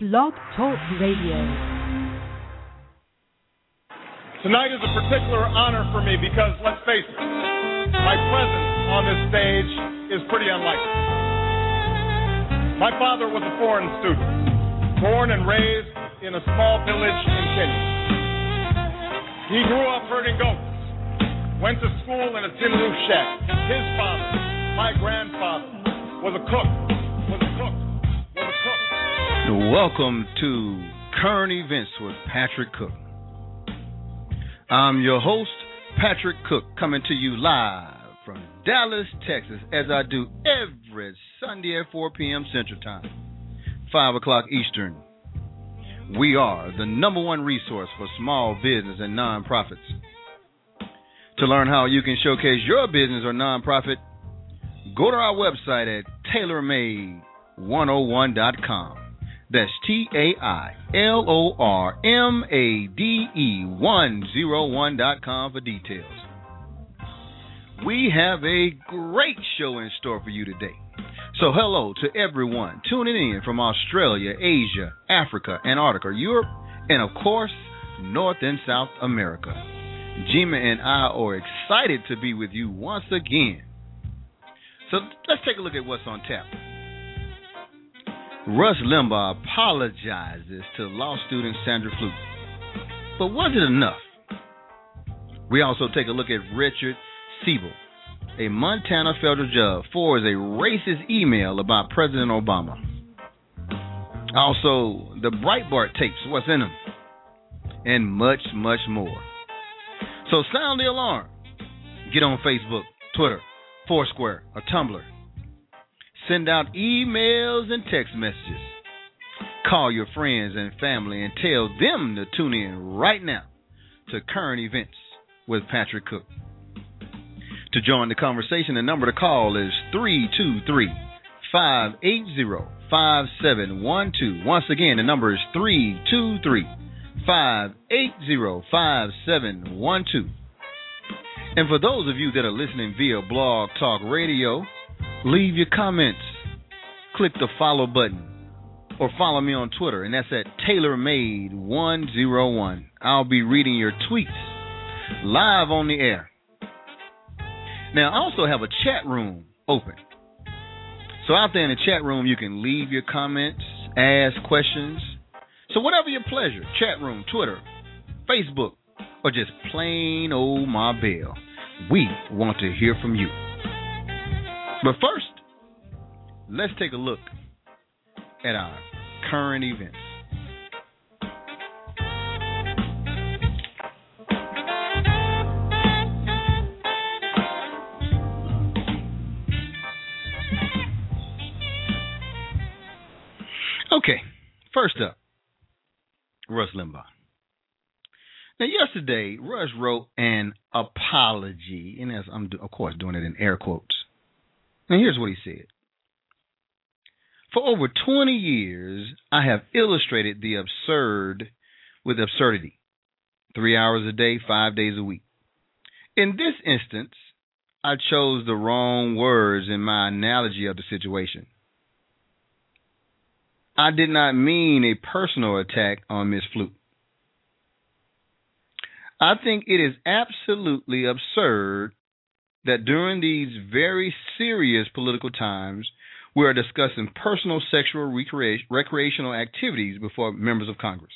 Blog Talk Radio. Tonight is a particular honor for me because, let's face it, my presence on this stage is pretty unlikely. My father was a foreign student, born and raised in a small village in Kenya. He grew up herding goats, went to school in a tin roof shack. His father, my grandfather, was a cook. Welcome to Current Events with Patrick Cook. I'm your host, Patrick Cook, coming to you live from Dallas, Texas, as I do every Sunday at 4 p.m. Central Time, 5 o'clock Eastern. We are the number one resource for small business and nonprofits. To learn how you can showcase your business or nonprofit, go to our website at tailormade101.com. That's TAILORMADE101.com for details. We have a great show in store for you today. So hello to everyone tuning in from Australia, Asia, Africa, Antarctica, Europe, and of course, North and South America. Jima and I are excited to be with you once again. So let's take a look at what's on tap. Rush Limbaugh apologizes to law student Sandra Fluke. But was it enough? We also take a look at Richard Siebel, a Montana federal judge, for a racist email about President Obama. Also, the Breitbart tapes, what's in them, and much, much more. So sound the alarm. Get on Facebook, Twitter, Foursquare, or Tumblr. Send out emails and text messages. Call your friends and family and tell them to tune in right now to Current Events with Patrick Cook. To join the conversation, the number to call is 323-580-5712. Once again, the number is 323-580-5712. And for those of you that are listening via Blog Talk Radio, leave your comments, click the follow button, or follow me on Twitter, and that's at TailorMade101. I'll be reading your tweets live on the air. Now, I also have a chat room open. So out there in the chat room, you can leave your comments, ask questions. So whatever your pleasure, chat room, Twitter, Facebook, or just plain old my bell, we want to hear from you. But first, let's take a look at our current events. Okay, first up, Rush Limbaugh. Now, yesterday, Rush wrote an apology, and as I'm, of course, doing it in air quotes. Now, here's what he said. For over 20 years, I have illustrated the absurd with absurdity. 3 hours a day, 5 days a week. In this instance, I chose the wrong words in my analogy of the situation. I did not mean a personal attack on Ms. Fluke. I think it is absolutely absurd that during these very serious political times, we are discussing personal sexual recreational activities before members of Congress.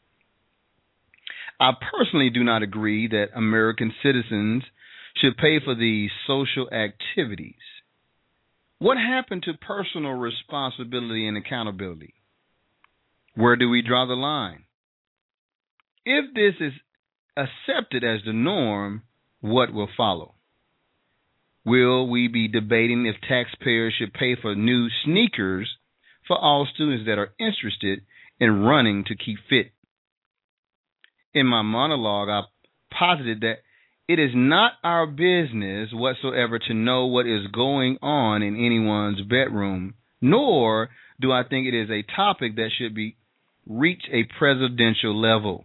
I personally do not agree that American citizens should pay for these social activities. What happened to personal responsibility and accountability? Where do we draw the line? If this is accepted as the norm, what will follow? Will we be debating if taxpayers should pay for new sneakers for all students that are interested in running to keep fit? In my monologue, I posited that it is not our business whatsoever to know what is going on in anyone's bedroom, nor do I think it is a topic that should reach a presidential level.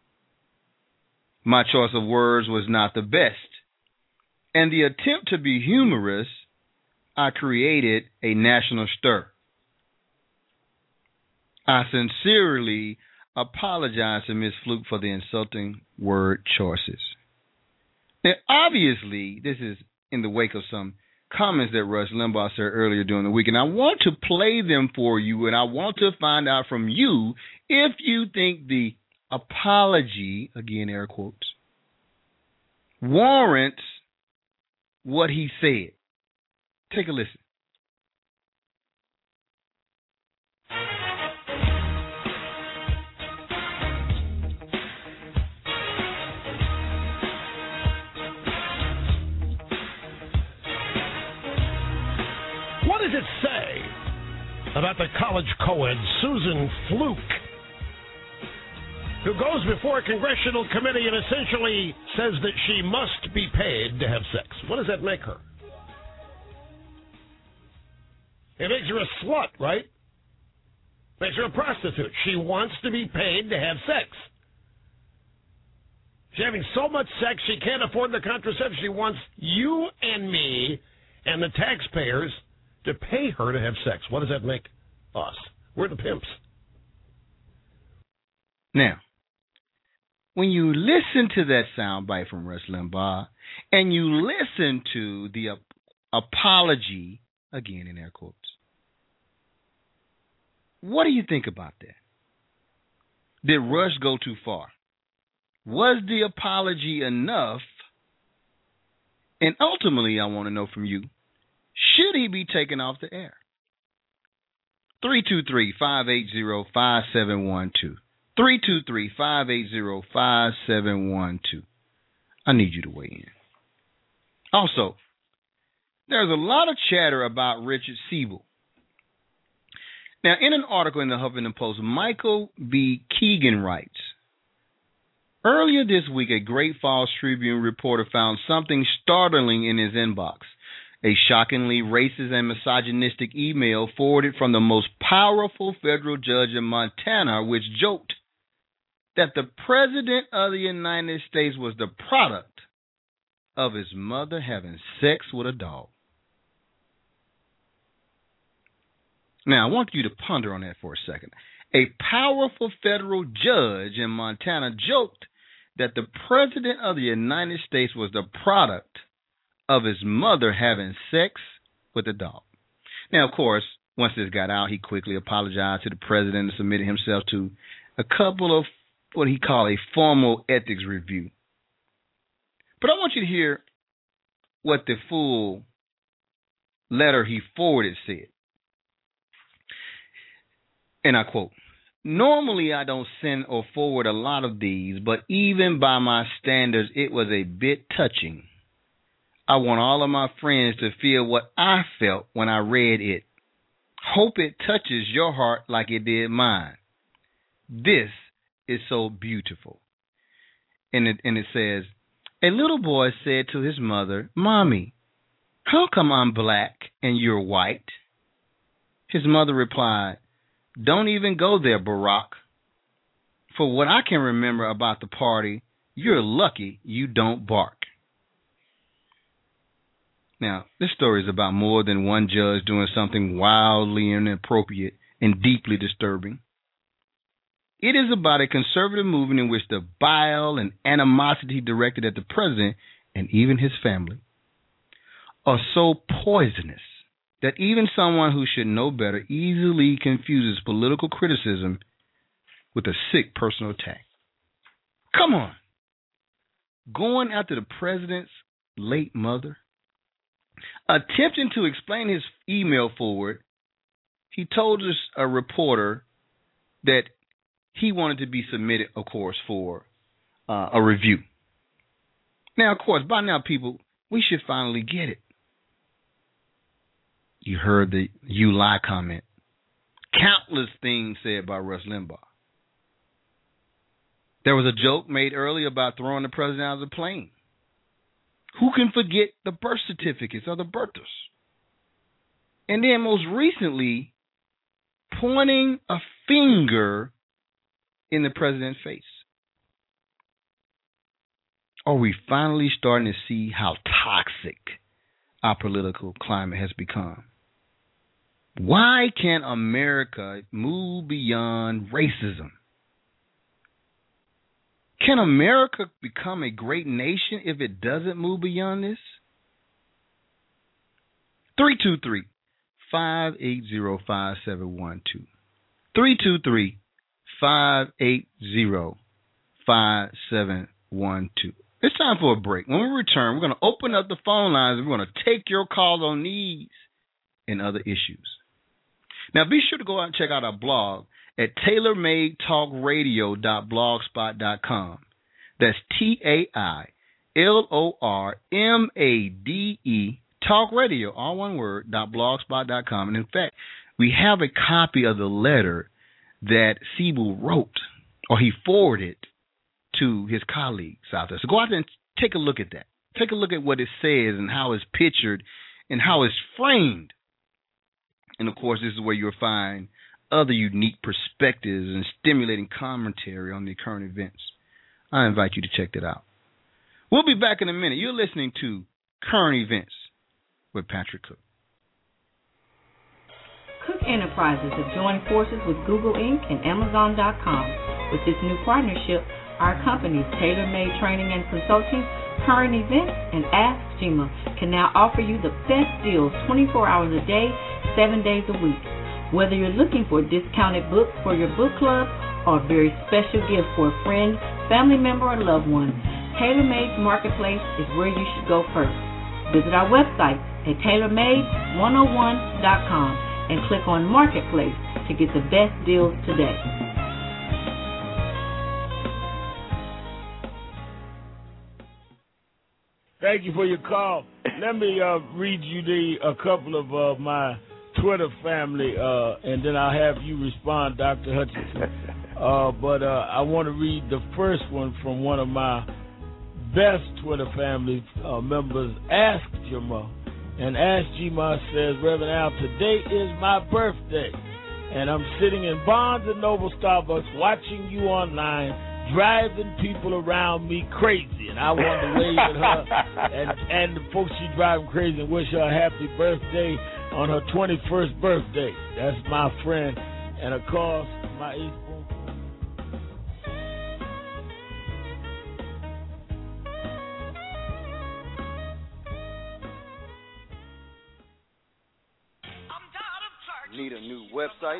My choice of words was not the best. And the attempt to be humorous, I created a national stir. I sincerely apologize to Ms. Fluke for the insulting word choices. Now, obviously, this is in the wake of some comments that Rush Limbaugh said earlier during the week, and I want to play them for you, and I want to find out from you if you think the apology, again, air quotes, warrants what he said. Take a listen. What does it say about the college co-ed Susan Fluke, who goes before a congressional committee and essentially says that she must be paid to have sex? What does that make her? It makes her a slut, right? Makes her a prostitute. She wants to be paid to have sex. She's having so much sex she can't afford the contraception. She wants you and me and the taxpayers to pay her to have sex. What does that make us? We're the pimps. Now, when you listen to that soundbite from Rush Limbaugh and you listen to the apology, again in air quotes, what do you think about that? Did Rush go too far? Was the apology enough? And ultimately, I want to know from you, should he be taken off the air? 323-580-5712. 323-580-5712. I need you to weigh in. Also, there's a lot of chatter about Richard Siebel. Now, in an article in the Huffington Post, Michael B. Keegan writes, earlier this week, a Great Falls Tribune reporter found something startling in his inbox. A shockingly racist and misogynistic email forwarded from the most powerful federal judge in Montana, which joked that the President of the United States was the product of his mother having sex with a dog. Now, I want you to ponder on that for a second. A powerful federal judge in Montana joked that the President of the United States was the product of his mother having sex with a dog. Now, of course, once this got out, he quickly apologized to the president and submitted himself to a couple of what he called a formal ethics review. But I want you to hear what the full letter he forwarded said. And I quote, normally I don't send or forward a lot of these, but even by my standards, it was a bit touching. I want all of my friends to feel what I felt when I read it. Hope it touches your heart like it did mine. This is so beautiful. And it says, a little boy said to his mother, Mommy, how come I'm black and you're white? His mother replied, don't even go there, Barack. For what I can remember about the party, you're lucky you don't bark. Now, this story is about more than one judge doing something wildly inappropriate and deeply disturbing. It is about a conservative movement in which the bile and animosity directed at the president and even his family are so poisonous that even someone who should know better easily confuses political criticism with a sick personal attack. Come on. Going after the president's late mother? Attempting to explain his email forward, he told us a reporter that he wanted to be submitted, of course, for a review. Now, of course, by now, people, we should finally get it. You heard the "you lie" comment. Countless things said by Rush Limbaugh. There was a joke made earlier about throwing the president out of the plane. Who can forget the birth certificates of the birthers? And then most recently, pointing a finger in the president's face. Are we finally starting to see how toxic our political climate has become? Why can't America move beyond racism? Can America become a great nation if it doesn't move beyond this? 323-580-5712. 323-580-5712. It's time for a break. When we return, we're going to open up the phone lines and we're going to take your calls on these and other issues. Now, be sure to go out and check out our blog at tailormadetalkradio.blogspot.com. That's TAILORMADE, Talk Radio, all one word, .blogspot.com. And in fact, we have a copy of the letter that Siebel wrote, or he forwarded to his colleagues out there. So go out there and take a look at that. Take a look at what it says and how it's pictured and how it's framed. And, of course, this is where you'll find other unique perspectives and stimulating commentary on the current events. I invite you to check that out. We'll be back in a minute. You're listening to Current Events with Patrick Cook. Cook Enterprises have joined forces with Google Inc. and Amazon.com. With this new partnership, our companies, Tailor Made Training and Consulting, Current Events, and Ask Jima, can now offer you the best deals 24 hours a day, 7 days a week. Whether you're looking for a discounted book for your book club or a very special gift for a friend, family member, or loved one, Tailor Made's Marketplace is where you should go first. Visit our website at tailormade101.com and click on Marketplace to get the best deals today. Thank you for your call. Let me read you a couple of my Twitter family, and then I'll have you respond, Dr. Hutchinson. But I want to read the first one from one of my best Twitter family members, Ask Jima. And Ask Jima says, Reverend Al, today is my birthday, and I'm sitting in Barnes & Noble Starbucks watching you online, driving people around me crazy, and I want to wave at her and the folks she driving crazy and wish her a happy birthday on her 21st birthday. That's my friend, and of course, my East Spoon. Need a new website?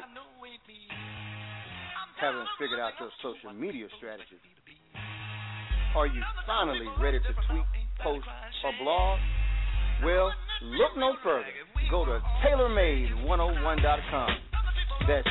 Haven't figured out your social media strategy? Are you finally ready to tweet, post, or blog? Well, look no further. Go to tailormade101.com. That's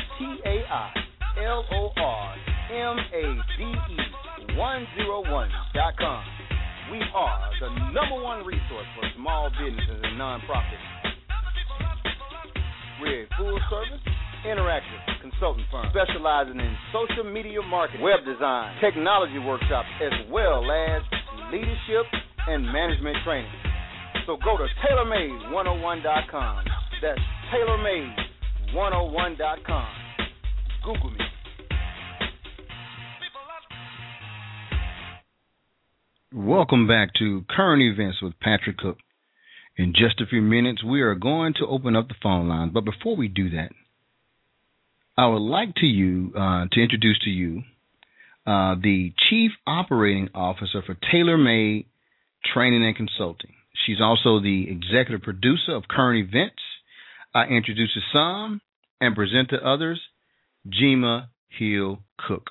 TAILORMADE101.com. We are the #1 resource for small businesses and nonprofits. We're a full-service, interactive consulting firm specializing in social media marketing, web design, technology workshops, as well as leadership and management training. So go to tailormade101.com. That's tailormade101.com. Google me. Welcome back to Current Events with Patrick Cook. In just a few minutes, we are going to open up the phone line. But before we do that, I would like to introduce to you the Chief Operating Officer for Tailor Made Training and Consulting. She's also the executive producer of Current Events. I introduce to some and present to others, Jima Hill Cook.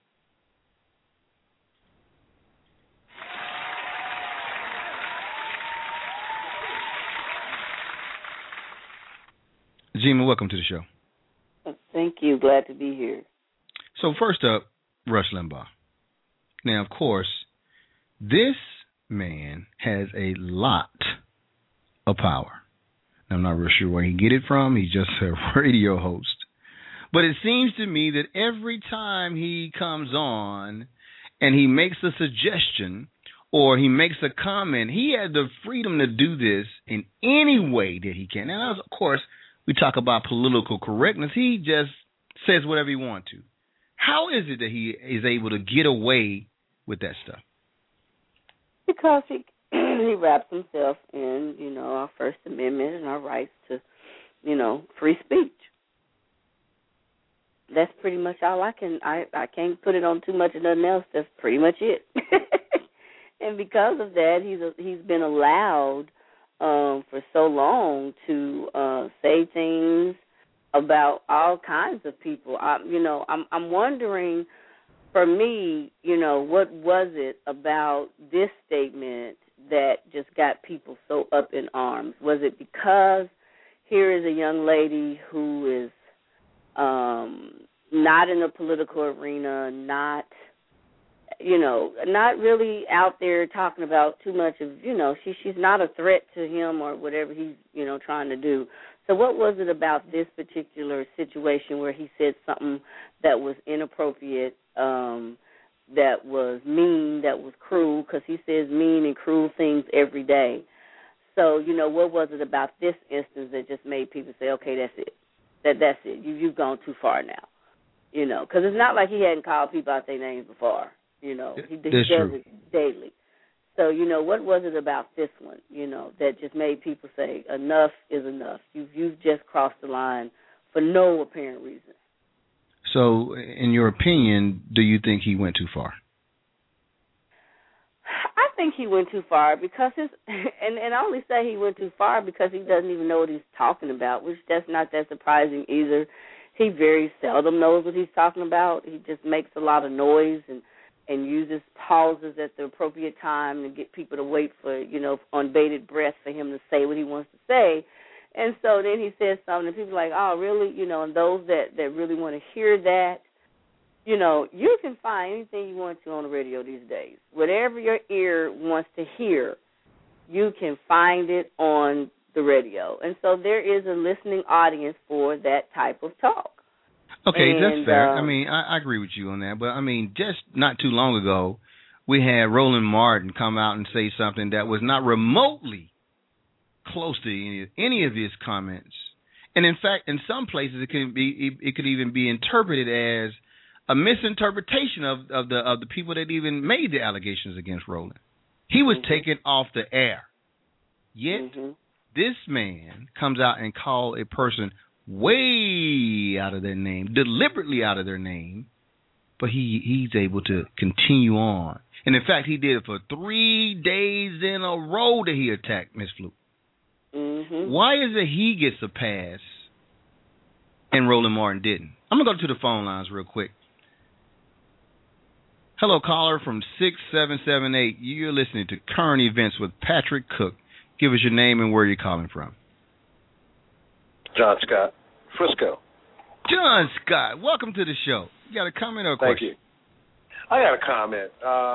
Jima, welcome to the show. Thank you. Glad to be here. So first up, Rush Limbaugh. Now, of course, this man has a lot of power. I'm not real sure where he get it from. He's just a radio host. But it seems to me that every time he comes on and he makes a suggestion or he makes a comment, he has the freedom to do this in any way that he can. And of course, we talk about political correctness. He just says whatever he wants to. How is it that he is able to get away with that stuff? Because he wraps himself in, our First Amendment and our rights to free speech. That's pretty much all I can't put it on too much of nothing else. That's pretty much it. And because of that, he's been allowed for so long to say things about all kinds of people. I'm wondering, for me, what was it about this statement that just got people so up in arms? Was it because here is a young lady who is not in the political arena, not really out there talking about too much of, she's not a threat to him or whatever he's, trying to do. So what was it about this particular situation where he said something that was inappropriate, that was mean, that was cruel, because he says mean and cruel things every day. So, what was it about this instance that just made people say, okay, that's it. That's it. You've gone too far now. Because it's not like he hadn't called people out their names before. He does it daily. So, what was it about this one, that just made people say enough is enough? You've just crossed the line for no apparent reason. So, in your opinion, do you think he went too far? I think he went too far because and I only say he went too far because he doesn't even know what he's talking about, which that's not that surprising either. He very seldom knows what he's talking about. He just makes a lot of noise and uses pauses at the appropriate time to get people to wait for, on bated breath for him to say what he wants to say. And so then he says something, and people are like, oh, really? And those that really want to hear that, you can find anything you want to on the radio these days. Whatever your ear wants to hear, you can find it on the radio. And so there is a listening audience for that type of talk. Okay, that's fair. I agree with you on that. But, just not too long ago, we had Roland Martin come out and say something that was not remotely close to any of his comments. And, in fact, in some places it could even be interpreted as a misinterpretation of the people that even made the allegations against Roland. He was taken off the air. Yet this man comes out and called a person way out of their name, deliberately out of their name, but he's able to continue on. And in fact, he did it for 3 days in a row that he attacked Ms. Fluke. Why is it he gets a pass and Roland Martin didn't? I'm going to go to the phone lines real quick. Hello, caller from 6778. You're listening to Current Events with Patrick Cook. Give us your name and where you're calling from. John Scott, Frisco. John Scott, welcome to the show. You got a comment or a question? Thank you. I got a comment.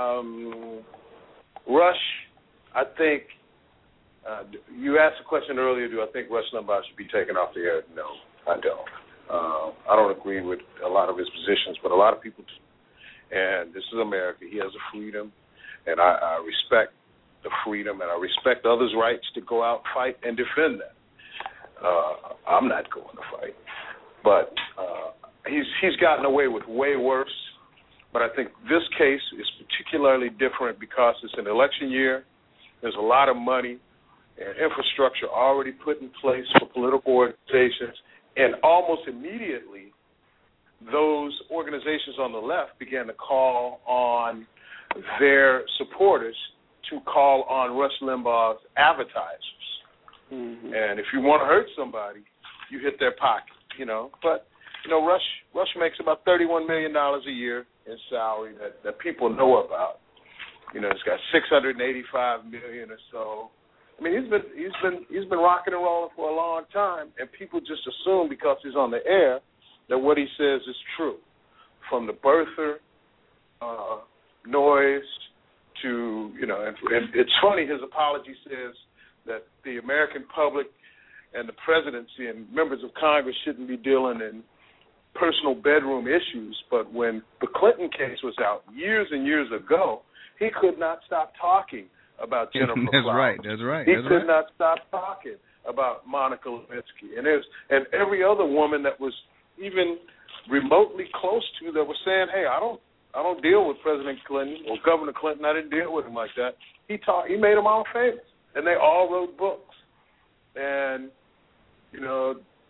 Rush, I think, you asked a question earlier, do I think Rush Limbaugh should be taken off the air? No, I don't. I don't agree with a lot of his positions, but a lot of people do. And this is America. He has a freedom, and I respect the freedom, and I respect others' rights to go out, fight, and defend that. I'm not going to fight. But he's gotten away with way worse. But I think this case is particularly different because it's an election year. There's a lot of money and infrastructure already put in place for political organizations. And almost immediately, those organizations on the left began to call on their supporters to call on Rush Limbaugh's advertisers. And if you want to hurt somebody, you hit their pocket, But, Rush makes about $31 million a year in salary that people know about. He's got $685 million or so. He's been rocking and rolling for a long time, and people just assume because he's on the air that what he says is true. From the birther noise to, and it's funny, his apology says that the American public and the presidency and members of Congress shouldn't be dealing in personal bedroom issues. But when the Clinton case was out years and years ago, he could not stop talking about Jennifer Flowers. That's right. He could not stop talking about Monica Lewinsky. And every other woman that was even remotely close to that was saying, hey, I don't deal with President Clinton or Governor Clinton. I didn't deal with him like that. He made them all famous. And they all wrote books. And,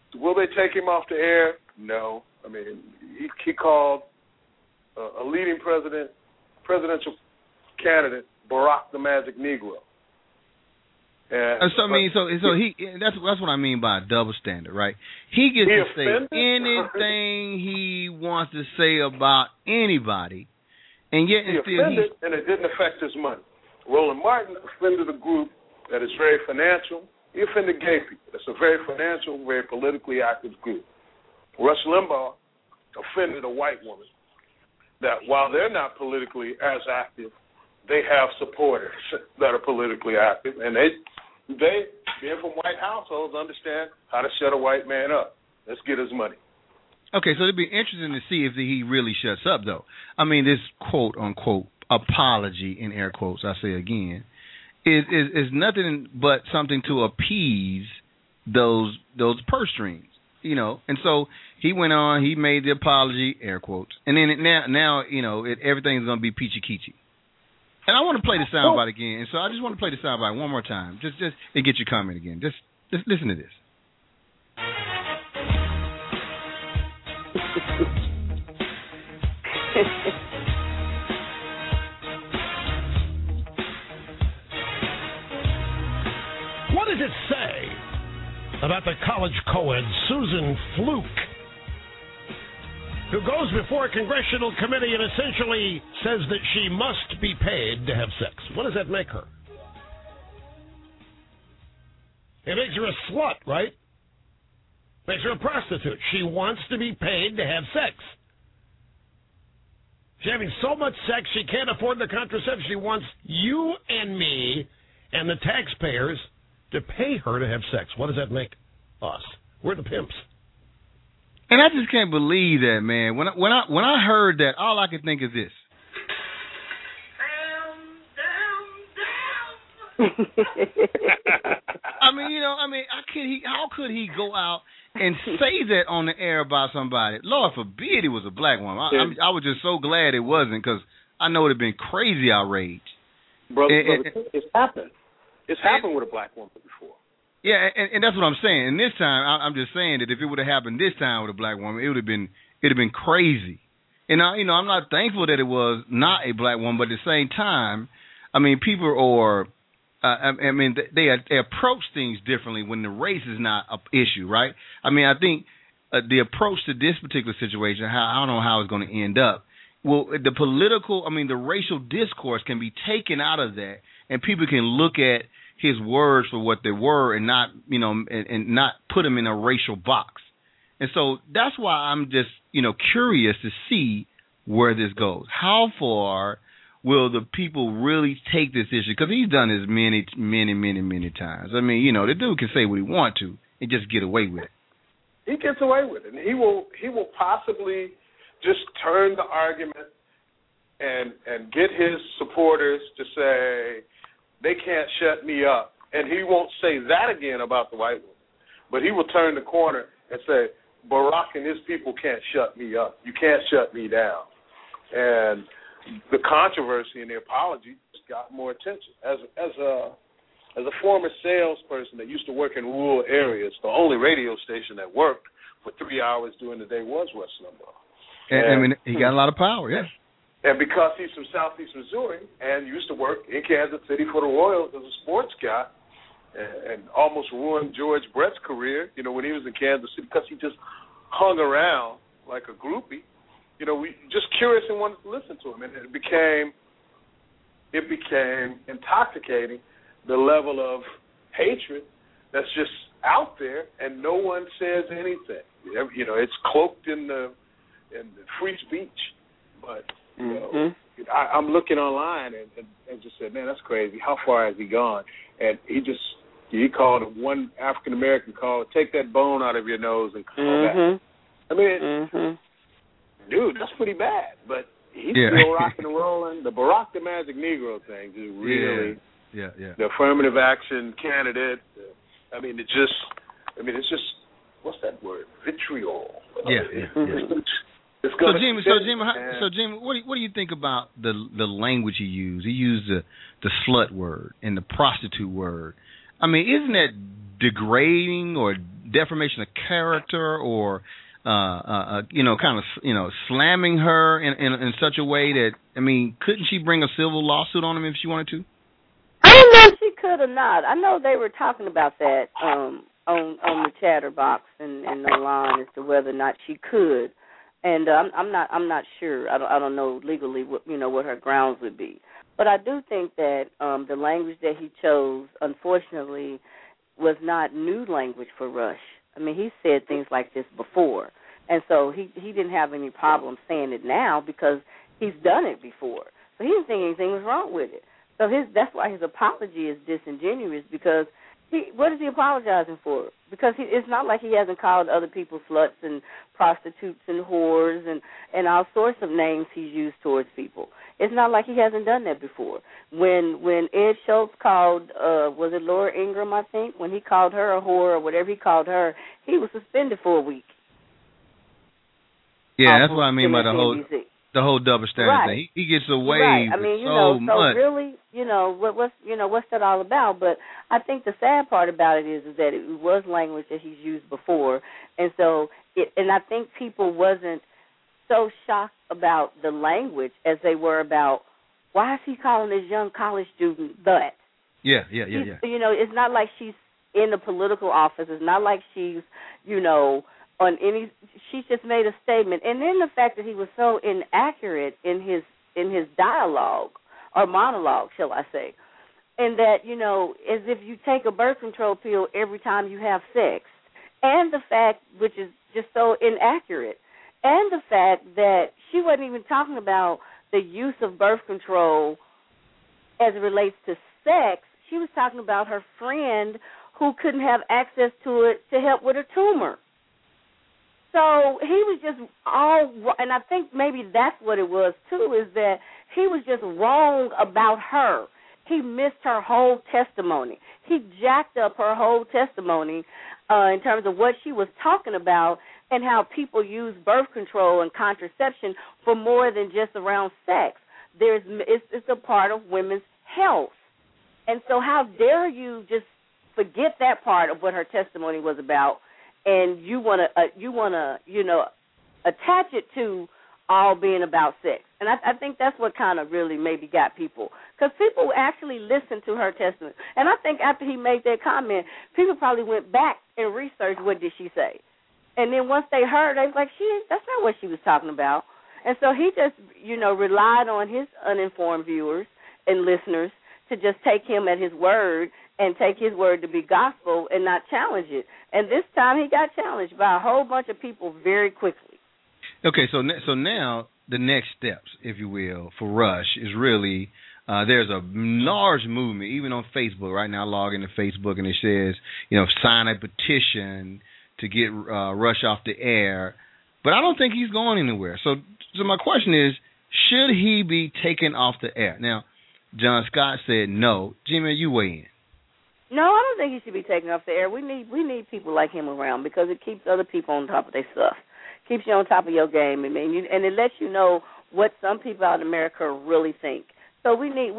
Will they take him off the air? No. I mean, he called a leading presidential candidate Barack the Magic Negro. And so I mean, so he that's what I mean by a double standard, right? He gets to say anything he wants to say about anybody, and yet he offended, and it didn't affect his money. Roland Martin offended a group that is very financial. He offended gay people. It's a very financial, very politically active group. Rush Limbaugh offended a white woman that while they're not politically as active, they have supporters that are politically active, and they being from white households, understand how to shut a white man up. Let's get his money. Okay, so it'd be interesting to see if he really shuts up, though. I mean, this quote-unquote apology, in air quotes, I say again, is nothing but something to appease those purse strings, you know. And so he went on, he made the apology, air quotes, and then now you know, everything's going to be peachy keechy. And I want to play the soundbite again, and so I just want to play the soundbite one more time, just and get your comment again. Just listen to this. What does it say about the college co-ed Susan Fluke, who goes before a congressional committee and essentially says that she must be paid to have sex? What does that make her? It makes her a slut, right? Makes her a prostitute. She wants to be paid to have sex. She's having so much sex she can't afford the contraception. She wants you and me and the taxpayers to pay her to have sex. What does that make us? We're the pimps. And I just can't believe that, man. When I heard that, all I could think is this. How could he go out and say that on the air about somebody? Lord forbid it was a black woman. I was just so glad it wasn't, because I know it would have been crazy outrage. Brother, it's happened. It's happened with a black woman before. Yeah, and that's what I'm saying. And this time, I'm just saying that if it would have happened this time with a black woman, it'd have been crazy. And I'm not thankful that it was not a black woman, but at the same time, I mean, people are, they approach things differently when the race is not an issue, right? I mean, I think the approach to this particular situation, I don't know how it's going to end up. Well, the racial discourse can be taken out of that, and people can look at his words for what they were, and not, and not put them in a racial box. And so that's why I'm just, curious to see where this goes. How far will the people really take this issue? Because he's done this many, many, many, many times. I mean, the dude can say what he wants to and just get away with it. He gets away with it, and he will possibly just turn the argument and get his supporters to say, they can't shut me up. And he won't say that again about the white woman. But he will turn the corner and say, Barack and his people can't shut me up. You can't shut me down. And the controversy and the apology just got more attention. As a former salesperson that used to work in rural areas, the only radio station that worked for 3 hours during the day was Rush Limbaugh. And he got a lot of power, yeah. And because he's from Southeast Missouri and used to work in Kansas City for the Royals as a sports guy, and almost ruined George Brett's career, when he was in Kansas City, because he just hung around like a groupie. We just curious and wanted to listen to him, and it became intoxicating, the level of hatred that's just out there, and no one says anything. It's cloaked in the free speech, but. I'm looking online and just said, man, that's crazy. How far has he gone? And he called one African American called, take that bone out of your nose and call back. I mean, dude, that's pretty bad. But he's still rocking and rolling. The Barack the Magic Negro thing is really the affirmative action candidate. It's just what's that word? Vitriol. So Jimmy, what do you think about the language he used? He used the slut word and the prostitute word. I mean, isn't that degrading or defamation of character or slamming her in such a way that, I mean, couldn't she bring a civil lawsuit on him if she wanted to? I don't know if she could or not. I know they were talking about that on the Chatterbox and online as to whether or not she could, and I'm not sure. I don't know legally what her grounds would be, but I do think that the language that he chose, unfortunately, was not new language for Rush. I mean, he said things like this before, and so he didn't have any problem saying it now because he's done it before. So he didn't think anything was wrong with it. So that's why his apology is disingenuous, because what is he apologizing for? Because it's not like he hasn't called other people sluts and prostitutes and whores and all sorts of names he's used towards people. It's not like he hasn't done that before. When Ed Schultz called, was it Laura Ingraham, I think, when he called her a whore or whatever he called her, he was suspended for a week. Yeah, that's what I mean by the whole double standard right. thing. He gets away right. I with mean, so much. Really, what's that all about? But I think the sad part about it is that it was language that he's used before, and so and I think people wasn't so shocked about the language as they were about why is he calling this young college student that? Yeah. It's not like she's in the political office. It's not like she's, on any. She just made a statement, and then the fact that he was so inaccurate in his dialogue or monologue, shall I say, and that as if you take a birth control pill every time you have sex, and the fact, which is just so inaccurate, and the fact that she wasn't even talking about the use of birth control as it relates to sex. She was talking about her friend who couldn't have access to it to help with her tumor. So he was just and I think maybe that's what it was too, is that he was just wrong about her. He missed her whole testimony. He jacked up her whole testimony in terms of what she was talking about and how people use birth control and contraception for more than just around sex. It's a part of women's health. And so how dare you just forget that part of what her testimony was about, and you want to attach it to all being about sex. And I think that's what kind of really maybe got people, because people actually listened to her testimony. And I think after he made that comment, people probably went back and researched what did she say. And then once they heard, they was like, that's not what she was talking about. And so he just, relied on his uninformed viewers and listeners to just take him at his word and take his word to be gospel and not challenge it. And this time he got challenged by a whole bunch of people very quickly. Okay, so now the next steps, if you will, for Rush is really there's a large movement, even on Facebook right now. I log into Facebook and it says, sign a petition to get Rush off the air. But I don't think he's going anywhere. So my question is, should he be taken off the air? Now, John Scott said no. Jimmy, you weigh in. No, I don't think he should be taken off the air. We need people like him around because it keeps other people on top of their stuff. Keeps you on top of your game, and it lets you know what some people out in America really think. So there's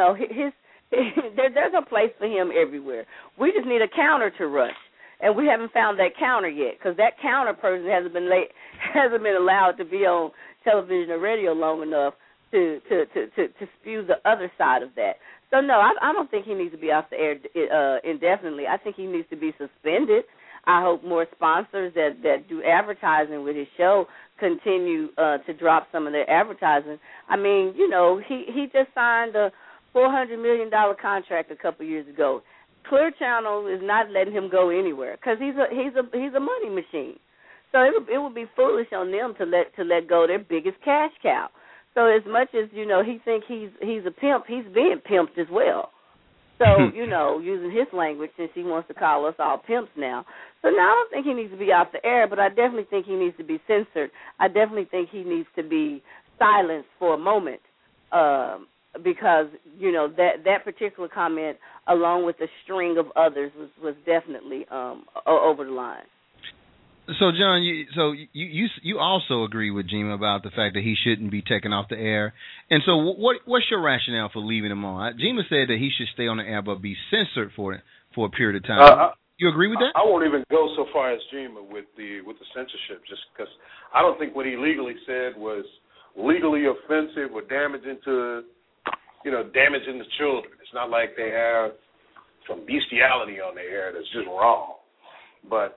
a place for him everywhere. We just need a counter to Rush, and we haven't found that counter yet, because that counter person hasn't been allowed to be on television or radio long enough to spew the other side of that. So no, I don't think he needs to be off the air indefinitely. I think he needs to be suspended. I hope more sponsors that do advertising with his show continue to drop some of their advertising. I mean, he just signed a $400 million contract a couple years ago. Clear Channel is not letting him go anywhere because he's a money machine. So it would be foolish on them to let go their biggest cash cow. So as much as he thinks he's a pimp, he's being pimped as well. So using his language, since he wants to call us all pimps now. So now I don't think he needs to be off the air, but I definitely think he needs to be censored. I definitely think he needs to be silenced for a moment because that particular comment, along with a string of others, was definitely over the line. So, John, you also agree with Jima about the fact that he shouldn't be taken off the air. And so what's your rationale for leaving him on? Jima said that he should stay on the air but be censored for a period of time. You agree with that? I won't even go so far as Jima with the censorship, just because I don't think what he legally said was legally offensive or damaging to children. It's not like they have some bestiality on their hair that's just wrong. But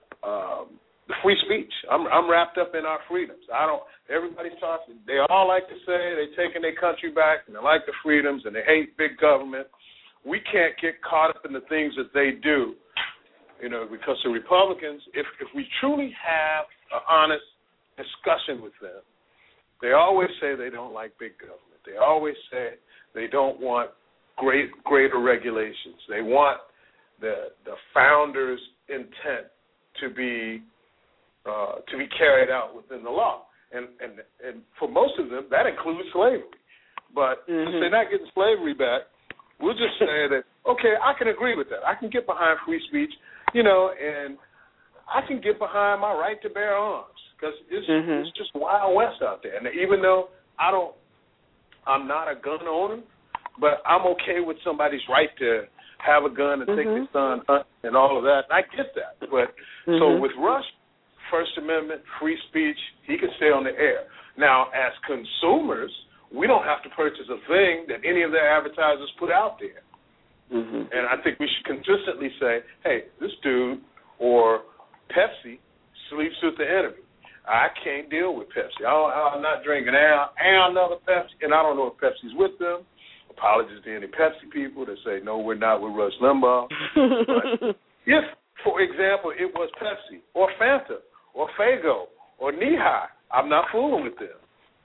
the free speech, I'm wrapped up in our freedoms. Everybody's talking. They all like to say they're taking their country back and they like the freedoms and they hate big government. We can't get caught up in the things that they do. Because the Republicans, if we truly have an honest discussion with them, they always say they don't like big government. They always say they don't want greater regulations. They want the founders' intent to be carried out within the law. And for most of them, that includes slavery. But since they're not getting slavery back, we'll just say that, okay, I can agree with that. I can get behind free speech. And I can get behind my right to bear arms because it's just Wild West out there. And even though I'm not a gun owner, but I'm okay with somebody's right to have a gun and take their son hunting and all of that. And I get that. But so with Rush, First Amendment, free speech, he can stay on the air. Now, as consumers, we don't have to purchase a thing that any of their advertisers put out there. And I think we should consistently say, hey, this dude or Pepsi sleeps with the enemy. I can't deal with Pepsi. I'm not drinking another Pepsi, and I don't know if Pepsi's with them. Apologies to any Pepsi people that say, no, we're not with Rush Limbaugh. But if, for example, it was Pepsi or Fanta or Faygo or Knee-High, I'm not fooling with them.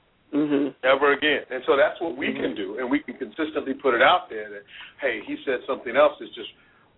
Ever again. And so that's what we can do, and we can consistently put it out there that, hey, he said something else that's just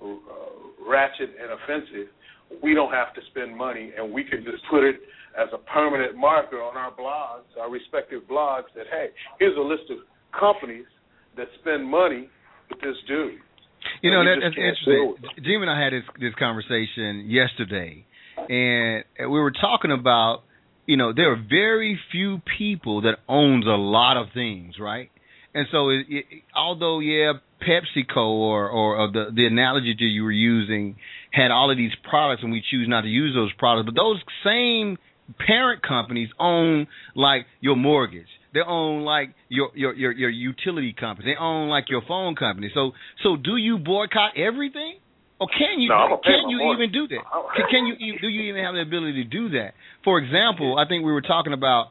ratchet and offensive. We don't have to spend money, and we can just put it as a permanent marker on our blogs, our respective blogs, that, hey, here's a list of companies that spend money with this dude. That's interesting. Jim and I had this conversation yesterday, and we were talking about, there are very few people that owns a lot of things, right? And so, although, PepsiCo or the analogy that you were using had all of these products, and we choose not to use those products, but those same parent companies own, like, your mortgage. They own, like, your utility company. They own, like, your phone company. So do you boycott everything? Or can you even do that? Do you even have the ability to do that? For example, I think we were talking about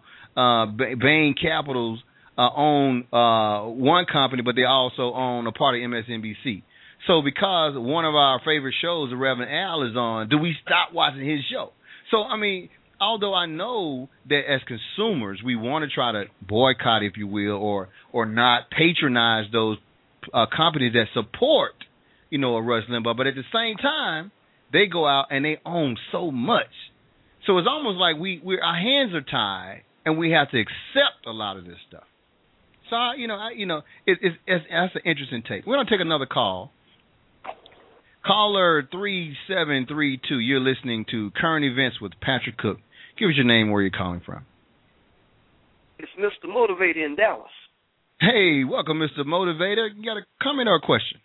Bain Capitals own one company, but they also own a part of MSNBC. So because one of our favorite shows, the Reverend Al, is on, do we stop watching his show? So, I mean, although I know that as consumers we want to try to boycott, if you will, or not patronize those companies that support, a Rush Limbaugh, but at the same time, they go out and they own so much. So it's almost like our hands are tied and we have to accept a lot of this stuff. So, that's an interesting take. We're going to take another call. Caller 3732, you're listening to Current Events with Patrick Cook. Give us your name, where you're calling from. It's Mr. Motivator in Dallas. Hey, welcome, Mr. Motivator. You got a comment or a question?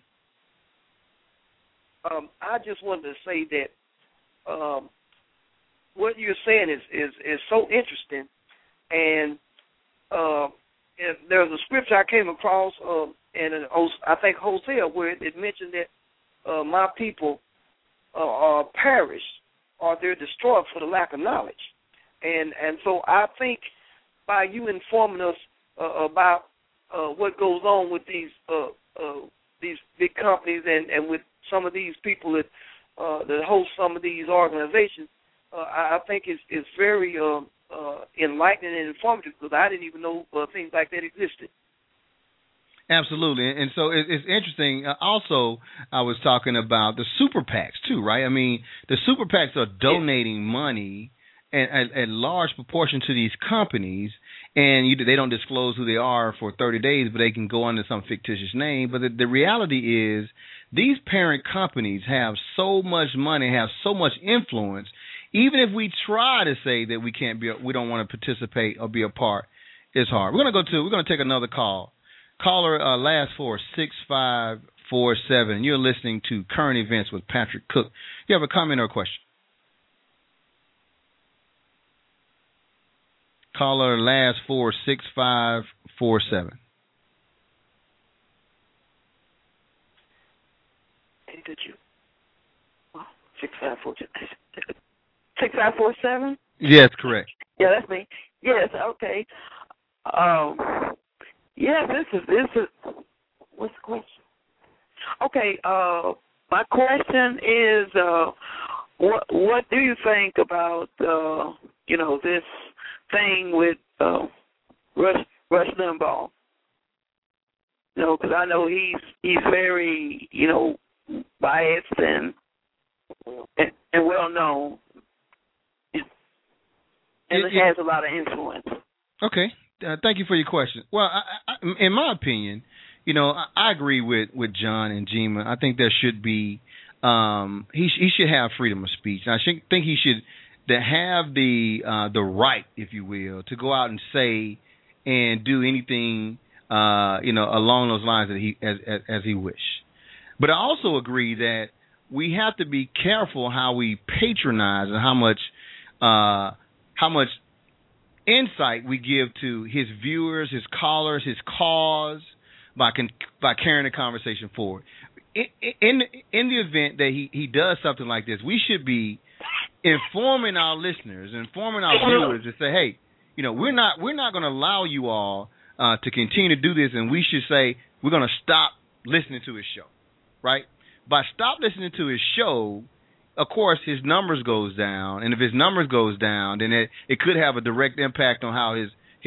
I just wanted to say that what you're saying is so interesting, and there's a scripture I came across, and I think Hosea, where it mentioned that my people are perished or they're destroyed for the lack of knowledge, and so I think by you informing us about what goes on with these big companies and with some of these people that host some of these organizations, I think it's very enlightening and informative, because I didn't even know things like that existed. Absolutely. And so it's interesting. Also, I was talking about the super PACs too, right? I mean, the super PACs are donating money and a large proportion to these companies, and they don't disclose who they are for 30 days, but they can go under some fictitious name. But the reality is, these parent companies have so much money, have so much influence. Even if we try to say that we don't want to participate or be a part, it's hard. We're going to take another call. Caller, last 4, 654. 6547. You're listening to Current Events with Patrick Cook. You have a comment or a question? Caller last 46547. Hey, did you? 6547? Yes, correct. Yeah, that's me. Yes, okay. Yes, this is. What's the question? Okay. My question is, what do you think about this thing with Rush Limbaugh? Because I know he's very biased and well known, and it has a lot of influence. Okay. Thank you for your question. Well, I, in my opinion, I agree with John and Jima. I think there should be he should have freedom of speech. I think he should have the right, if you will, to go out and say and do anything along those lines that he as he wish. But I also agree that we have to be careful how we patronize and how much insight we give to his viewers, his callers, his cause by carrying the conversation forward. In the event that he does something like this, we should be informing our listeners, informing our viewers to say, hey, we're not going to allow you all to continue to do this, and we should say we're going to stop listening to his show, right? By stop listening to his show, of course, his numbers goes down, and if his numbers goes down, then it could have a direct impact on how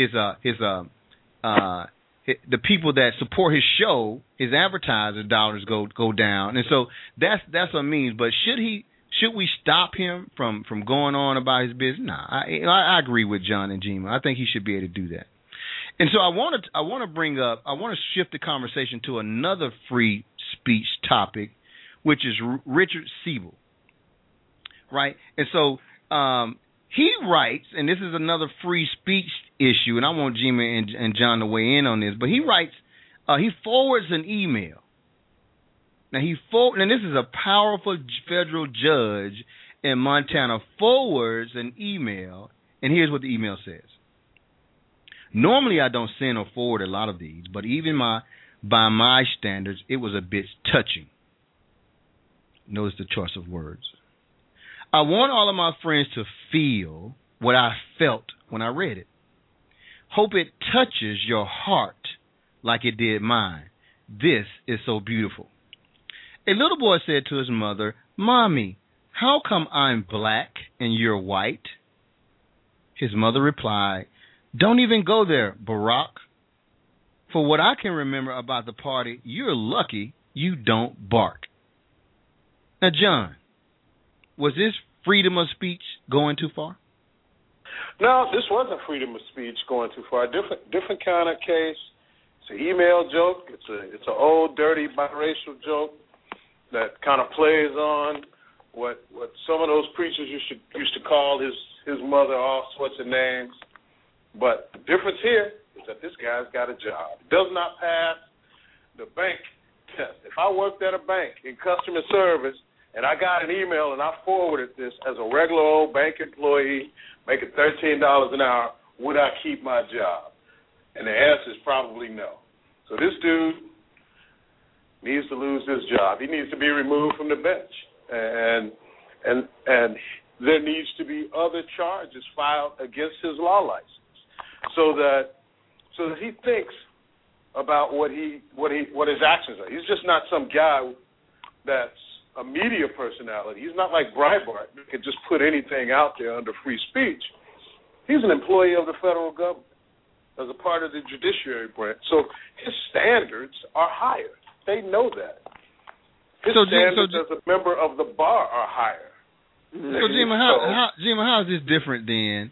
the people that support his show, his advertiser dollars go down, and so that's what it means. But should we stop him from going on about his business? Nah, I agree with John and Jima. I think he should be able to do that. And so I want to shift the conversation to another free speech topic, which is Richard Siebel. Right? And so he writes, and this is another free speech issue, and I want Jima and John to weigh in on this, but he writes, he forwards an email. Now, and this is a powerful federal judge in Montana, forwards an email, and here's what the email says. Normally, I don't send or forward a lot of these, but even by my standards, it was a bit touching. Notice the choice of words. I want all of my friends to feel what I felt when I read it. Hope it touches your heart like it did mine. This is so beautiful. A little boy said to his mother, Mommy, how come I'm black and you're white? His mother replied, Don't even go there, Barack. For what I can remember about the party, you're lucky you don't bark. Now, John, was this freedom of speech going too far? No, this wasn't freedom of speech going too far. Different kind of case. It's an email joke. It's an old, dirty, biracial joke that kind of plays on what some of those preachers used to call his mother all sorts of names. But the difference here is that this guy's got a job. He does not pass the bank test. If I worked at a bank in customer service and I got an email and I forwarded this as a regular old bank employee making $13 an hour, would I keep my job? And the answer is probably no. So this dude needs to lose his job. He needs to be removed from the bench. And there needs to be other charges filed against his law license so that he thinks about what his actions are. He's just not some guy that's a media personality. He's not like Breitbart who can just put anything out there under free speech. He's an employee of the federal government as a part of the judiciary branch. So his standards are higher. They know that. His standards as a member of the bar are higher. So, Jima, how is this different than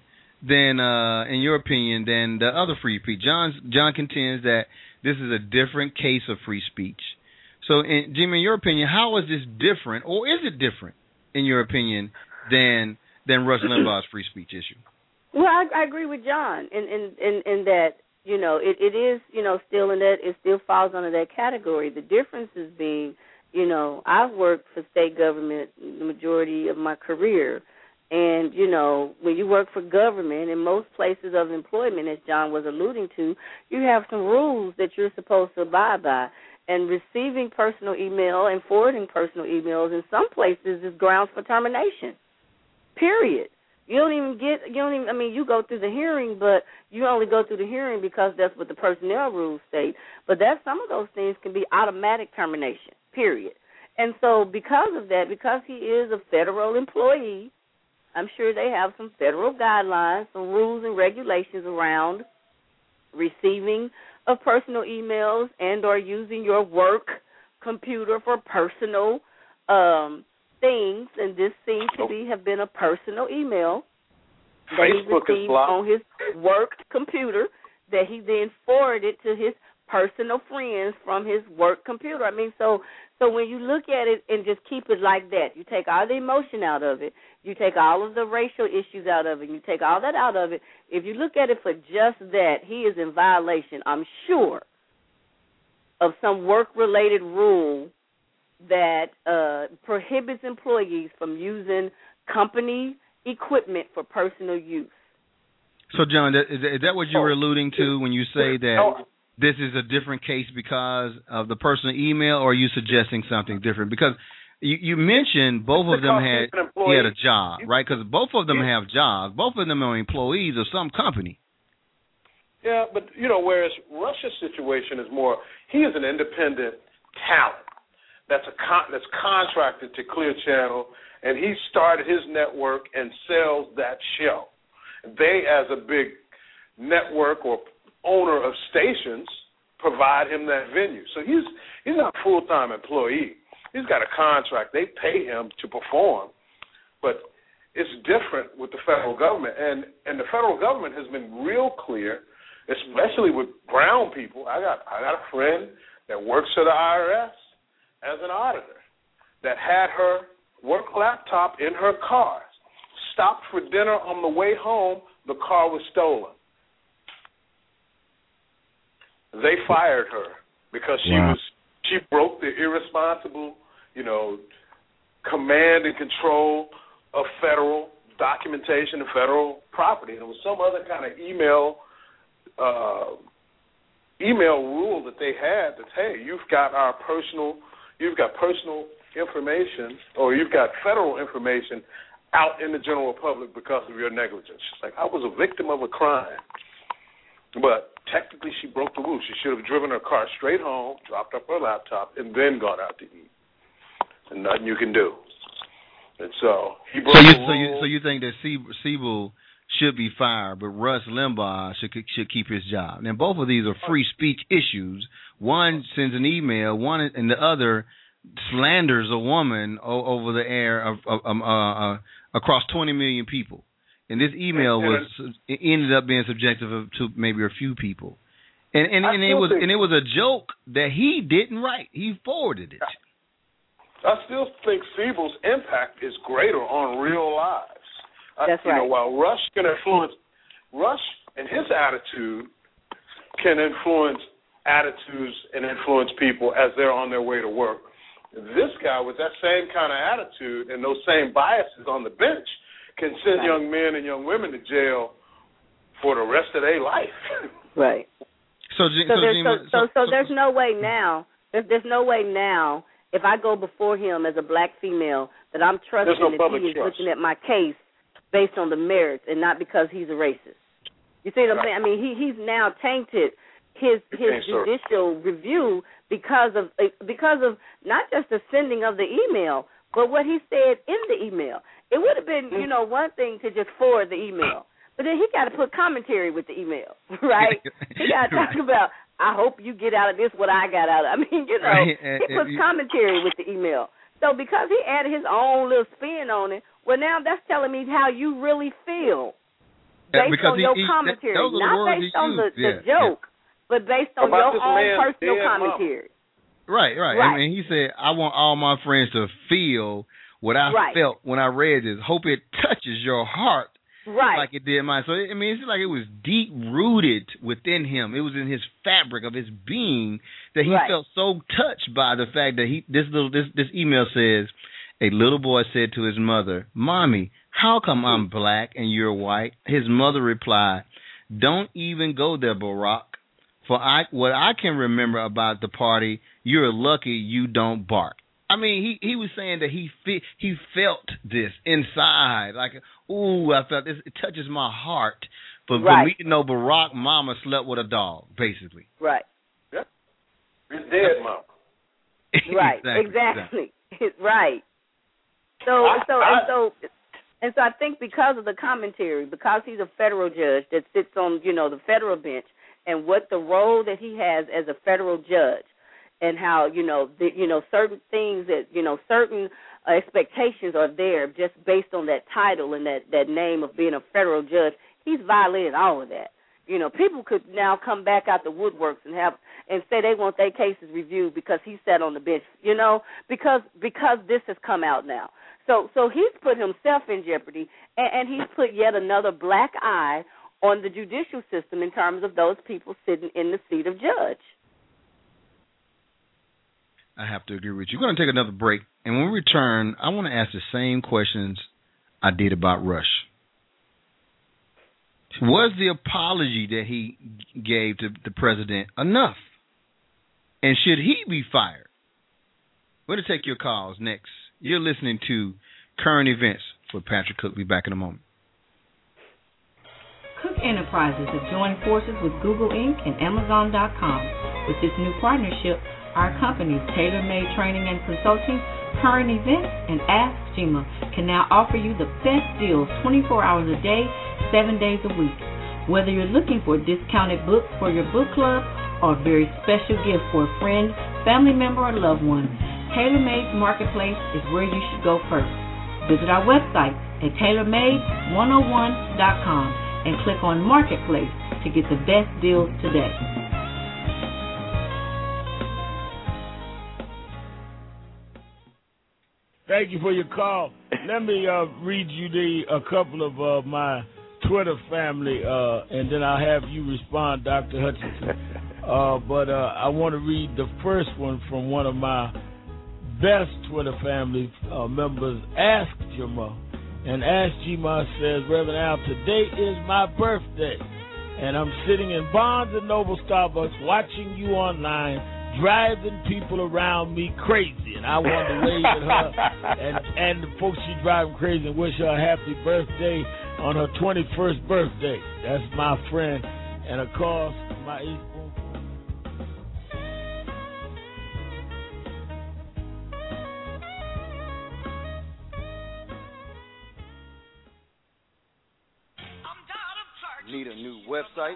in your opinion, than the other free speech? John contends that this is a different case of free speech. So, Jima, in your opinion, how is this different, or is it different, in your opinion, than Rush Limbaugh's free speech issue? Well, I agree with John in that it is, still in that, it still falls under that category. The difference is being, I've worked for state government the majority of my career. And, when you work for government, in most places of employment, as John was alluding to, you have some rules that you're supposed to abide by. And receiving personal email and forwarding personal emails in some places is grounds for termination, period. You go through the hearing, but you only go through the hearing because that's what the personnel rules state. But some of those things can be automatic termination, period. And so because of that, because he is a federal employee, I'm sure they have some federal guidelines, some rules and regulations around receiving of personal emails and or using your work computer for personal things. And this seems to have been a personal email that he received on his work computer that he then forwarded to his personal friends from his work computer. So when you look at it and just keep it like that, you take all the emotion out of it, you take all of the racial issues out of it, you take all that out of it. If you look at it for just that, he is in violation, I'm sure, of some work-related rule that prohibits employees from using company equipment for personal use. So, John, is that what you were alluding to when you say that this is a different case because of the personal email, or are you suggesting something different? Because you mentioned both of them had a job, right? Because both of them have jobs. Both of them are employees of some company. Yeah, but, whereas Rush's situation is more, he is an independent talent that's contracted to Clear Channel, and he started his network and sells that show. They, as a big network or owner of stations, provide him that venue. So he's not a full-time employee. He's got a contract. They pay him to perform. But it's different with the federal government. And the federal government has been real clear, especially with brown people. I got a friend that works for the IRS as an auditor that had her work laptop in her car. Stopped for dinner on the way home, the car was stolen. They fired her because she broke the irresponsible, command and control of federal documentation and federal property. And it was some other kind of email rule that they had that, hey, you've got personal information, or you've got federal information out in the general public because of your negligence. She's like, I was a victim of a crime. But technically she broke the rule. She should have driven her car straight home, dropped up her laptop, and then gone out to eat. And nothing you can do. And so he broke the rule. So you think that Siebel should be fired, but Rush Limbaugh should keep his job. Now, both of these are free speech issues. One sends an email, and the other slanders a woman over the air across 20 million people. And this email ended up being subjective to maybe a few people. And it was a joke that he didn't write. He forwarded it. I still think Siebel's impact is greater on real lives. That's right. While Rush and his attitude can influence attitudes and influence people as they're on their way to work. This guy with that same kind of attitude and those same biases on the bench can send young men and young women to jail for the rest of their life. Right. So there's no way now. There's no way now. If I go before him as a black female, that I'm trusting that he is looking at my case based on the merits and not because he's a racist. You see what I'm saying? I mean, he's now tainted his judicial review because of not just the sending of the email, but what he said in the email. It would have been, one thing to just forward the email, but then he got to put commentary with the email, right? He got to talk about, I hope you get out of this what I got out of. I mean, he puts commentary with the email. So because he added his own little spin on it, well, now that's telling me how you really feel based on your commentary, not based on the joke, but based on your own personal commentary. Right. I mean, he said, I want all my friends to feel what I felt when I read this. Hope it touches your heart right. like it did mine. So I mean, it's like it was deep rooted within him. It was in his fabric of his being that he felt so touched by the fact that this email says, a little boy said to his mother, "Mommy, how come I'm black and you're white?" His mother replied, "Don't even go there, Barack. For what I can remember about the party, you're lucky you don't bark." I mean, he was saying that he felt this inside, like, ooh, I felt this. It touches my heart. But we know Barack mama slept with a dog, basically. Right. Yep. His dead mama. Right. Exactly. Right. So I think because of the commentary, because he's a federal judge that sits on, the federal bench, and what the role that he has as a federal judge, and how certain things that certain expectations are there just based on that title and that name of being a federal judge. He's violated all of that. People could now come back out the woodworks and say they want their cases reviewed because he sat on the bench. Because this has come out now. So he's put himself in jeopardy, and he's put yet another black eye on the judicial system in terms of those people sitting in the seat of judge. I have to agree with you. We're going to take another break, and when we return, I want to ask the same questions I did about Rush. Was the apology that he gave to the president enough? And should he be fired? We're going to take your calls next. You're listening to Current Events with Patrick Cook. We'll be back in a moment. Cook Enterprises have joined forces with Google Inc. and Amazon.com. With this new partnership, our companies, Tailor Made Training and Consulting, Current Events, and Ask Jima, can now offer you the best deals 24 hours a day, 7 days a week. Whether you're looking for a discounted book for your book club or a very special gift for a friend, family member, or loved one, Tailor Made's Marketplace is where you should go first. Visit our website at tailormade101.com and click on Marketplace to get the best deals today. Thank you for your call. Let me read you a couple of my Twitter family, and then I'll have you respond, Dr. Hutchinson. But I want to read the first one from one of my best Twitter family members, Ask Jima. And Ask Jima says, Reverend Al, today is my birthday, and I'm sitting in Barnes & Noble Starbucks watching you online, driving people around me crazy. And I want to wave at her and the folks she driving crazy and wish her a happy birthday on her 21st birthday. That's my friend. And, of course, my East Need a new website?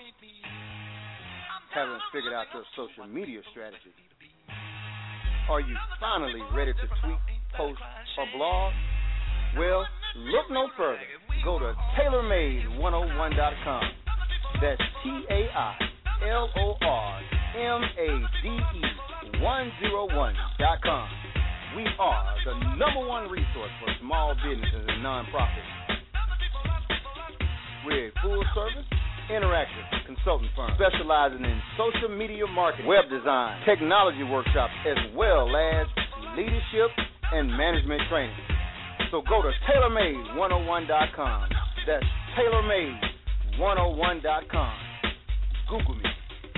Haven't figured out your social media strategy? Are you finally ready to tweet, post, or blog? Well, look no further. Go to TailorMade101.com. That's TailorMade101.com. We are the #1 resource for small businesses and nonprofits. We're a full-service, interactive consulting firm specializing in social media marketing, web design, technology workshops, as well as leadership and management training. So go to TailorMade101.com. That's TailorMade101.com. Google me.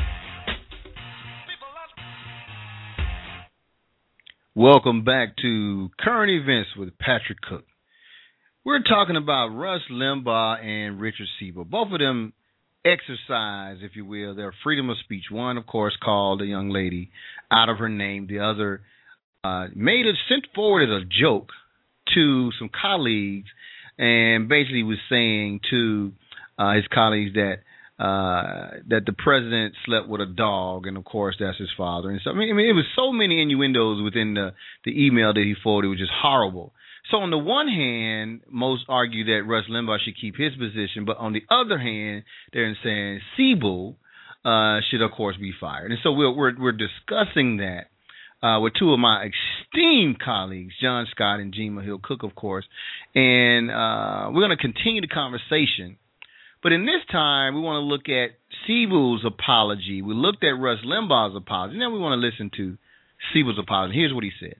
Welcome back to Current Events with Patrick Cook. We're talking about Rush Limbaugh and Richard Siebel. Both of them exercise, if you will, their freedom of speech. One, of course, called a young lady out of her name. The other sent forward as a joke to some colleagues and basically was saying to his colleagues that the president slept with a dog, and of course that's his father. And so I mean, it was so many innuendos within the email that he forwarded. It was just horrible. So on the one hand, most argue that Rush Limbaugh should keep his position, but on the other hand, they're saying Siebel should, of course, be fired. And so we're discussing that with two of my esteemed colleagues, John Scott and Jima Hill Cook, of course. And we're going to continue the conversation. But in this time, we want to look at Sewell's apology. We looked at Rush Limbaugh's apology. Now we want to listen to Sewell's apology. Here's what he said.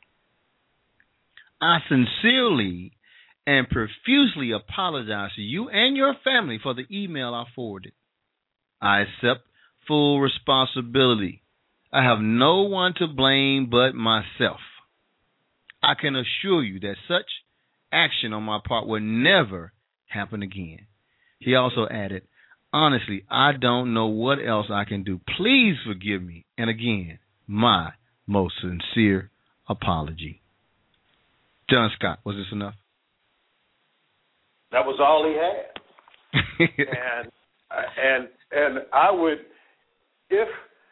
I sincerely and profusely apologize to you and your family for the email I forwarded. I accept full responsibility. I have no one to blame but myself. I can assure you that such action on my part will never happen again. He also added, honestly, I don't know what else I can do. Please forgive me. And again, my most sincere apology. John Scott, was this enough? That was all he had. and I would, if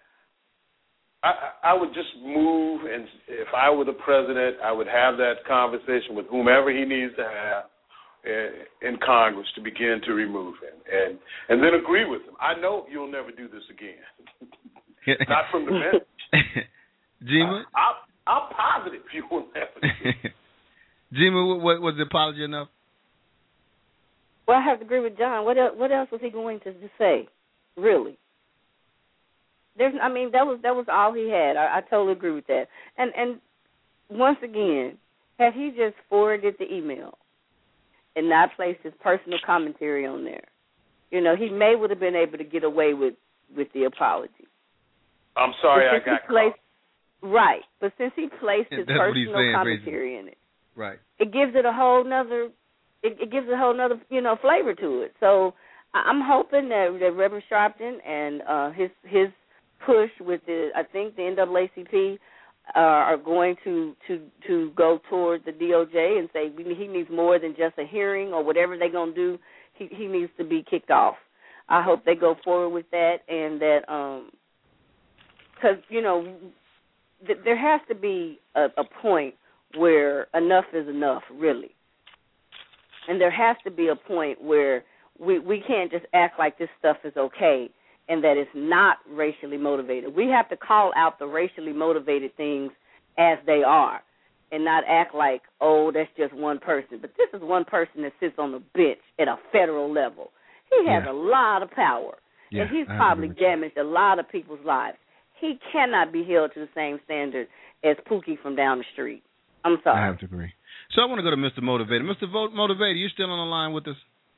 I would just move, and if I were the president, I would have that conversation with whomever he needs to have in Congress to begin to remove him, and then agree with him. I know you'll never do this again. Not from the bench. Jima? I'm positive you will never do it. Jima, was the apology enough? Well, I have to agree with John. What else was he going to say, really? That was all he had. I totally agree with that. And once again, had he just forwarded the email and not placed his personal commentary on there, he would have been able to get away with the apology. I'm sorry I got caught. Right, but since he placed his personal commentary in it, right, it gives it a whole nother. It gives a whole nother, flavor to it. So I'm hoping that Reverend Sharpton and his push with the NAACP are going to go toward the DOJ and say he needs more than just a hearing or whatever they're going to do. He needs to be kicked off. I hope they go forward with that, and that because there has to be a point where enough is enough, really. And there has to be a point where we can't just act like this stuff is okay and that it's not racially motivated. We have to call out the racially motivated things as they are and not act like, oh, that's just one person. But this is one person that sits on the bench at a federal level. He has a lot of power, and he's probably damaged a lot of people's lives. He cannot be held to the same standard as Pookie from down the street. I'm sorry. I have to agree. So I want to go to Mr. Motivated. Mr. Motivated, you still on the line with us?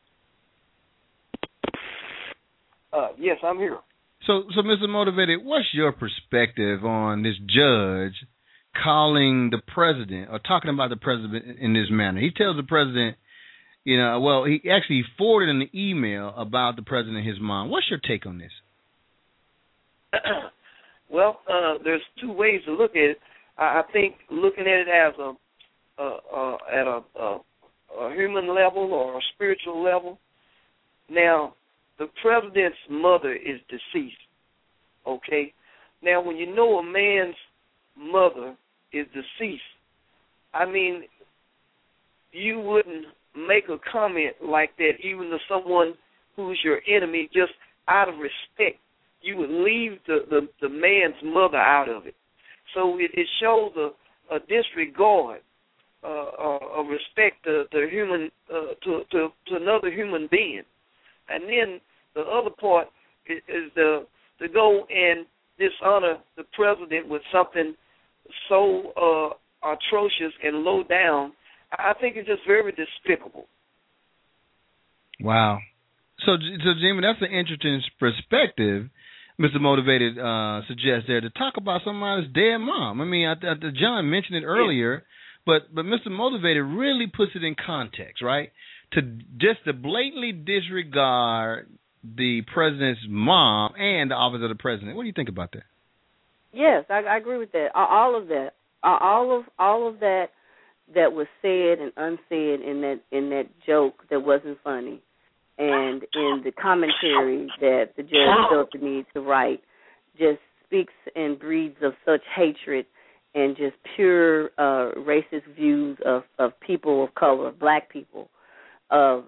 Yes, I'm here. So Mr. Motivated, what's your perspective on this judge calling the president or talking about the president in this manner? He tells the president, he actually forwarded an email about the president and his mom. What's your take on this? Well, there's two ways to look at it. I think looking at it as at a human level or a spiritual level. Now, the president's mother is deceased, okay? Now, when you know a man's mother is deceased, you wouldn't make a comment like that even to someone who's your enemy just out of respect. You would leave the man's mother out of it. So it shows a disregard, a respect to human to another human being. And then the other part is to go and dishonor the president with something so atrocious and low down. I think it's just very despicable. Wow. So Jimmy, that's an interesting perspective. Mr. Motivated suggests there to talk about somebody's dead mom. John mentioned it earlier, but Mr. Motivated really puts it in context, right? To blatantly disregard the president's mom and the office of the president. What do you think about that? Yes, I agree with that. All of that, all of that was said and unsaid in that joke that wasn't funny. And in the commentary that the judge felt the need to write, just speaks and breeds of such hatred and just pure racist views of people of color, of black people, of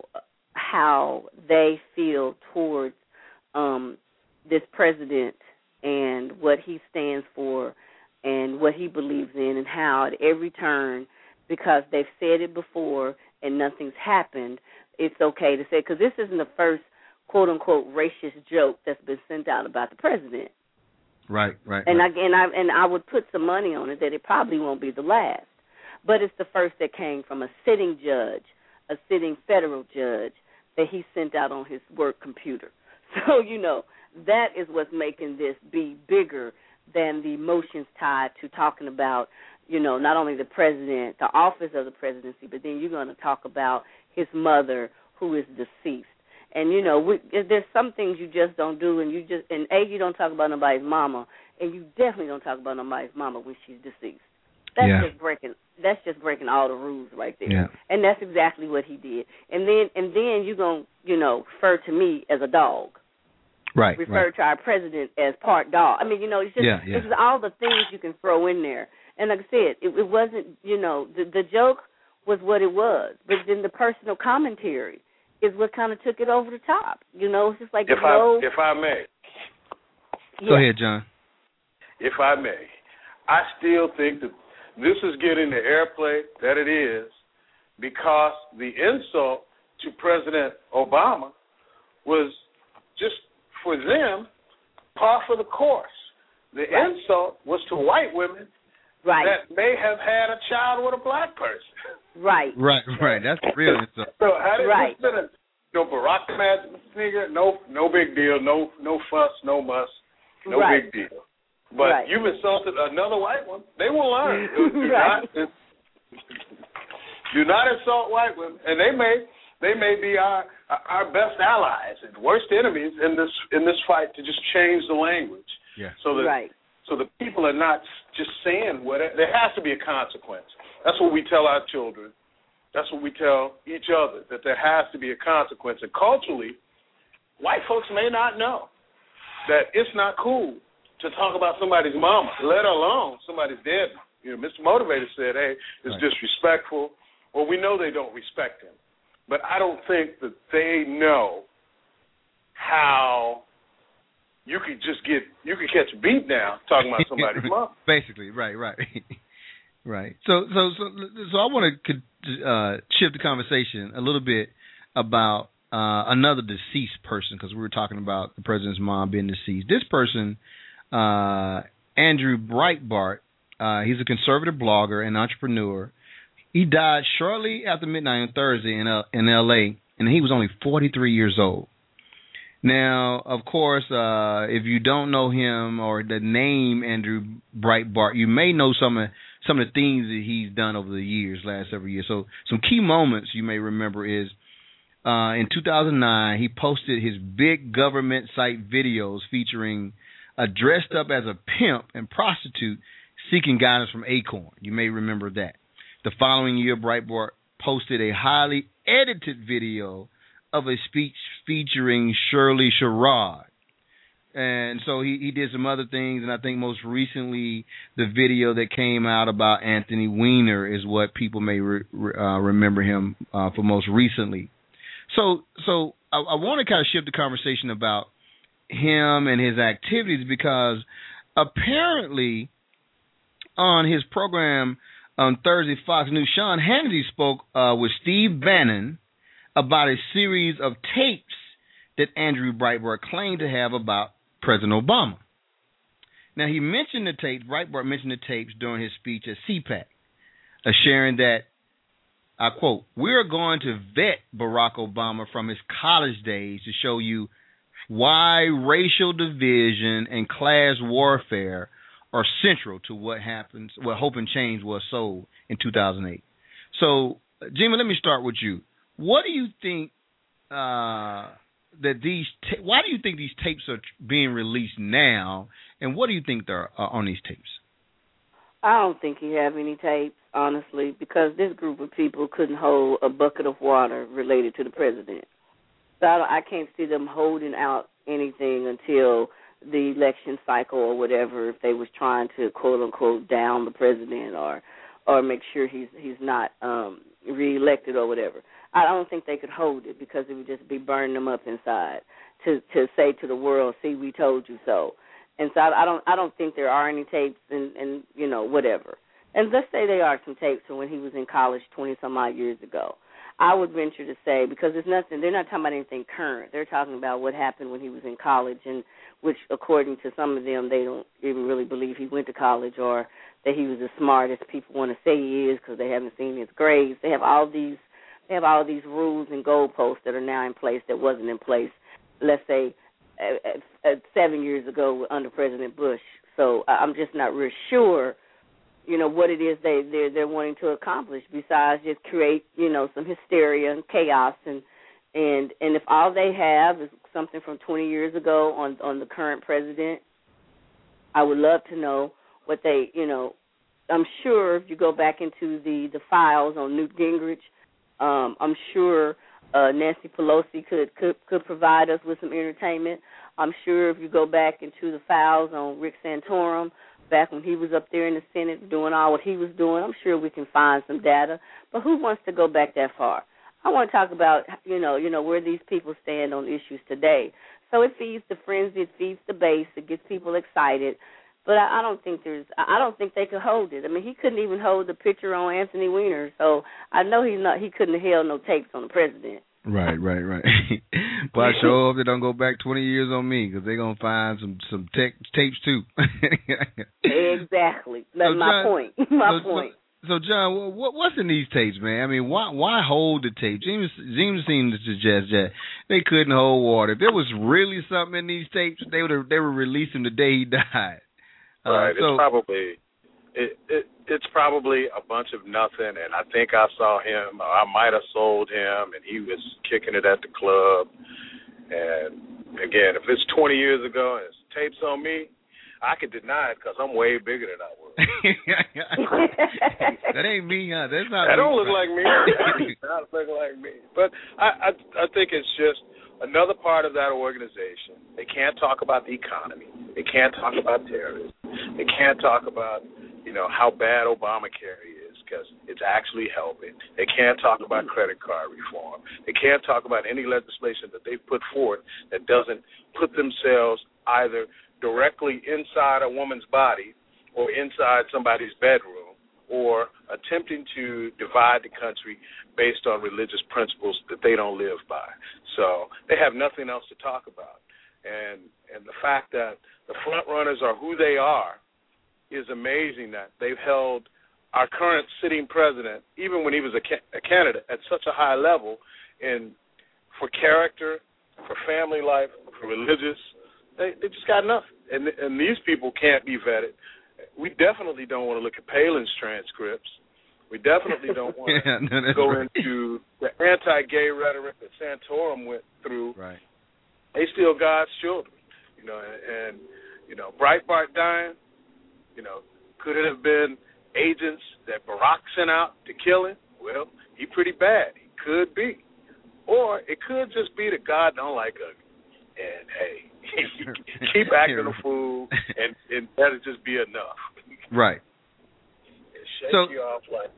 how they feel towards this president and what he stands for and what he believes in, and how at every turn, because they've said it before and nothing's happened, it's okay to say, because this isn't the first quote-unquote racist joke that's been sent out about the president. Right. And I would put some money on it that it probably won't be the last. But it's the first that came from a sitting judge, a sitting federal judge, that he sent out on his work computer. So, that is what's making this be bigger than the emotions tied to talking about, not only the president, the office of the presidency, but then you're going to talk about his mother, who is deceased. And, there's some things you just don't do, and you don't talk about nobody's mama, and you definitely don't talk about nobody's mama when she's deceased. That's just breaking all the rules right there. Yeah. And that's exactly what he did. And then you're going to, refer to me as a dog. Right. Refer to our president as part dog. I mean, it's just it's just all the things you can throw in there. And like I said, it wasn't, the joke was what it was, but then the personal commentary is what kind of took it over the top. It's just like if I may. Go ahead, John. If I may, I still think that this is getting the airplay that it is because the insult to President Obama was just, for them, par for the course. The insult was to white women that may have had a child with a black person. Right. That's the real insult. So how did this been Barack the Magic Finger? No big deal. No fuss. No muss. No big deal. But you've insulted another white one. They will learn. Do not insult white women, and they may be our best allies and worst enemies in this fight to just change the language. Yeah. So the people are not just saying there has to be a consequence. That's what we tell our children. That's what we tell each other, that there has to be a consequence. And culturally, white folks may not know that it's not cool to talk about somebody's mama, let alone somebody's dead. Mr. Motivator said, hey, it's disrespectful. Well, we know they don't respect him. But I don't think that they know how you could catch a beat down talking about somebody's mom. Basically, right. Right. So I want to shift the conversation a little bit about another deceased person, because we were talking about the president's mom being deceased. This person, Andrew Breitbart, he's a conservative blogger and entrepreneur. He died shortly after midnight on Thursday in L.A., and he was only 43 years old. Now, of course, if you don't know him or the name Andrew Breitbart, you may know some of the things that he's done over the years, last several years. So some key moments you may remember is in 2009, he posted his big government site videos featuring dressed up as a pimp and prostitute seeking guidance from Acorn. You may remember that. The following year, Breitbart posted a highly edited video of a speech featuring Shirley Sherrod. And so he did some other things, and I think most recently the video that came out about Anthony Weiner is what people may remember him for most recently. So I want to kind of shift the conversation about him and his activities, because apparently on his program on Thursday, Fox News, Sean Hannity spoke with Steve Bannon about a series of tapes that Andrew Breitbart claimed to have about President Obama. Now, he mentioned the tapes, Breitbart mentioned the tapes during his speech at CPAC, sharing that, I quote, "We're going to vet Barack Obama from his college days to show you why racial division and class warfare are central to what Hope and Change was sold in 2008. So, Jimmy, let me start with you. What do you think why do you think these tapes are being released now, and what do you think are on these tapes? I don't think he have any tapes, honestly, because this group of people couldn't hold a bucket of water related to the president. So I can't see them holding out anything until the election cycle or whatever, if they was trying to quote unquote down the president or make sure he's not reelected or whatever. I don't think they could hold it, because it would just be burning them up inside to say to the world, see, we told you so. And so I don't think there are any tapes and you know, whatever. And let's say there are some tapes from when he was in college 20-some-odd years ago. I would venture to say, because there's nothing, they're not talking about anything current. They're talking about what happened when he was in college, and which, according to some of them, they don't even really believe he went to college or that he was as smart as people want to say he is because they haven't seen his grades. They have all these rules and goalposts that are now in place that wasn't in place, let's say, 7 years ago under President Bush. So I'm just not real sure, you know, what it is they're wanting to accomplish besides just create, you know, some hysteria and chaos and if all they have is something from 20 years ago on the current president, I would love to know what they, you know, I'm sure if you go back into the files on Newt Gingrich, I'm sure Nancy Pelosi could provide us with some entertainment. I'm sure if you go back into the files on Rick Santorum, back when he was up there in the Senate doing all what he was doing, I'm sure we can find some data. But who wants to go back that far? I want to talk about, you know, where these people stand on issues today. So it feeds the frenzy, it feeds the base, it gets people excited. But I don't think they could hold it. I mean, he couldn't even hold the picture on Anthony Weiner, so I know he couldn't have held no tapes on the president. Right. But I sure hope they don't go back 20 years on me because they're going to find some tapes too. Exactly. That's my point. Point. So, John, what's in these tapes, man? I mean, why hold the tape? James seemed to suggest that they couldn't hold water. If there was really something in these tapes, they would release him the day he died. Right. It's probably a bunch of nothing, and I think I saw him, or I might have sold him, and he was kicking it at the club. And, again, if it's 20 years ago and it's tapes on me, I could deny it because I'm way bigger than I was. That ain't me, huh? That's not that don't look like me. That don't look like me. But I think it's just another part of that organization. They can't talk about the economy. They can't talk about terrorism. They can't talk about, you know, how bad Obamacare is because it's actually helping. They can't talk about credit card reform. They can't talk about any legislation that they've put forth that doesn't put themselves either directly inside a woman's body or inside somebody's bedroom or attempting to divide the country based on religious principles that they don't live by. So they have nothing else to talk about. And the fact that the front runners are who they are is amazing, that they've held our current sitting president, even when he was a candidate, at such a high level for character, for family life, for religious. They just got nothing. And these people can't be vetted. We definitely don't want to look at Palin's transcripts. We definitely don't want to go into the anti-gay rhetoric that Santorum went through. Right. They still God's children, you know, and you know, Breitbart dying, you know, could it have been agents that Barack sent out to kill him? Well, he pretty bad. He could be. Or it could just be that God don't like ugly. And, hey, keep acting a fool, and that'll just be enough. Right. It shakes you off like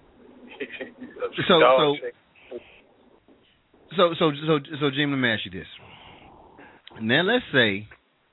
So, Jim, let me ask you this. Now, let's say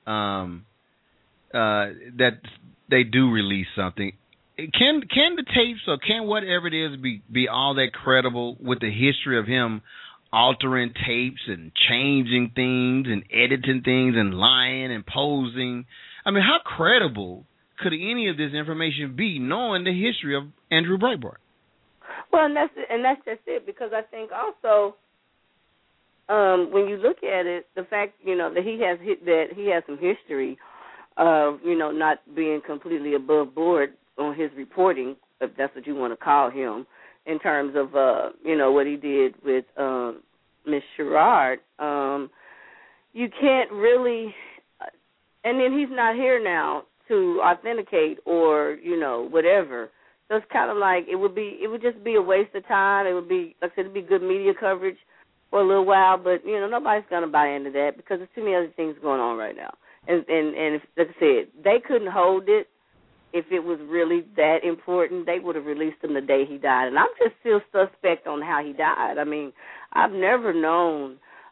that they do release something. Can the tapes or can whatever it is be all that credible with the history of him altering tapes and changing things and editing things and lying and posing? I mean, how credible could any of this information be, knowing the history of Andrew Breitbart? Well, and that's just it, because I think also when you look at it, the fact, you know, that he has some history of, you know, not being completely above board on his reporting, if that's what you want to call him, in terms of, you know, what he did with Ms. Sherrod. You can't really, and then he's not here now to authenticate or, you know, whatever. So it's kind of like it would just be a waste of time. It would be, like I said, it'd be good media coverage for a little while, but, you know, nobody's going to buy into that because there's too many other things going on right now. And if, like I said, they couldn't hold it. If it was really that important, they would have released him the day he died. And I'm just still suspect on how he died. I mean, I've never known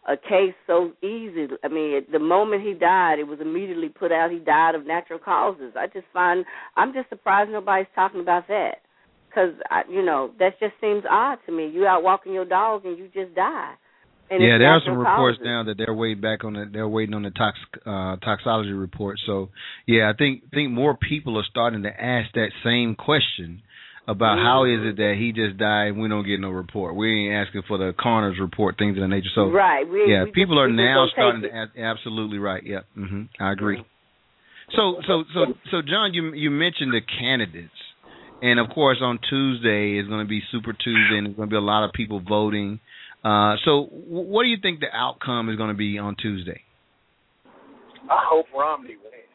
a case so easy. I mean, the moment he died, it was immediately put out he died of natural causes. I'm just surprised nobody's talking about that, because that just seems odd to me. You out walking your dog and you just die. And yeah, there are some causes. reports now that they're waiting on the toxicology report. So yeah, I think more people are starting to ask that same question about how is it that he just died and we don't get no report. We ain't asking for the coroner's report, things of that nature. So right, people are now starting to ask. Absolutely right. Yeah, I agree. Mm-hmm. So John, you mentioned the candidates, and of course on Tuesday is going to be Super Tuesday, and there's going to be a lot of people voting. So what do you think the outcome is going to be on Tuesday? I hope Romney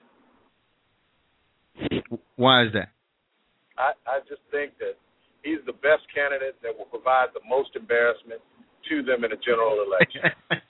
wins. Why is that? I just think that he's the best candidate that will provide the most embarrassment to them in a general election.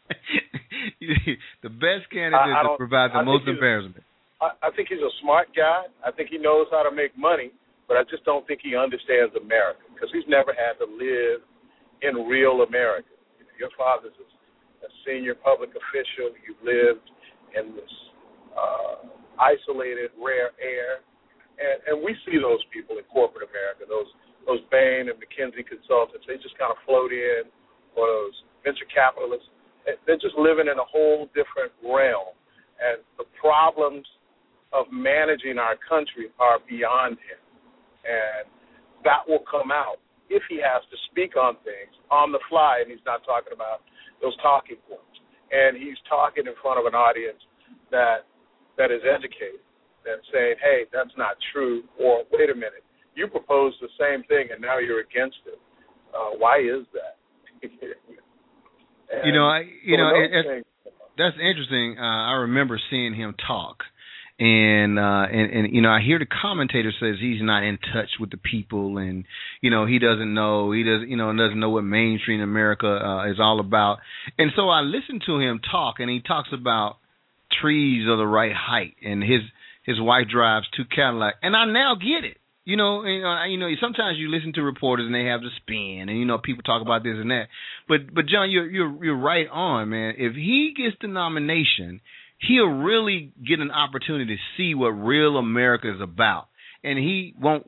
The best candidate that provides the most embarrassment. I think he's a smart guy. I think he knows how to make money, but I just don't think he understands America, because he's never had to live in real America. Your father's a senior public official. You've lived in this isolated, rare air. And we see those people in corporate America, those Bain and McKinsey consultants. They just kind of float in, or those venture capitalists. They're just living in a whole different realm. And the problems of managing our country are beyond him. And that will come out if he has to speak on things on the fly, and he's not talking about those talking points. And he's talking in front of an audience that is educated, and saying, hey, that's not true, or wait a minute, you proposed the same thing and now you're against it. Why is that? That's interesting. I remember seeing him talk, and I hear the commentator says he's not in touch with the people, and he doesn't know what mainstream America is all about. And so I listened to him talk, and he talks about trees of the right height, and his wife drives 2 Cadillacs, and I now get it. Sometimes you listen to reporters and they have the spin, and people talk about this and that. But John, you're right on, man. If he gets the nomination, he'll really get an opportunity to see what real America is about, and he won't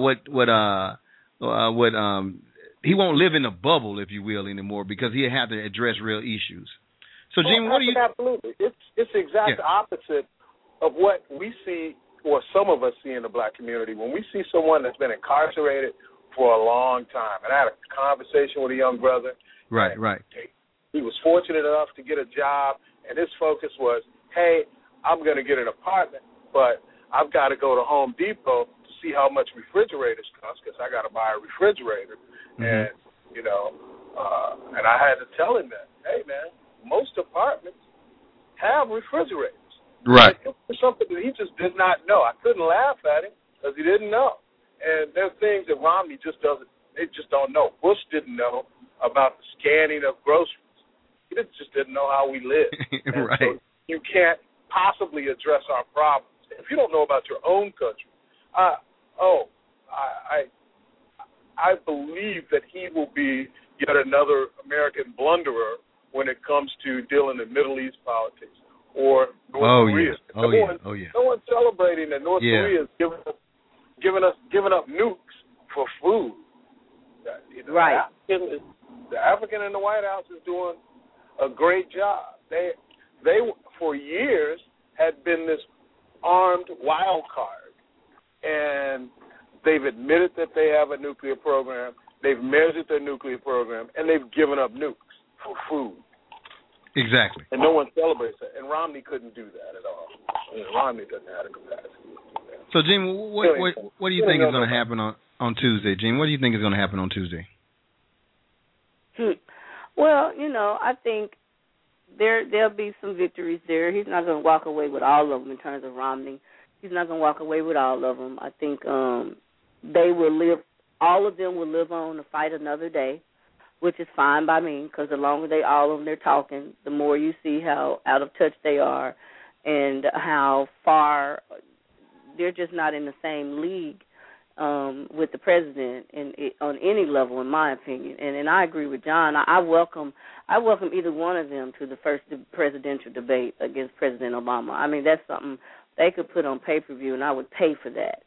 he won't live in a bubble, if you will, anymore, because he'll have to address real issues. So, Jim, what do you? Absolutely, it's the exact opposite of what we see, or some of us see in the black community. When we see someone that's been incarcerated for a long time, and I had a conversation with a young brother. Right. He was fortunate enough to get a job, and his focus was, hey, I'm going to get an apartment, but I've got to go to Home Depot to see how much refrigerators cost, because I got to buy a refrigerator. And, and I had to tell him that, hey, man, most apartments have refrigerators. Right. It was something that he just did not know. I couldn't laugh at him because he didn't know. And there are things that Romney just don't know. Bush didn't know about the scanning of groceries. He just didn't know how we live. Right. So you can't possibly address our problems if you don't know about your own country. I believe that he will be yet another American blunderer when it comes to dealing in Middle East politics or North Korea. No one's celebrating that North Korea is giving up nukes for food. Right. The African in the White House is doing a great job. They for years had been this armed wild card, and they've admitted that they have a nuclear program. They've measured their nuclear program, and they've given up nukes for food. Exactly. And no one celebrates that. And Romney couldn't do that at all. Romney doesn't have the capacity to do that. So, Jim, what do you think is going to happen on Tuesday, Jim? What do you think is going to happen on Tuesday? Well, I think there'll be some victories there. He's not going to walk away with all of them in terms of Romney. He's not going to walk away with all of them. I think they will live. All of them will live on to fight another day, which is fine by me, because the longer all of them they're talking, the more you see how out of touch they are and how far they're just not in the same league with the president on any level, in my opinion. And I agree with John. I welcome either one of them to the first presidential debate against President Obama. I mean, that's something they could put on pay-per-view, and I would pay for that,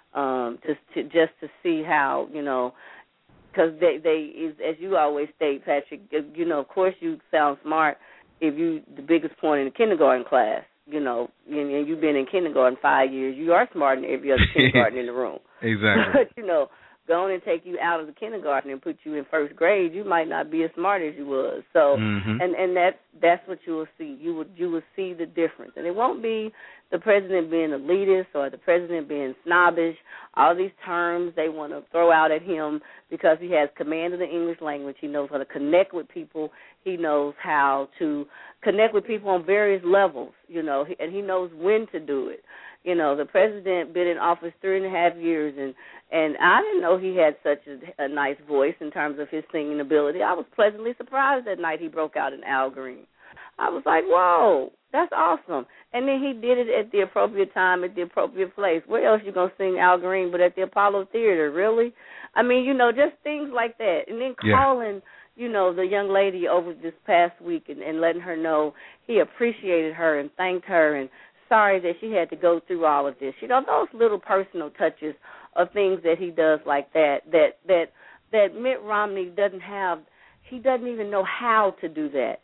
just to see how, because they, as you always state, Patrick, of course you sound smart if you the biggest point in the kindergarten class, and you've been in kindergarten 5 years, you are smarter than every other kindergarten in the room. Exactly. But, go on and take you out of the kindergarten and put you in first grade, you might not be as smart as you was. So, and that's what you will see. You will see the difference, and it won't be the president being elitist or the president being snobbish. All these terms they want to throw out at him because he has command of the English language. He knows how to connect with people. He knows how to connect with people on various levels, and he knows when to do it. The president been in office 3.5 years, and I didn't know he had such a nice voice in terms of his singing ability. I was pleasantly surprised that night he broke out in Al Green. I was like, whoa, that's awesome. And then he did it at the appropriate time, at the appropriate place. Where else you going to sing Al Green but at the Apollo Theater, really? I mean, just things like that. And then calling, the young lady over this past week and letting her know he appreciated her and thanked her and sorry that she had to go through all of this. Those little personal touches of things that he does like that Mitt Romney doesn't have. He doesn't even know how to do that.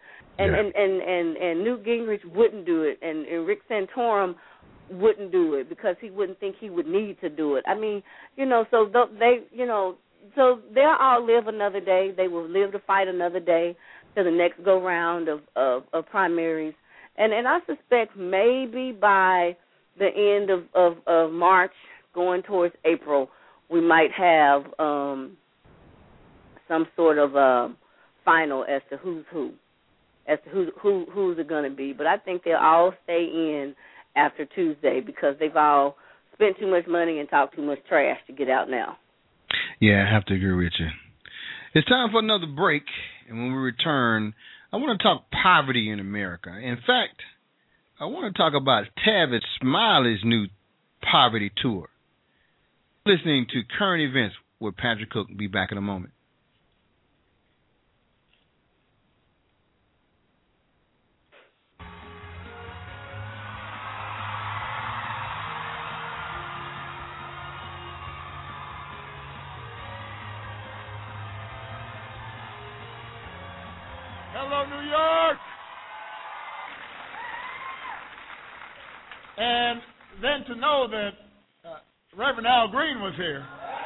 And Newt Gingrich wouldn't do it, and Rick Santorum wouldn't do it because he wouldn't think he would need to do it. I mean, so so they'll all live another day. They will live to fight another day to the next go round of primaries. And I suspect maybe by the end of March, going towards April, we might have some sort of final as to who's who, as to who's it going to be. But I think they'll all stay in after Tuesday because they've all spent too much money and talked too much trash to get out now. Yeah, I have to agree with you. It's time for another break, and when we return, I want to talk poverty in America. In fact, I want to talk about Tavis Smiley's new poverty tour. Listening to Current Events with Patrick Cook. Be back in a moment. Hello, New York! And then to know that Reverend Al Green was here.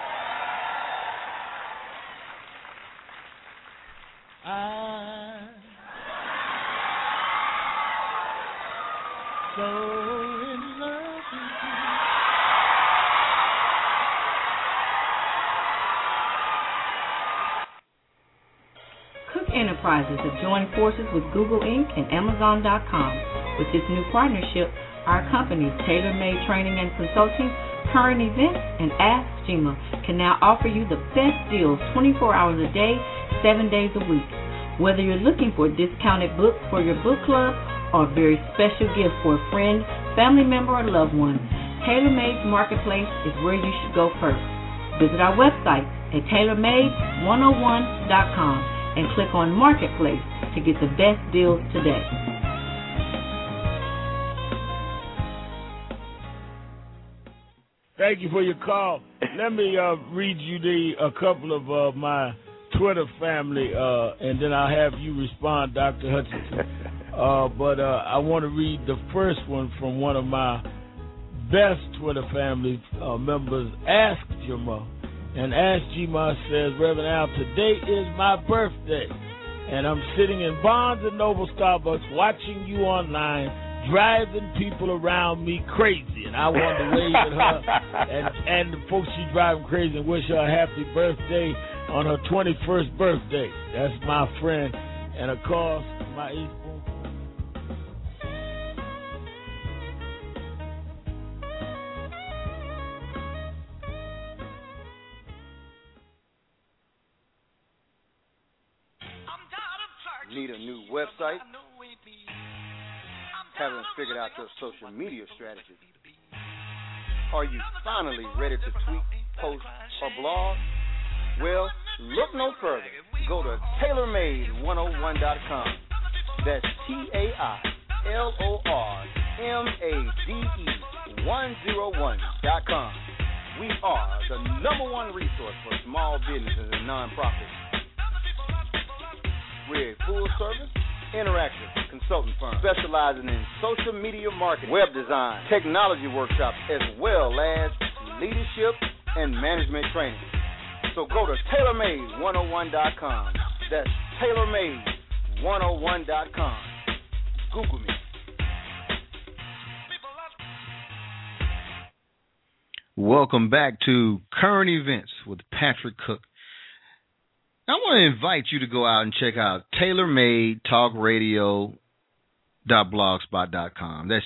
I so in love with you. Cook Enterprises have joined forces with Google Inc. and Amazon.com. With this new partnership, our companies, Tailor Made Training and Consulting, Current Events, and Ask Jima, can now offer you the best deals 24 hours a day, 7 days a week. Whether you're looking for a discounted book for your book club or a very special gift for a friend, family member, or loved one, Tailor Made's Marketplace is where you should go first. Visit our website at tailormade101.com and click on Marketplace to get the best deals today. Thank you for your call. Let me read you a couple of my Twitter family, and then I'll have you respond, Dr. Hutchinson. But I want to read the first one from one of my best Twitter family members, Ask Jima. And Ask Jima says, Reverend Al, today is my birthday, and I'm sitting in Barnes & Noble Starbucks watching you online, driving people around me crazy, and I want to wave at her and the folks she driving crazy and wish her a happy birthday on her 21st birthday. That's my friend, and of course, my East Boom. Need a new website? Haven't figured out your social media strategy? Are you finally ready to tweak post, or blog? Well, look no further. Go to TaylorMade101.com. That's TaylorMade101.com. We are the #1 resource for small businesses and nonprofits. We're a full-service, interactive consulting firm specializing in social media marketing, web design, technology workshops, as well as leadership and management training. So go to TaylorMade101.com. That's TaylorMade101.com. Google me. Welcome back to Current Events with Patrick Cook. I want to invite you to go out and check out TaylorMadeTalkRadio.blogspot.com. That's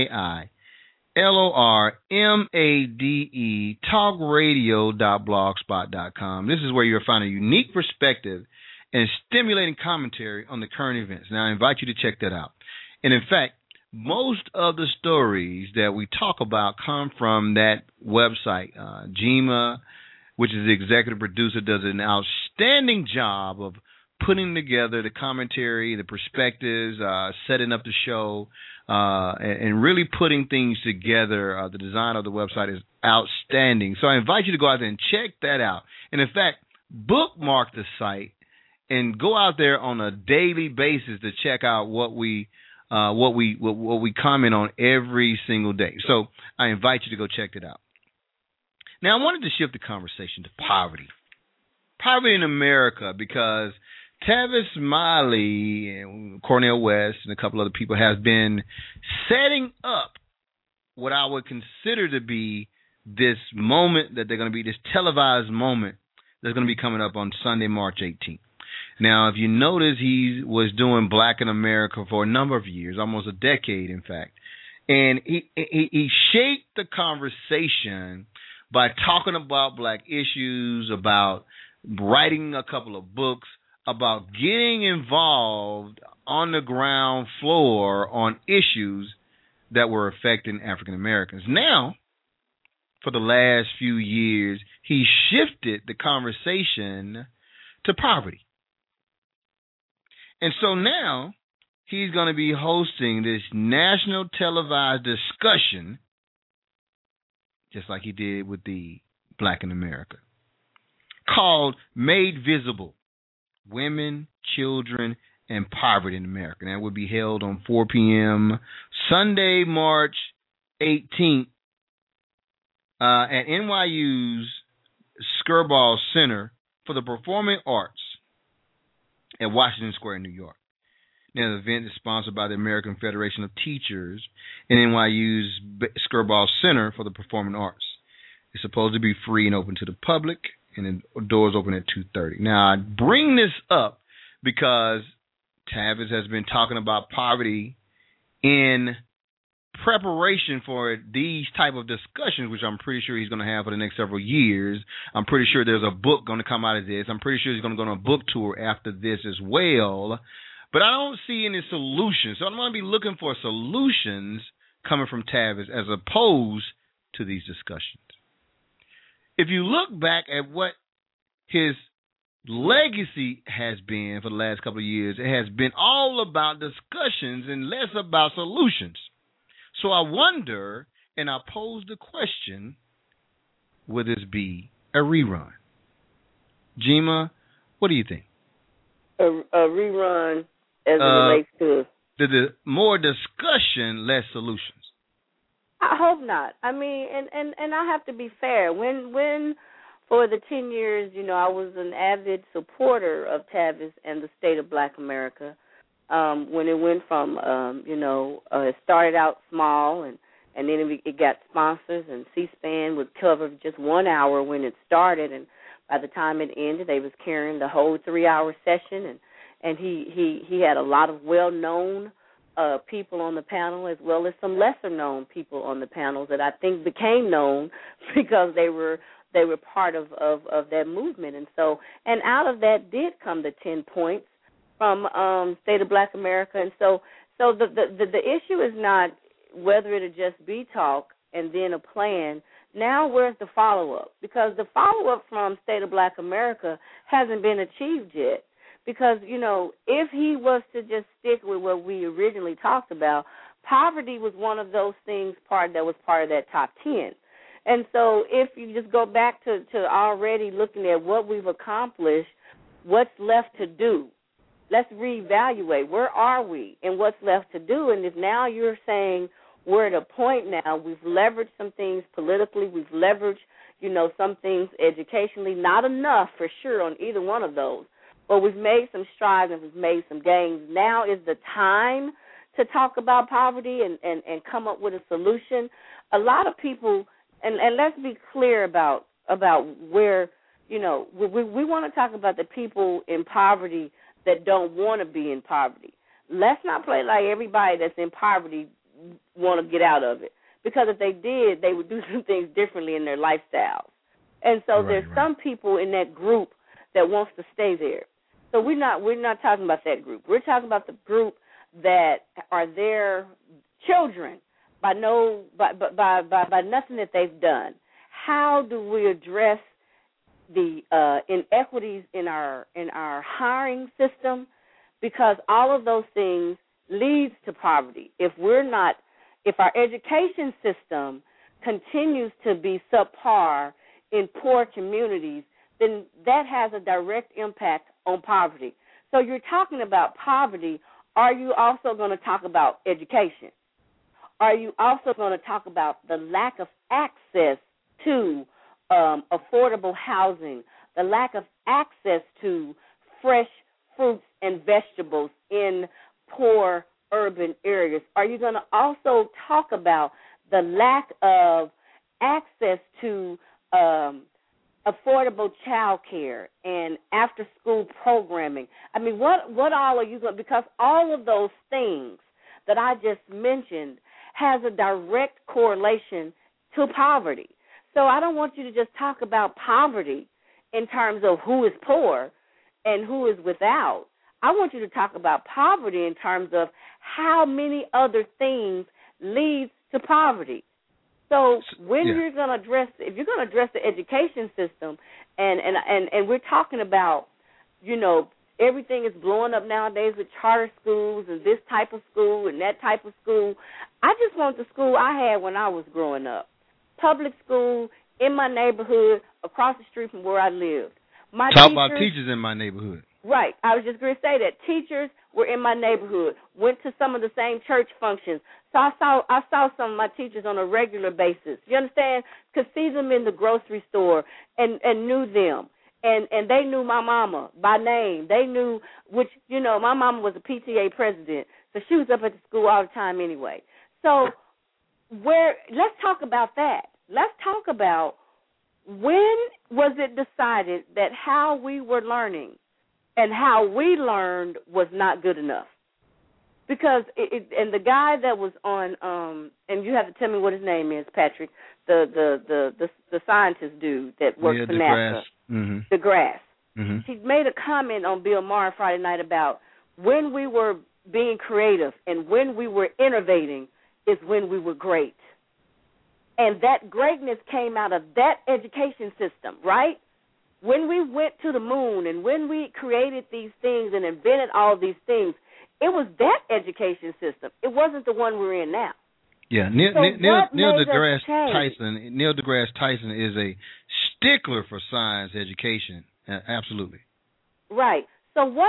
TaylorMade TalkRadio.blogspot.com. This is where you'll find a unique perspective and stimulating commentary on the current events. Now, I invite you to check that out. And in fact, most of the stories that we talk about come from that website. Jima, which is the executive producer, does an outstanding job of putting together the commentary, the perspectives, setting up the show, and really putting things together. The design of the website is outstanding. So I invite you to go out there and check that out. And in fact, bookmark the site and go out there on a daily basis to check out what we comment on every single day. So I invite you to go check it out. Now, I wanted to shift the conversation to poverty. Poverty in America, because Tavis Smiley and Cornel West and a couple other people have been setting up what I would consider to be this moment that they're going to be, this televised moment that's going to be coming up on Sunday, March 18th. Now, if you notice, he was doing Black in America for a number of years, almost a decade, in fact. And he shaped the conversation by talking about Black issues, about writing a couple of books, about getting involved on the ground floor on issues that were affecting African Americans. Now, for the last few years, he shifted the conversation to poverty. And so now he's going to be hosting this national televised discussion, just like he did with the Black in America, called Made Visible: Women, Children, and Poverty in America. And that will be held on 4 p.m. Sunday, March 18th at NYU's Skirball Center for the Performing Arts at Washington Square, New York. Now, the event is sponsored by the American Federation of Teachers and NYU's Skirball Center for the Performing Arts. It's supposed to be free and open to the public, and the doors open at 2:30. Now, I bring this up because Tavis has been talking about poverty in preparation for these type of discussions, which I'm pretty sure he's going to have for the next several years. I'm pretty sure there's a book going to come out of this. I'm pretty sure he's going to go on a book tour after this as well. But I don't see any solutions. So I'm going to be looking for solutions coming from Tavis as opposed to these discussions. If you look back at what his legacy has been for the last couple of years, it has been all about discussions and less about solutions. So I wonder, and I pose the question, will this be a rerun? Jima, what do you think? A rerun as it relates to? The more discussion, less solutions. I hope not. I mean, and I have to be fair. When for the 10 years, I was an avid supporter of Tavis and the state of Black America. When it went from, it started out small, and then it got sponsors, and C-SPAN would cover just 1 hour when it started, and by the time it ended, they was carrying the whole 3-hour session, and he had a lot of well-known people on the panel, as well as some lesser-known people on the panel that I think became known because they were part of that movement, and out of that did come the 10 points from State of Black America. And so the issue is not whether it'll just be talk and then a plan. Now where's the follow-up? Because the follow-up from State of Black America hasn't been achieved yet. Because, if he was to just stick with what we originally talked about, poverty was one of those things that was part of that top 10. And so if you just go back to already looking at what we've accomplished, what's left to do, let's reevaluate. Where are we and what's left to do? And if now you're saying we're at a point now, we've leveraged some things politically, we've leveraged, some things educationally, not enough for sure on either one of those, but we've made some strides and we've made some gains. Now is the time to talk about poverty and come up with a solution. A lot of people, and let's be clear about where, we want to talk about the people in poverty that don't want to be in poverty. Let's not play like everybody that's in poverty want to get out of it, because if they did, they would do some things differently in their lifestyles. And so there's some people in that group that wants to stay there. So we're not talking about that group. We're talking about the group that are their children by nothing that they've done. How do we address the inequities in our hiring system? Because all of those things leads to poverty. If our education system continues to be subpar in poor communities, then that has a direct impact on poverty. So you're talking about poverty. Are you also going to talk about education? Are you also going to talk about the lack of access to affordable housing, the lack of access to fresh fruits and vegetables in poor urban areas? Are you going to also talk about the lack of access to affordable child care and after-school programming? I mean, what all are you going to, because all of those things that I just mentioned has a direct correlation to poverty. So I don't want you to just talk about poverty in terms of who is poor and who is without. I want you to talk about poverty in terms of how many other things leads to poverty. So when you're going to address, if you're going to address the education system, and we're talking about, everything is blowing up nowadays with charter schools and this type of school and that type of school. I just want the school I had when I was growing up. Public school in my neighborhood, across the street from where I lived. Talk about teachers in my neighborhood. Right. I was just going to say that. Teachers were in my neighborhood, went to some of the same church functions. So I saw some of my teachers on a regular basis. You understand? Could see them in the grocery store and knew them. And they knew my mama by name. They knew, my mama was a PTA president, so she was up at the school all the time anyway. So let's talk about that. Let's talk about when was it decided that how we were learning and how we learned was not good enough. Because and the guy that was on, and you have to tell me what his name is, Patrick, the scientist dude that works for NASA, DeGrasse. Mm-hmm. He made a comment on Bill Maher Friday night about when we were being creative and when we were innovating is when we were great. And that greatness came out of that education system, right? When we went to the moon and when we created these things and invented all these things, it was that education system. It wasn't the one we're in now. Yeah, Neil deGrasse Tyson is a stickler for science education. Absolutely. Right. So who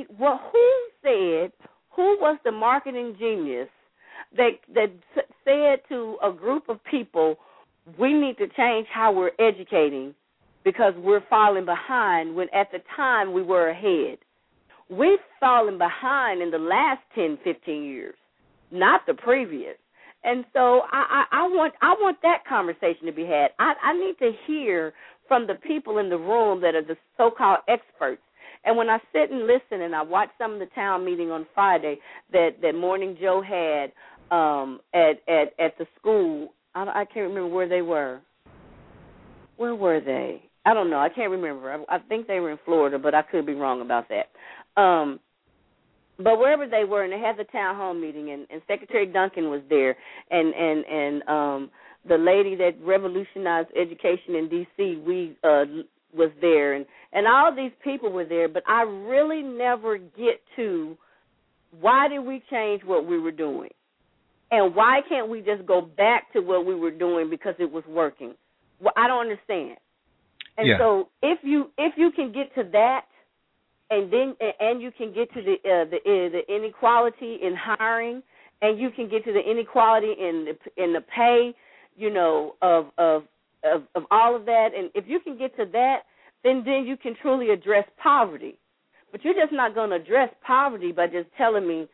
was the marketing genius that said to a group of people, we need to change how we're educating because we're falling behind when at the time we were ahead? We've fallen behind in the last 10, 15 years, not the previous. And so I want that conversation to be had. I need to hear from the people in the room that are the so-called experts. And when I sit and listen and I watch some of the town meeting on Friday that Morning Joe had at the school, I can't remember where they were. Where were they? I don't know. I can't remember. I think they were in Florida, but I could be wrong about that. But wherever they were, and they had the town hall meeting, and Secretary Duncan was there, and the lady that revolutionized education in D.C., was there, and all these people were there. But I really never get to why did we change what we were doing, and why can't we just go back to what we were doing because it was working? Well, I don't understand. And so if you can get to that. And you can get to the inequality in hiring, and you can get to the inequality in the pay, of all of that. And if you can get to that, then you can truly address poverty. But you're just not going to address poverty by just telling me,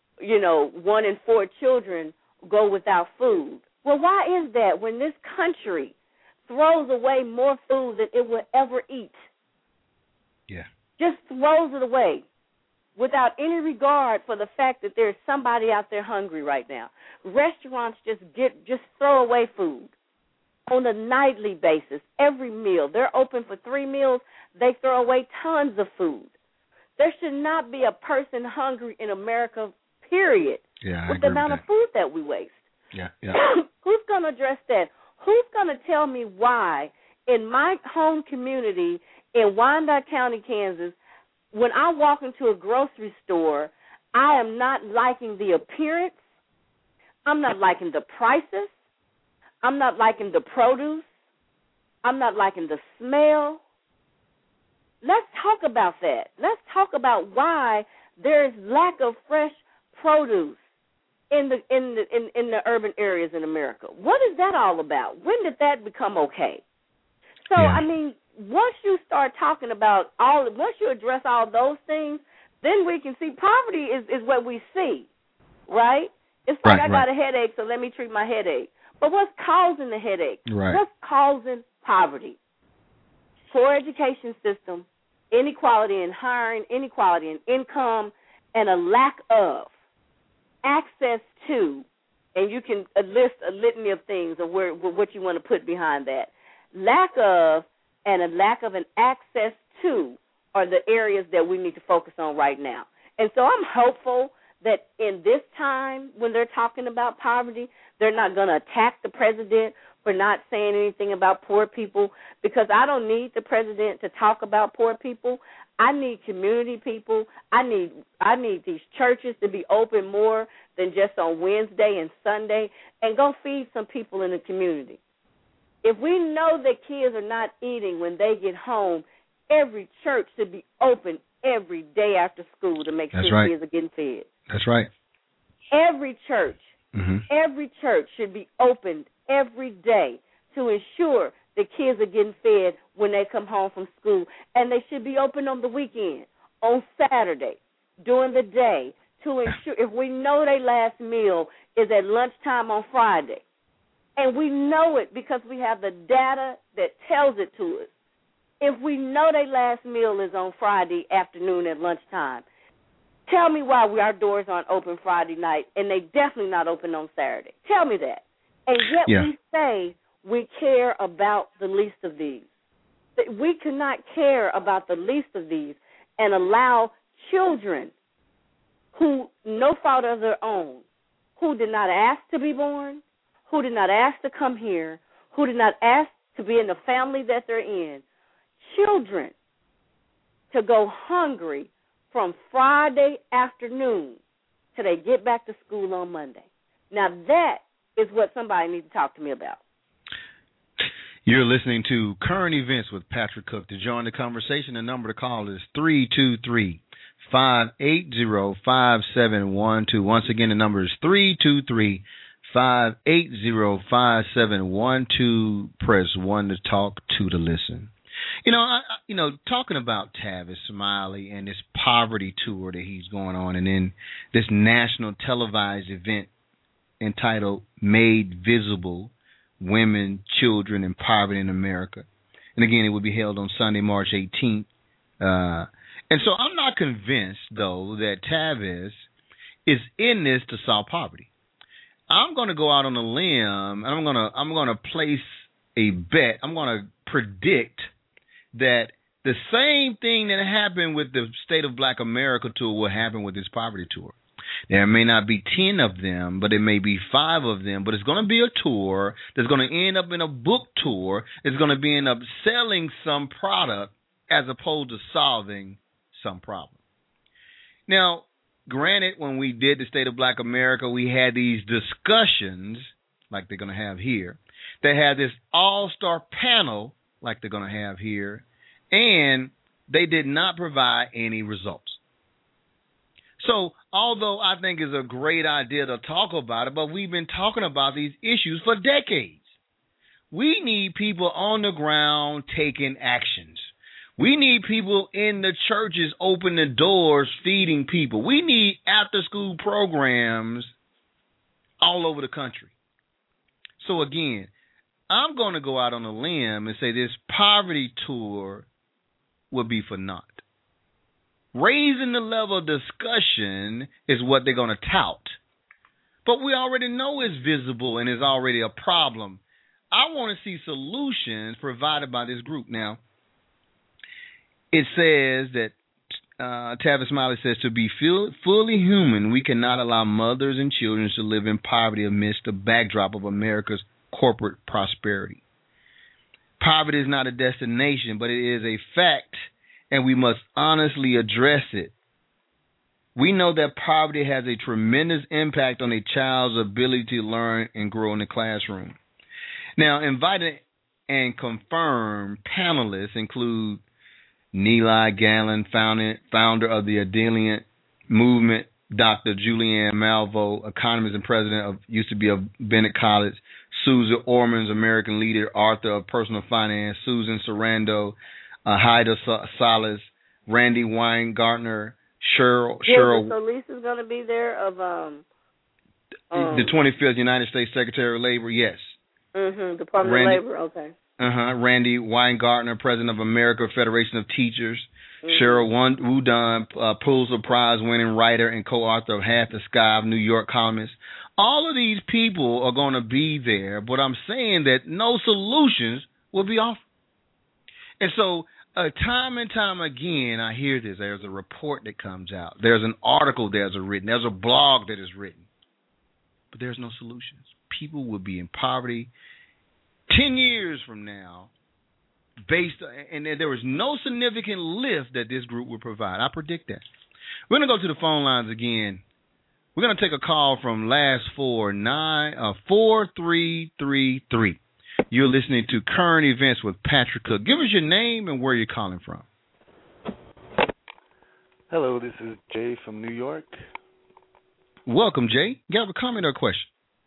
1 in 4 children go without food. Well, why is that when this country throws away more food than it will ever eat? Yeah. Just throws it away without any regard for the fact that there's somebody out there hungry right now. Restaurants just throw away food on a nightly basis, every meal. They're open for 3 meals. They throw away tons of food. There should not be a person hungry in America, period, with the amount of food that we waste. Yeah. Who's going to address that? Who's going to tell me why in my home community in Wyandotte County, Kansas, when I walk into a grocery store, I am not liking the appearance. I'm not liking the prices. I'm not liking the produce. I'm not liking the smell. Let's talk about that. Let's talk about why there is lack of fresh produce in the urban areas in America. What is that all about? When did that become okay? So, I mean, once you start talking about once you address all those things, then we can see poverty is what we see, right? It's like I got a headache, so let me treat my headache. But what's causing the headache? Right. What's causing poverty? Poor education system, inequality in hiring, inequality in income, and a lack of access to, and you can list a litany of things of what you want to put behind that. Lack of and a lack of an access to are the areas that we need to focus on right now. And so I'm hopeful that in this time when they're talking about poverty, they're not going to attack the president for not saying anything about poor people, because I don't need the president to talk about poor people. I need community people. I need these churches to be open more than just on Wednesday and Sunday, and go feed some people in the community. If we know that kids are not eating when they get home, every church should be open every day after school to make sure kids are getting fed. That's right. Every church should be opened every day to ensure that kids are getting fed when they come home from school. And they should be open on the weekend, on Saturday, during the day, to ensure if we know their last meal is at lunchtime on Friday. And we know it because we have the data that tells it to us. If we know their last meal is on Friday afternoon at lunchtime, tell me why our doors aren't open Friday night and they definitely not open on Saturday. Tell me that. And yet we say we care about the least of these. We cannot care about the least of these and allow children who, no fault of their own, who did not ask to be born, who did not ask to come here, who did not ask to be in the family that they're in, children to go hungry from Friday afternoon till they get back to school on Monday. Now that is what somebody needs to talk to me about. You're listening to Current Events with Patrick Cook. To join the conversation, the number to call is 323-580-5712. Once again, the number is 323-580-5712. Press 1 to talk, 2 to listen. Talking about Tavis Smiley and this poverty tour that he's going on, and then this national televised event entitled Made Visible, Women, Children, and Poverty in America. And again, it will be held on Sunday, March 18th. And so I'm not convinced, though, that Tavis is in this to solve poverty. I'm going to go out on a limb, and I'm going to place a bet. I'm going to predict that The same thing that happened with the State of Black America tour will happen with this poverty tour. There may not be 10 of them, but it may be 5 of them. But it's going to be a tour that's going to end up in a book tour. It's going to be end up selling some product as opposed to solving some problem. Now, granted, when we did the State of Black America, we had these discussions, like they're going to have here. They had this all-star panel, like they're going to have here, and they did not provide any results. So, although I think it's a great idea to talk about it, but we've been talking about these issues for decades. We need people on the ground taking actions. We need people in the churches opening the doors, feeding people. We need after-school programs all over the country. So, again, I'm going to go out on a limb and say this poverty tour would be for naught. Raising the level of discussion is what they're going to tout. But we already know it's visible and is already a problem. I want to see solutions provided by this group. Now, it says that Tavis Smiley says, to be fully human, we cannot allow mothers and children to live in poverty amidst the backdrop of America's corporate prosperity. Poverty is not a destination, but it is a fact, and we must honestly address it. We know that poverty has a tremendous impact on a child's ability to learn and grow in the classroom. Now, invited and confirmed panelists include Neeli Gallon, founder of the Adelian Movement, Dr. Julianne Malveaux, economist and president used to be of Bennett College, Susan Ormans, American leader, author of Personal Finance, Susan Sarandon, Haida Salas, Randy Weingartner, Cheryl. So Lisa's going to be there of the 25th United States Secretary of Labor. Yes. Department of Labor. Okay. Randy Weingartner, president of American Federation of Teachers. Cheryl Wudon, Pulitzer Prize winning writer and co-author of Half the Sky of New York columnist. All of these people are going to be there, but I'm saying that no solutions will be offered. And so time and time again, I hear this. There's a report that comes out. There's an article there's a blog that is written. But there's no solutions. People will be in poverty 10 years from now, and there is no significant lift that this group will provide. I predict that. We're going to go to the phone lines again. We're going to take a call from last 4333. You're listening to Current Events with Patrick Cook. Give us your name and where you're calling from. Hello, this is Jay from New York. Welcome, Jay. You have a comment or a question?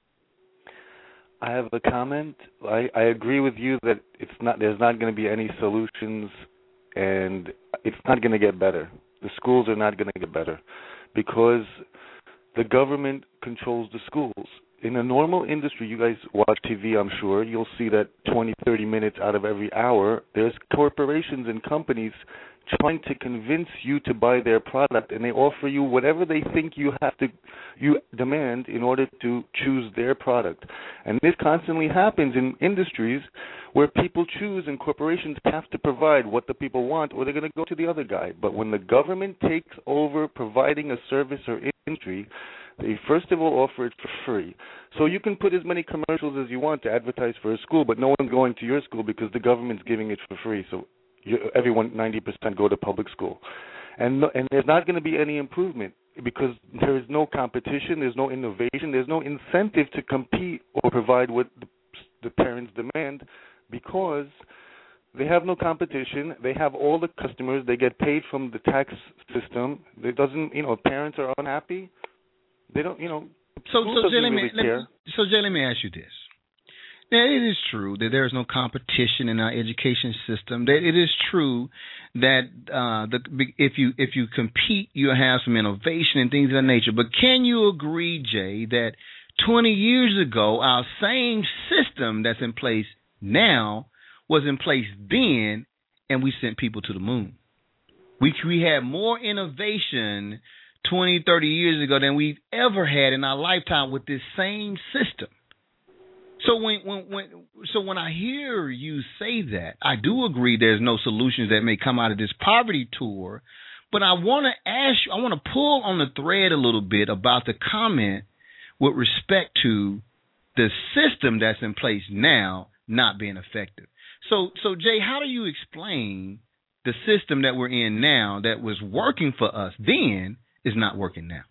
I have a comment. I agree with you that there's not going to be any solutions, and it's not going to get better. The schools are not going to get better because the government controls the schools. In a normal industry, you guys watch TV, I'm sure, you'll see that 20, 30 minutes out of every hour, there's corporations and companies trying to convince you to buy their product, and they offer you whatever they think you demand in order to choose their product. And this constantly happens in industries where people choose and corporations have to provide what the people want, or they're going to go to the other guy. But when the government takes over providing a service or industry, they first of all offer it for free. So you can put as many commercials as you want to advertise for a school, but no one's going to your school because the government's giving it for free. So everyone, 90%, go to public school. And there's not going to be any improvement because there is no competition, there's no innovation, there's no incentive to compete or provide what the parents demand because they have no competition. They have all the customers. They get paid from the tax system. It doesn't, parents are unhappy. They don't, So Jay, let me ask you this. Now, it is true that there is no competition in our education system. That it is true that if you compete, you have some innovation and things of that nature. But can you agree, Jay, that 20 years ago, our same system that's in place now was in place then, and we sent people to the moon? We had more innovation 20, 30 years ago than we've ever had in our lifetime with this same system. So when I hear you say that, I do agree there's no solutions that may come out of this poverty tour, but I want to ask you, I want to pull on the thread a little bit about the comment with respect to the system that's in place now not being effective. So Jay, how do you explain the system that we're in now that was working for us then is not working now?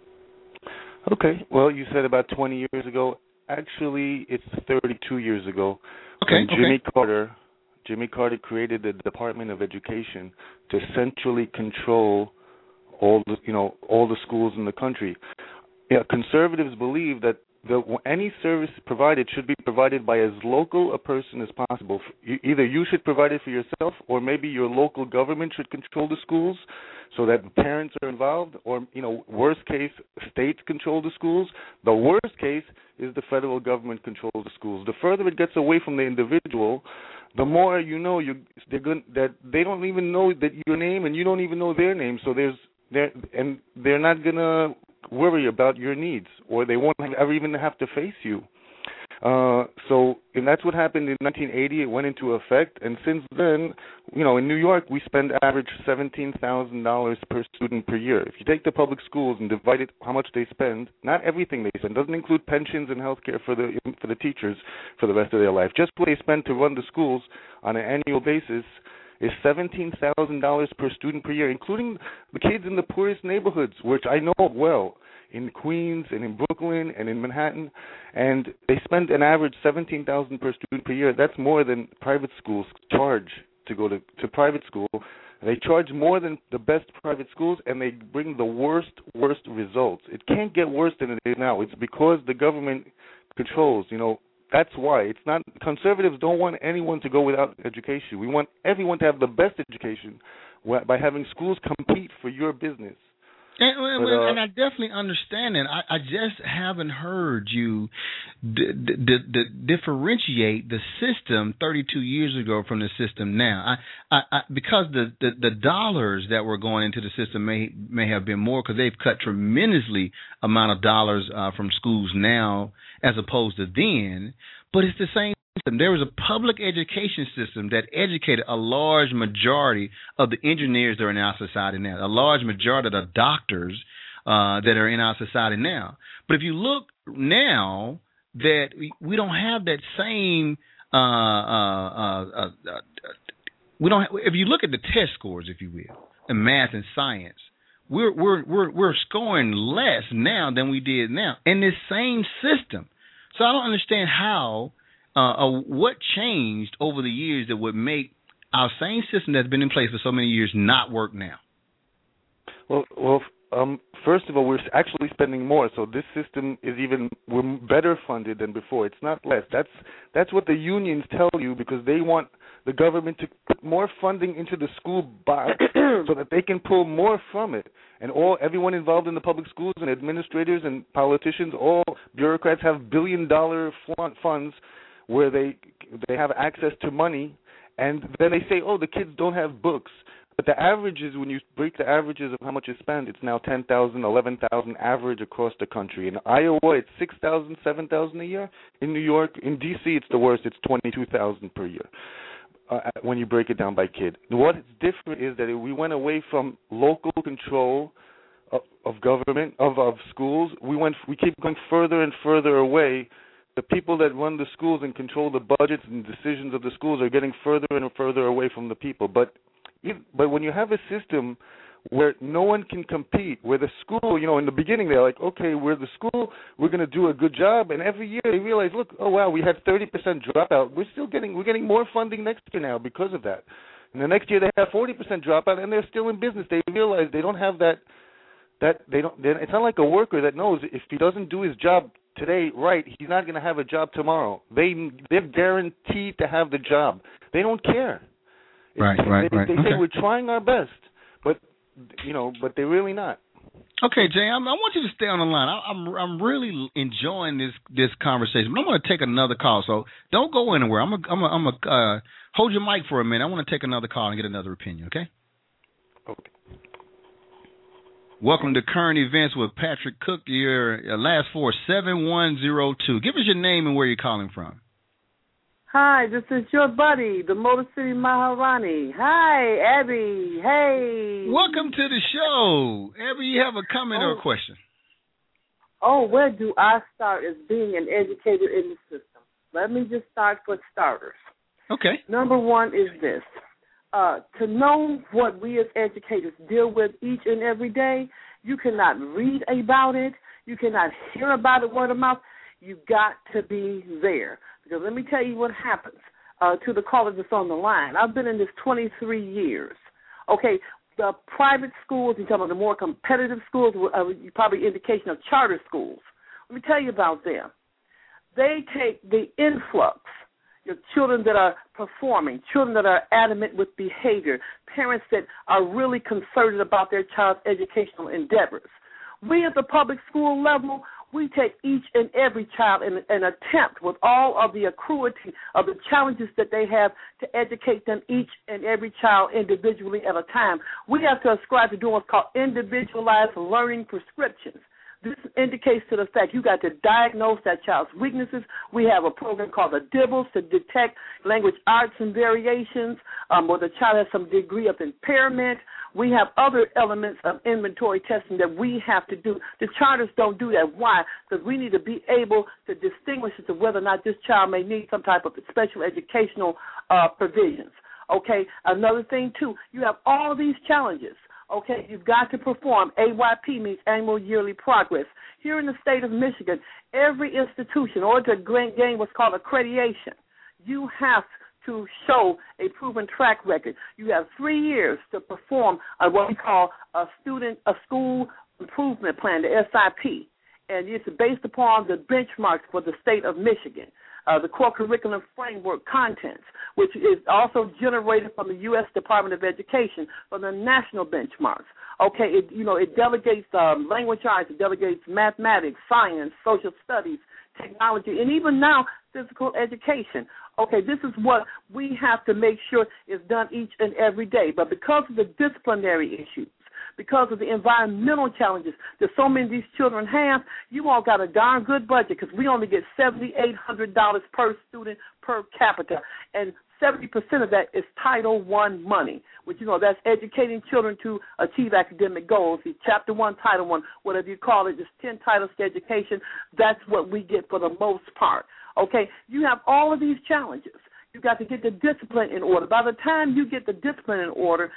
Okay. Well, you said about 20 years ago. Actually, it's 32 years ago. Okay. When Jimmy Carter created the Department of Education to centrally control all the schools in the country. Yeah, conservatives believe that any service provided should be provided by as local a person as possible. Either you should provide it for yourself, or maybe your local government should control the schools so that parents are involved, or, worst case, states control the schools. The worst case is the federal government controls the schools. The further it gets away from the individual, the more that they don't even know that your name and you don't even know their name. So they're not gonna worry about your needs, or they won't ever even have to face you. And that's what happened in 1980. It went into effect, and since then, in New York, we spend average $17,000 per student per year. If you take the public schools and divide it, how much they spend, not everything they spend, doesn't include pensions and health care for the teachers for the rest of their life. Just what they spend to run the schools on an annual basis is $17,000 per student per year, including the kids in the poorest neighborhoods, which I know well, in Queens and in Brooklyn and in Manhattan, and they spend an average $17,000 per student per year. That's more than private schools charge to go to private school. They charge more than the best private schools, and they bring the worst results. It can't get worse than it is now. It's because the government controls. That's why. It's not. Conservatives don't want anyone to go without education. We want everyone to have the best education by having schools compete for your business. And I definitely understand that. I just haven't heard you differentiate the system 32 years ago from the system now. Because the dollars that were going into the system may have been more, because they've cut tremendously amount of dollars from schools now as opposed to then. But it's the same system. There was a public education system that educated a large majority of the engineers that are in our society now, a large majority of the doctors that are in our society now. But if you look now, that we don't have that same. We don't. If you look at the test scores, if you will, in math and science, we're scoring less now than we did now in this same system. So I don't understand how. What changed over the years that would make our same system that's been in place for so many years not work now? Well, first of all, we're actually spending more, so this system is we're better funded than before. It's not less. That's what the unions tell you, because they want the government to put more funding into the school box so that they can pull more from it. And everyone involved in the public schools and administrators and politicians, all bureaucrats have billion-dollar funds where they have access to money, and then they say, the kids don't have books. But the averages, when you break the averages of how much is spent, it's now $10,000, $11,000 average across the country. In Iowa, it's $6,000, $7,000 a year. In New York, in D.C., it's the worst. It's $22,000 per year when you break it down by kid. What is different is that we went away from local control of government, of schools. We keep going further and further away. The people that run the schools and control the budgets and decisions of the schools are getting further and further away from the people. But when you have a system where no one can compete, where the school, in the beginning they're like, okay, we're the school, we're going to do a good job, and every year they realize, look, oh wow, we had 30% dropout. We're getting more funding next year now because of that. And the next year they have 40% dropout, and they're still in business. They realize they don't have that. It's not like a worker that knows if he doesn't do his job today, right, he's not going to have a job tomorrow. They're guaranteed to have the job. They don't care. Right. They say we're trying our best, but they're really not. Okay, Jay, I want you to stay on the line. I'm really enjoying this conversation, but I'm going to take another call. So don't go anywhere. I'm gonna hold your mic for a minute. I want to take another call and get another opinion. Okay. Okay. Welcome to Current Events with Patrick Cook. Your last four, 7102. Give us your name and where you're calling from. Hi, this is your buddy, the Motor City Maharani. Hi, Abby. Hey. Welcome to the show. Abby, you have a comment or a question? Oh, where do I start as being an educator in the system? Let me just start for starters. Okay. Number one is this. To know what we as educators deal with each and every day, you cannot read about it. You cannot hear about it word of mouth. You got to be there. Because let me tell you what happens to the caller that's on the line. I've been in this 23 years. Okay, the private schools, you're talking about the more competitive schools, probably indication of charter schools. Let me tell you about them. They take the influx, your children that are performing, children that are adamant with behavior, parents that are really concerted about their child's educational endeavors. We at the public school level, we take each and every child and attempt with all of the accruity of the challenges that they have to educate them, each and every child individually at a time. We have to ascribe to doing what's called individualized learning prescriptions. This indicates to the fact you got to diagnose that child's weaknesses. We have a program called the DIBELS to detect language arts and variations, where the child has some degree of impairment. We have other elements of inventory testing that we have to do. The charters don't do that. Why? Because we need to be able to distinguish as to whether or not this child may need some type of special educational provisions. Okay? Another thing, too, you have all these challenges. Okay, you've got to perform. AYP means annual yearly progress. Here in the state of Michigan, every institution, in order to gain what's called accreditation, you have to show a proven track record. You have 3 years to perform what we call a school improvement plan, the SIP, and it's based upon the benchmarks for the state of Michigan. The core curriculum framework contents, which is also generated from the U.S. Department of Education for the national benchmarks. Okay, it delegates language arts, it delegates mathematics, science, social studies, technology, and even now physical education. Okay, this is what we have to make sure is done each and every day. But because of the disciplinary issues, because of the environmental challenges that so many of these children have, you all got a darn good budget because we only get $7,800 per student per capita, and 70% of that is Title I money, which, that's educating children to achieve academic goals. The Chapter 1, Title I, whatever you call it, just 10 titles to education. That's what we get for the most part. Okay, you have all of these challenges. You got to get the discipline in order. By the time you get the discipline in order,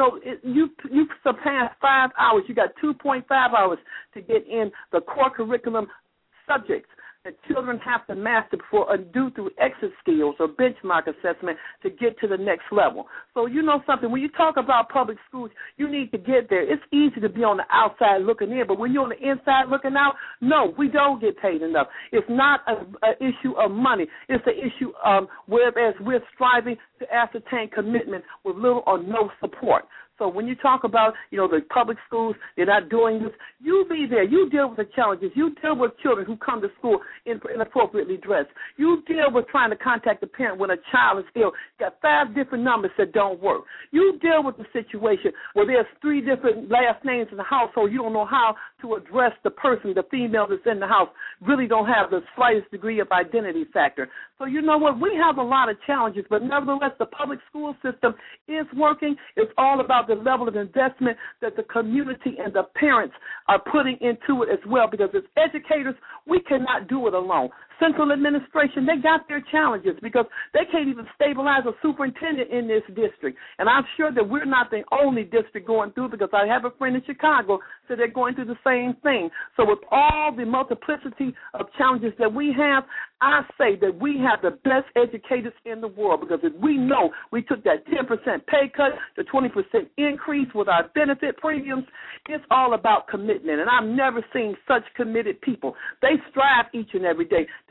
you surpass 5 hours. You got 2.5 hours to get in the core curriculum subjects that children have to master before due through exit skills or benchmark assessment to get to the next level. So you know something, when you talk about public schools, you need to get there. It's easy to be on the outside looking in, but when you're on the inside looking out, no, we don't get paid enough. It's not an issue of money. It's an issue of whereas we're striving to ascertain commitment with little or no support. So when you talk about, the public schools, they're not doing this, you be there. You deal with the challenges. You deal with children who come to school inappropriately dressed. You deal with trying to contact the parent when a child is ill. You got 5 different numbers that don't work. You deal with the situation where there's 3 different last names in the household. You don't know how to address the person, the female that's in the house, really don't have the slightest degree of identity factor. So you know what? We have a lot of challenges, but nevertheless, the public school system is working. It's all about the level of investment that the community and the parents are putting into it as well, because as educators, we cannot do it alone. Central administration, they got their challenges because they can't even stabilize a superintendent in this district. And I'm sure that we're not the only district going through, because I have a friend in Chicago, so they're going through the same thing. So with all the multiplicity of challenges that we have, I say that we have the best educators in the world, because if we know we took that 10% pay cut, the 20% increase with our benefit premiums, it's all about commitment. And I've never seen such committed people. They strive each and every day to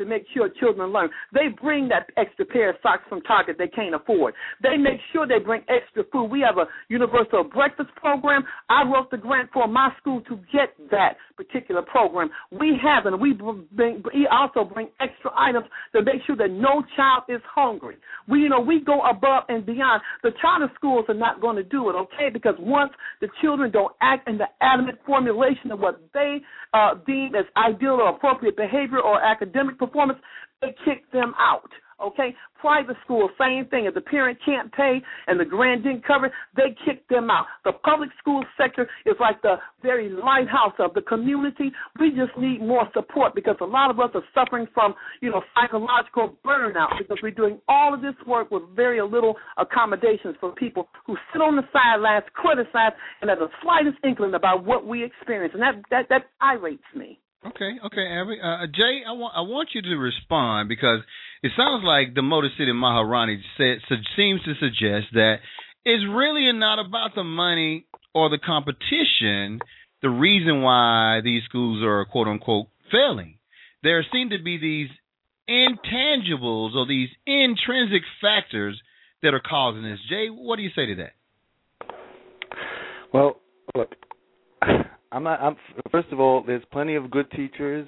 to make sure children learn. They bring that extra pair of socks from Target they can't afford. They make sure they bring extra food. We have a universal breakfast program. I wrote the grant for my school to get that particular program. We have it. We also bring extra items to make sure that no child is hungry. We go above and beyond. The charter schools are not going to do it, okay? Because once the children don't act in the adamant formulation of what they deem as ideal or appropriate behavior or academic performance, they kick them out. Okay, private schools, same thing. If the parent can't pay and the grant didn't cover it, they kick them out. The public school sector is like the very lighthouse of the community. We just need more support because a lot of us are suffering from, psychological burnout because we're doing all of this work with very little accommodations for people who sit on the sidelines, criticize, and have the slightest inkling about what we experience, and that irates me. Okay, Abby. Jay, I want you to respond because it sounds like the Motor City Maharani seems to suggest that it's really not about the money or the competition, the reason why these schools are, quote unquote, failing. There seem to be these intangibles or these intrinsic factors that are causing this. Jay, what do you say to that? Well, look. First of all, there's plenty of good teachers.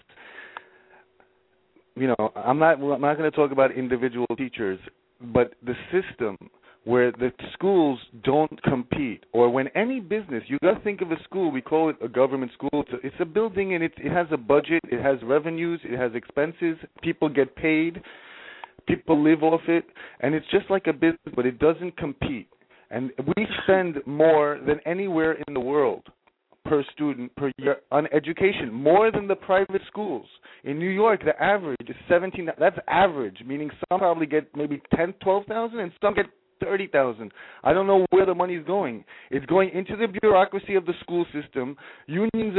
I'm not going to talk about individual teachers, but the system where the schools don't compete, or when any business, you got to think of a school. We call it a government school. It's a building, and it has a budget. It has revenues. It has expenses. People get paid. People live off it, and it's just like a business, but it doesn't compete. And we spend more than anywhere in the world per student per year on education, more than the private schools. In New York, the average is 17. That's average, meaning some probably get maybe 10, 12,000, and some get 30,000. I don't know where the money's going. It's going into the bureaucracy of the school system. Unions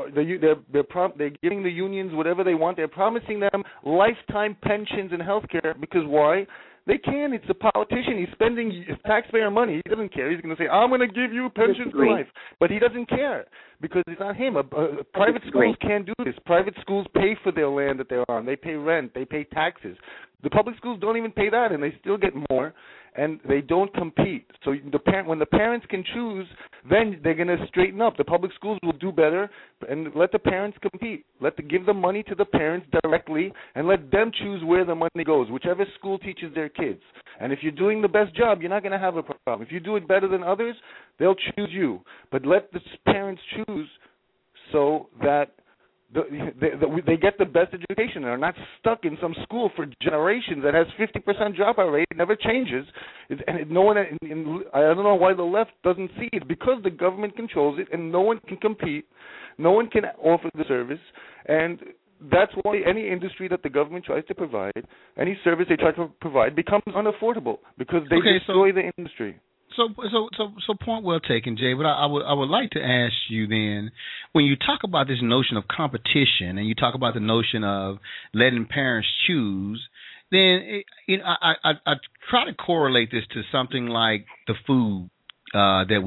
they're giving the unions whatever they want. They're promising them lifetime pensions and health care because why? They can. It's a politician. He's spending taxpayer money. He doesn't care. He's going to say, I'm going to give you pensions for life. But he doesn't care because it's not him. Private schools can't do this. Private schools pay for their land that they're on. They pay rent. They pay taxes. The public schools don't even pay that, and they still get more, and they don't compete. So when the parents can choose, then they're going to straighten up. The public schools will do better, and let the parents compete. Give the money to the parents directly, and let them choose where the money goes, whichever school teaches their kids. And if you're doing the best job, you're not going to have a problem. If you do it better than others, they'll choose you. But let the parents choose so that they get the best education and are not stuck in some school for generations that has 50% dropout rate. It never changes. I don't know why the left doesn't see it. Because the government controls it and no one can compete. No one can offer the service. And that's why any industry that the government tries to provide, any service they try to provide, becomes unaffordable because they destroy the industry. So point well taken, Jay. But I would like to ask you then, when you talk about this notion of competition and you talk about the notion of letting parents choose, then I try to correlate this to something like the food that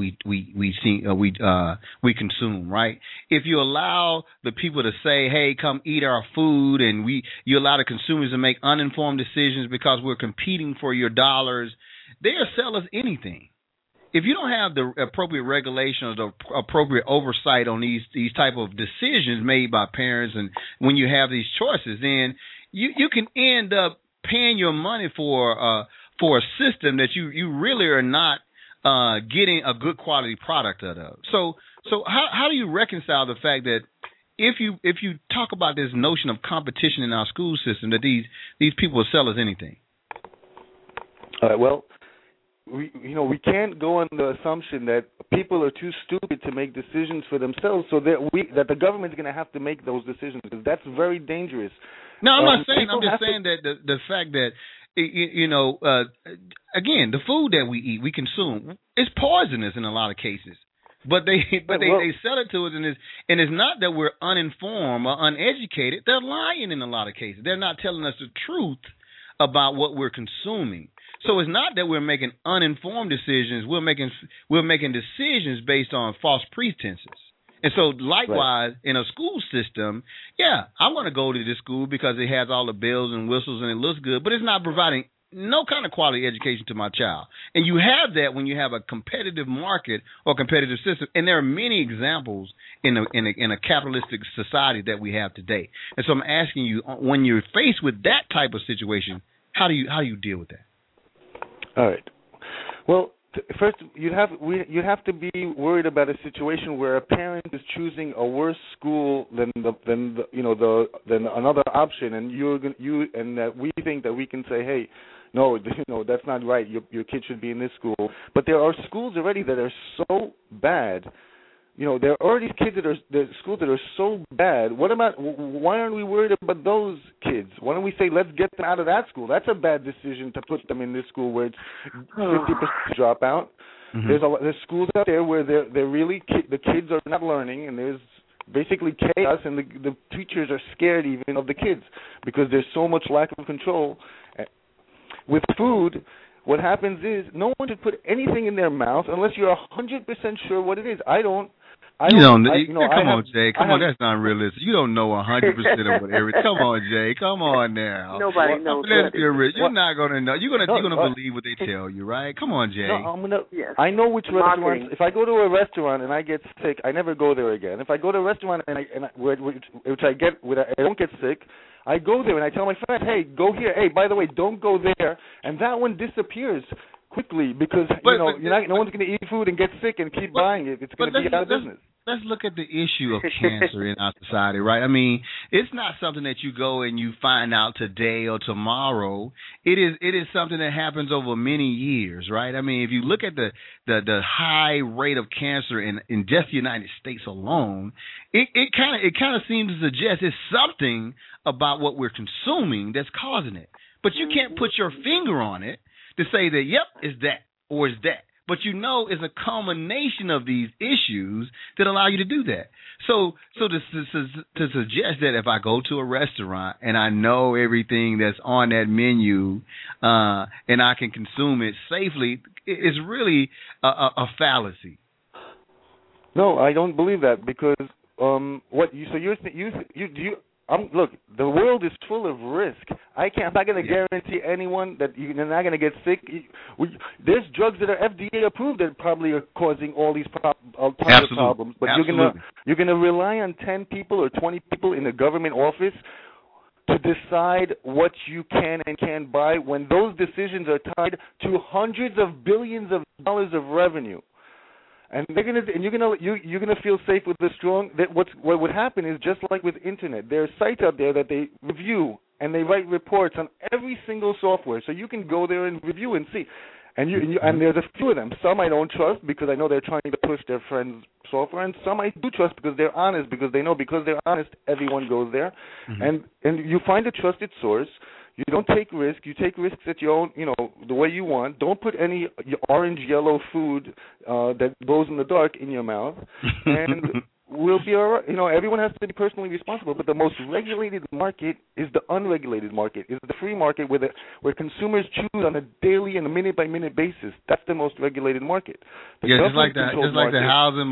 we consume, right? If you allow the people to say, "Hey, come eat our food," and you allow the consumers to make uninformed decisions because we're competing for your dollars, they'll sell us anything. If you don't have the appropriate regulations or the appropriate oversight on these type of decisions made by parents, and when you have these choices, then you can end up paying your money for a system that you really are not getting a good quality product out of. So how do you reconcile the fact that if you talk about this notion of competition in our school system, that these people will sell us anything? All right. Well, we can't go on the assumption that people are too stupid to make decisions for themselves, so that the government is going to have to make those decisions, because that's very dangerous. No, I'm not saying. I'm just saying that the fact that again, the food that we eat, we consume, is poisonous in a lot of cases. But they sell it to us, and it's not that we're uninformed or uneducated. They're lying in a lot of cases. They're not telling us the truth about what we're consuming. So it's not that we're making uninformed decisions. We're making decisions based on false pretenses. And so, likewise, in a school system, I want to go to this school because it has all the bells and whistles and it looks good, but it's not providing no kind of quality education to my child. And you have that when you have a competitive market or competitive system. And there are many examples in a capitalistic society that we have today. And so I'm asking you, when you're faced with that type of situation, how do you deal with that? All right. Well, first, you'd have to be worried about a situation where a parent is choosing a worse school than another option, and we think that we can say, hey, no, that's not right. Your kid should be in this school. But there are schools already that are so bad. There are already kids there's schools that are so bad. Why aren't we worried about those kids? Why don't we say, let's get them out of that school? That's a bad decision to put them in this school where it's 50% dropout. Mm-hmm. There's schools out there where they're really the kids are not learning, and there's basically chaos, and the teachers are scared even of the kids because there's so much lack of control. With food, what happens is no one should put anything in their mouth unless you're 100% sure what it is. Come on, Jay. Come on, that's not realistic. You don't know 100% of whatever. Come on, Jay. Come on now. Nobody knows. You're not going to know. You're going to believe what they tell you, right? Come on, Jay. I know which restaurants. If I go to a restaurant and I get sick, I never go there again. If I go to a restaurant and I don't get sick, I go there and I tell my friends, hey, go here. Hey, by the way, don't go there. And that one disappears quickly because no one's going to eat food and get sick and keep buying it. It's going to be out of business. Let's look at the issue of cancer in our society, right? I mean, it's not something that you go and you find out today or tomorrow. It is something that happens over many years, right? I mean, if you look at the high rate of cancer in just the United States alone, it kind of seems to suggest it's something about what we're consuming that's causing it. But you can't put your finger on it to say that, yep, it's that or it's that. But it's a culmination of these issues that allow you to do that. So to suggest that if I go to a restaurant and I know everything that's on that menu and I can consume it safely is really a fallacy. No, I don't believe that because look, the world is full of risk. I'm not going to guarantee anyone that you're not going to get sick. There's drugs that are FDA approved that probably are causing all these problems. But you're going to rely on 10 people or 20 people in a government office to decide what you can and can't buy when those decisions are tied to hundreds of billions of dollars of revenue. And you're gonna feel safe with the strong. What would happen is just like with internet. There are sites out there that they review and they write reports on every single software, so you can go there and review and see. And and there's a few of them. Some I don't trust because I know they're trying to push their friends' software, and some I do trust because they're honest. Because they know because they're honest, everyone goes there, and you find a trusted source. You don't take risks. You take risks at your own, the way you want. Don't put any orange, yellow food that glows in the dark in your mouth, and we'll be all right. Everyone has to be personally responsible. But the most regulated market is the unregulated market. Is the free market where consumers choose on a daily and a minute-by-minute basis. That's the most regulated market. Just like the housing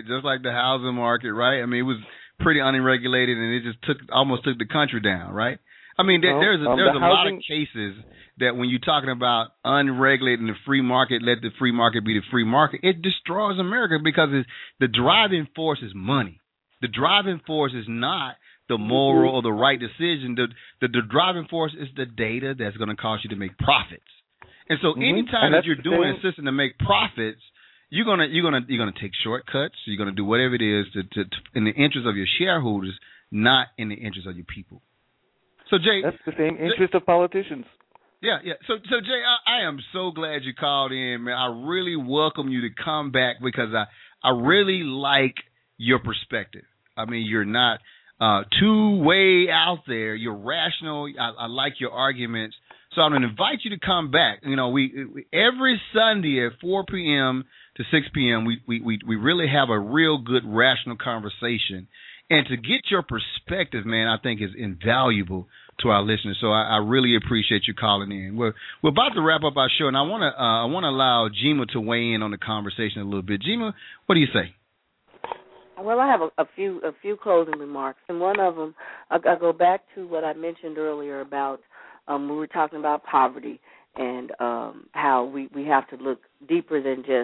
market, right? I mean, it was pretty unregulated, and it just almost took the country down, right? I mean, there's a lot of cases that when you're talking about unregulated and the free market, let the free market be the free market, it destroys America because the driving force is money. The driving force is not the moral or the right decision. The driving force is the data that's going to cause you to make profits. And so anytime that you're doing a system to make profits, you're gonna take shortcuts. You're gonna do whatever it is to in the interest of your shareholders, not in the interest of your people. So Jay, that's the same interest of politicians. Yeah. So Jay, I am so glad you called in, man. I really welcome you to come back because I really like your perspective. I mean, you're not too way out there. You're rational. I like your arguments. So I'm going to invite you to come back. We every Sunday at 4 p.m. to 6 p.m. we really have a real good rational conversation. And to get your perspective, man, I think is invaluable to our listeners. So I really appreciate you calling in. We're about to wrap up our show, and I want to allow Jima to weigh in on the conversation a little bit. Jima, what do you say? Well, I have a few closing remarks, and one of them, I go back to what I mentioned earlier about we were talking about poverty and how we have to look deeper than just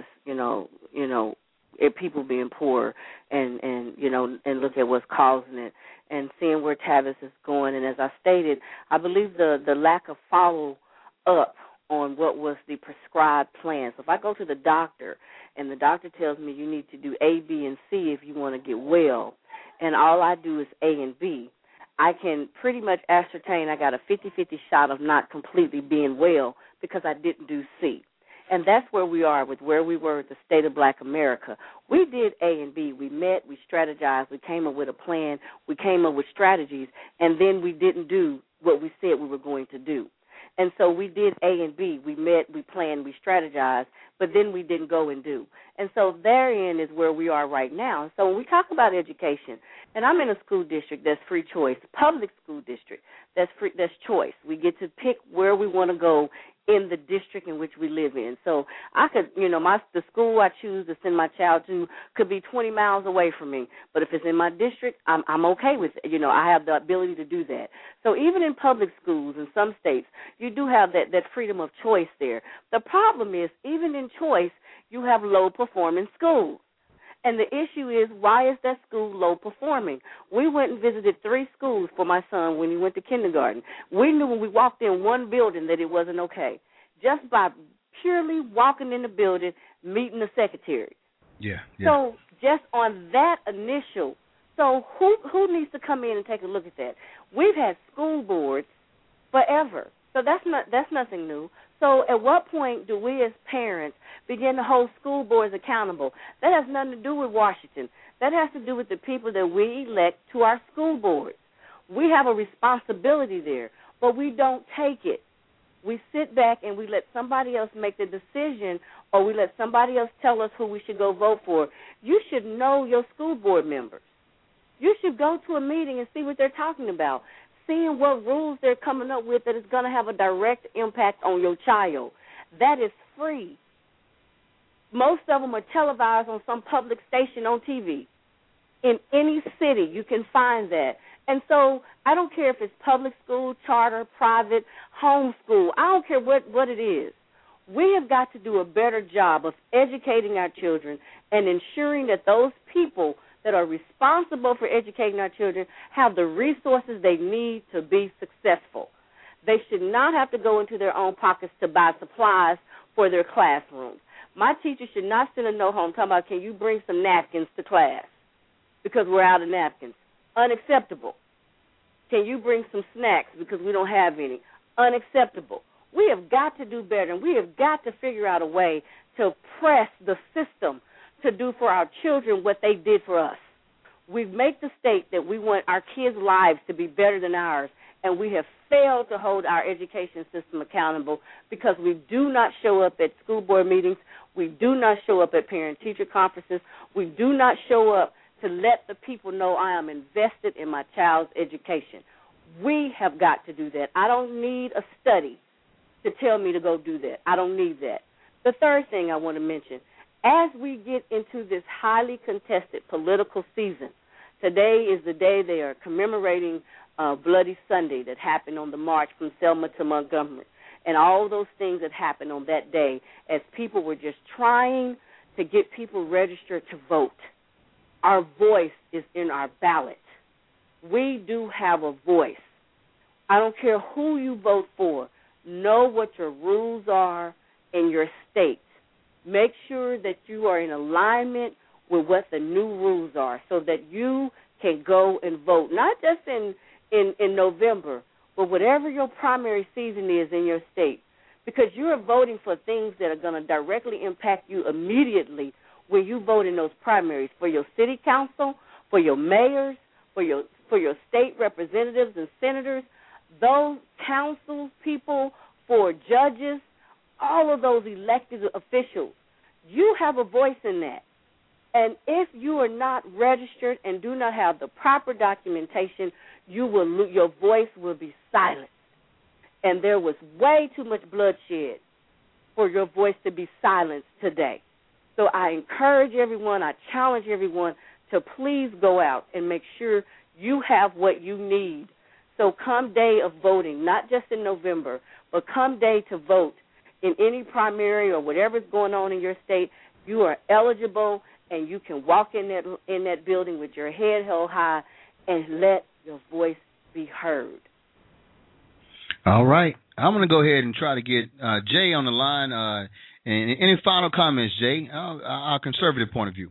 at people being poor and look at what's causing it and seeing where Tavis is going. And as I stated, I believe the lack of follow up on what was the prescribed plan. So if I go to the doctor and the doctor tells me you need to do A, B, and C if you want to get well, and all I do is A and B, I can pretty much ascertain I got a 50-50 shot of not completely being well because I didn't do C. And that's where we are with where we were at the state of Black America. We did A and B. We met, we strategized, we came up with a plan, we came up with strategies, and then we didn't do what we said we were going to do. And so we did A and B. We met, we planned, we strategized, but then we didn't go and do. And so therein is where we are right now. So when we talk about education, and I'm in a school district that's free choice, public school district that's choice. We get to pick where we want to go in the district in which we live in. So I could, the school I choose to send my child to could be 20 miles away from me. But if it's in my district, I'm okay with it. I have the ability to do that. So even in public schools in some states, you do have that freedom of choice there. The problem is, even in choice, you have low-performing schools. And the issue is, why is that school low-performing? We went and visited 3 schools for my son when he went to kindergarten. We knew when we walked in one building that it wasn't okay, just by purely walking in the building, meeting the secretary. Yeah. So just on that initial, so who needs to come in and take a look at that? We've had school boards forever, so that's nothing new. So at what point do we as parents begin to hold school boards accountable? That has nothing to do with Washington. That has to do with the people that we elect to our school boards. We have a responsibility there, but we don't take it. We sit back and we let somebody else make the decision, or we let somebody else tell us who we should go vote for. You should know your school board members. You should go to a meeting and see what they're talking about, seeing what rules they're coming up with that is going to have a direct impact on your child. That is free. Most of them are televised on some public station on TV. In any city, you can find that. And so I don't care if it's public school, charter, private, homeschool. I don't care what it is. We have got to do a better job of educating our children and ensuring that those people that are responsible for educating our children have the resources they need to be successful. They should not have to go into their own pockets to buy supplies for their classrooms. My teacher should not send a note home talking about, can you bring some napkins to class because we're out of napkins. Unacceptable. Can you bring some snacks because we don't have any? Unacceptable. We have got to do better, and we have got to figure out a way to press the system to do for our children what they did for us. We make the state that we want our kids' lives to be better than ours, and we have failed to hold our education system accountable because we do not show up at school board meetings. We do not show up at parent-teacher conferences. We do not show up to let the people know I am invested in my child's education. We have got to do that. I don't need a study to tell me to go do that. I don't need that. The third thing I want to mention, as we get into this highly contested political season, today is the day they are commemorating Bloody Sunday that happened on the march from Selma to Montgomery, and all those things that happened on that day as people were just trying to get people registered to vote. Our voice is in our ballot. We do have a voice. I don't care who you vote for. Know what your rules are in your state. Make sure that you are in alignment with what the new rules are so that you can go and vote, not just in November, but whatever your primary season is in your state, because you are voting for things that are going to directly impact you immediately when you vote in those primaries, for your city council, for your mayors, for your state representatives and senators, those council people, for judges, all of those elected officials. You have a voice in that. And if you are not registered and do not have the proper documentation, your voice will be silenced. And there was way too much bloodshed for your voice to be silenced today. So I encourage everyone, I challenge everyone to please go out and make sure you have what you need. So come day of voting, not just in November, but come day to vote in any primary or whatever's going on in your state, you are eligible and you can walk in that building with your head held high and let your voice be heard. All right. I'm going to go ahead and try to get Jay on the line. And any final comments, Jay? Our conservative point of view.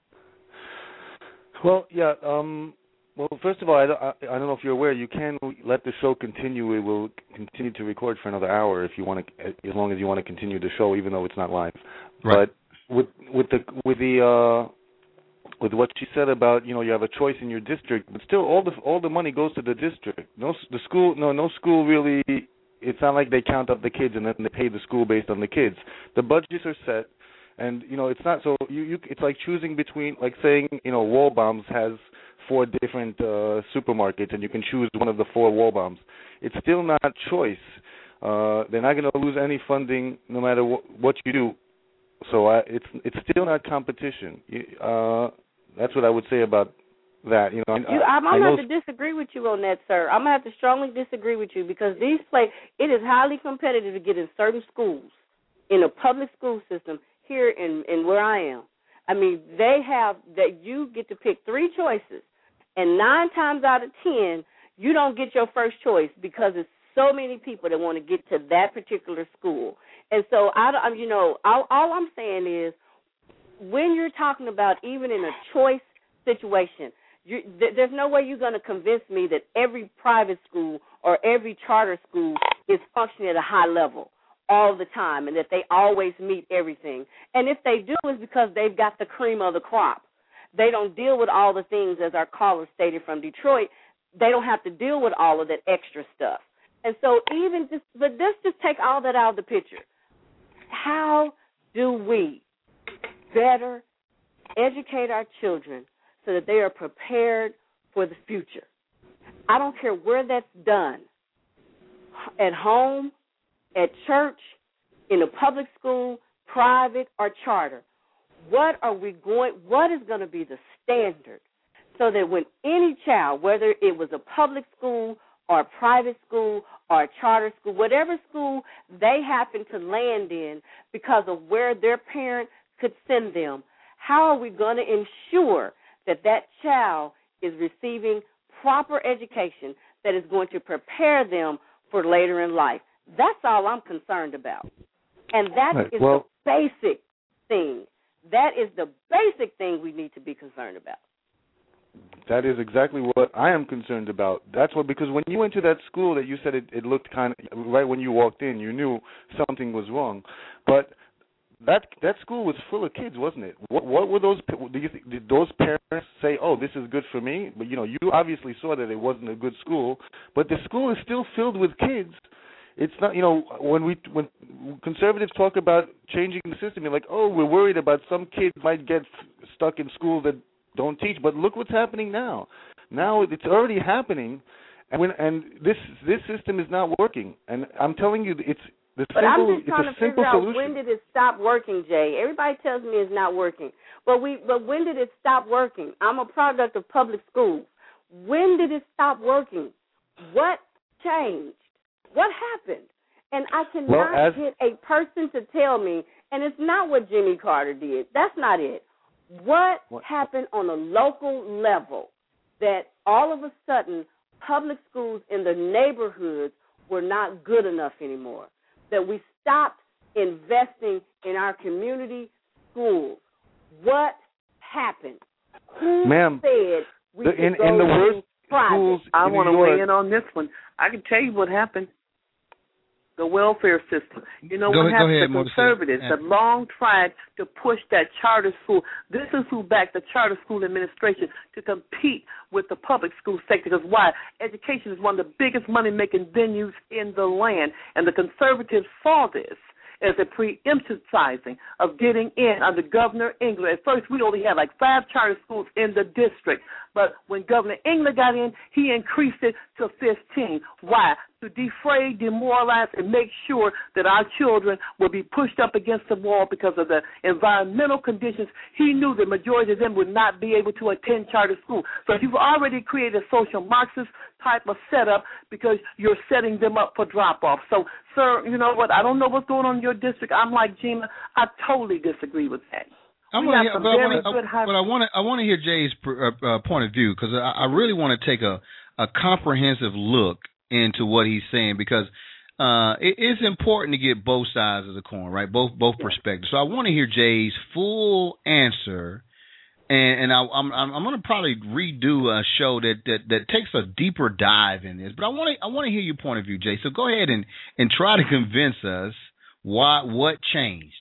Well, yeah. Well, first of all, I don't know if you're aware. You can let the show continue. It will continue to record for another hour if you want to, as long as you want to continue the show, even though it's not live. Right. But with what she said about, you have a choice in your district, but still all the money goes to the district. No school really. It's not like they count up the kids and then they pay the school based on the kids. The budgets are set, and it's not so. It's like choosing between, like saying, Waldbaum's has 4 different supermarkets, and you can choose one of the 4 Waldbaum's. It's still not choice. They're not going to lose any funding no matter what you do. So it's still not competition. That's what I would say about that. I'm going to have to disagree with you on that, sir. I'm going to have to strongly disagree with you because it is highly competitive to get in certain schools, in a public school system here in where I am. I mean, they have that you get to pick 3 choices, and 9 times out of 10, you don't get your first choice because it's so many people that want to get to that particular school. And so, all I'm saying is when you're talking about even in a choice situation, there's no way you're going to convince me that every private school or every charter school is functioning at a high level all the time and that they always meet everything. And if they do, it's because they've got the cream of the crop. They don't deal with all the things, as our caller stated from Detroit. They don't have to deal with all of that extra stuff. And so but let's just take all that out of the picture. How do we better educate our children so that they are prepared for the future? I don't care where that's done, at home, at church, in a public school, private or charter. What is going to be the standard so that when any child, whether it was a public school or a private school or a charter school, whatever school they happen to land in because of where their parent could send them, how are we going to ensure that child is receiving proper education that is going to prepare them for later in life? That's all I'm concerned about. And that is the basic thing. That is the basic thing we need to be concerned about. That is exactly what I am concerned about. That's because when you went to that school that you said it looked kind of, right when you walked in, you knew something was wrong. But that school was full of kids, wasn't it? What were those? Did those parents say, "Oh, this is good for me"? But you obviously saw that it wasn't a good school. But the school is still filled with kids. It's not, when conservatives talk about changing the system, you're like, oh, we're worried about some kids might get stuck in schools that don't teach. But look what's happening now. Now it's already happening, and this system is not working. And I'm telling you, it's a simple solution. But I'm just trying to figure out when did it stop working, Jay? Everybody tells me it's not working. But when did it stop working? I'm a product of public schools. When did it stop working? What changed? What happened? And I cannot get a person to tell me, and it's not what Jimmy Carter did. That's not it. What happened on a local level that all of a sudden public schools in the neighborhoods were not good enough anymore, that we stopped investing in our community schools? What happened? Who said we could in the worst schools I in want to New York. weigh in on this one. I can tell you what happened. The welfare system. What happened to conservatives have long tried to push that charter school. This is who backed the charter school administration to compete with the public school sector. Because why? Education is one of the biggest money-making venues in the land. And the conservatives saw this as a preemptivizing of getting in under Governor Engler. At first, we only had like 5 charter schools in the district. But when Governor Engler got in, he increased it to 15. Why? to defray, demoralize, and make sure that our children will be pushed up against the wall because of the environmental conditions. He knew the majority of them would not be able to attend charter school. So you've already created a social Marxist type of setup because you're setting them up for drop-off. So, sir, you know what? I don't know what's going on in your district. I'm like Gina. I totally disagree with that. I want to hear Jay's point of view, because I really want to take a comprehensive look into what he's saying, because it's important to get both sides of the coin, right? Both perspectives. So I want to hear Jay's full answer, and I'm going to probably redo a show that takes a deeper dive in this. But I want to hear your point of view, Jay. So go ahead and try to convince us what changed.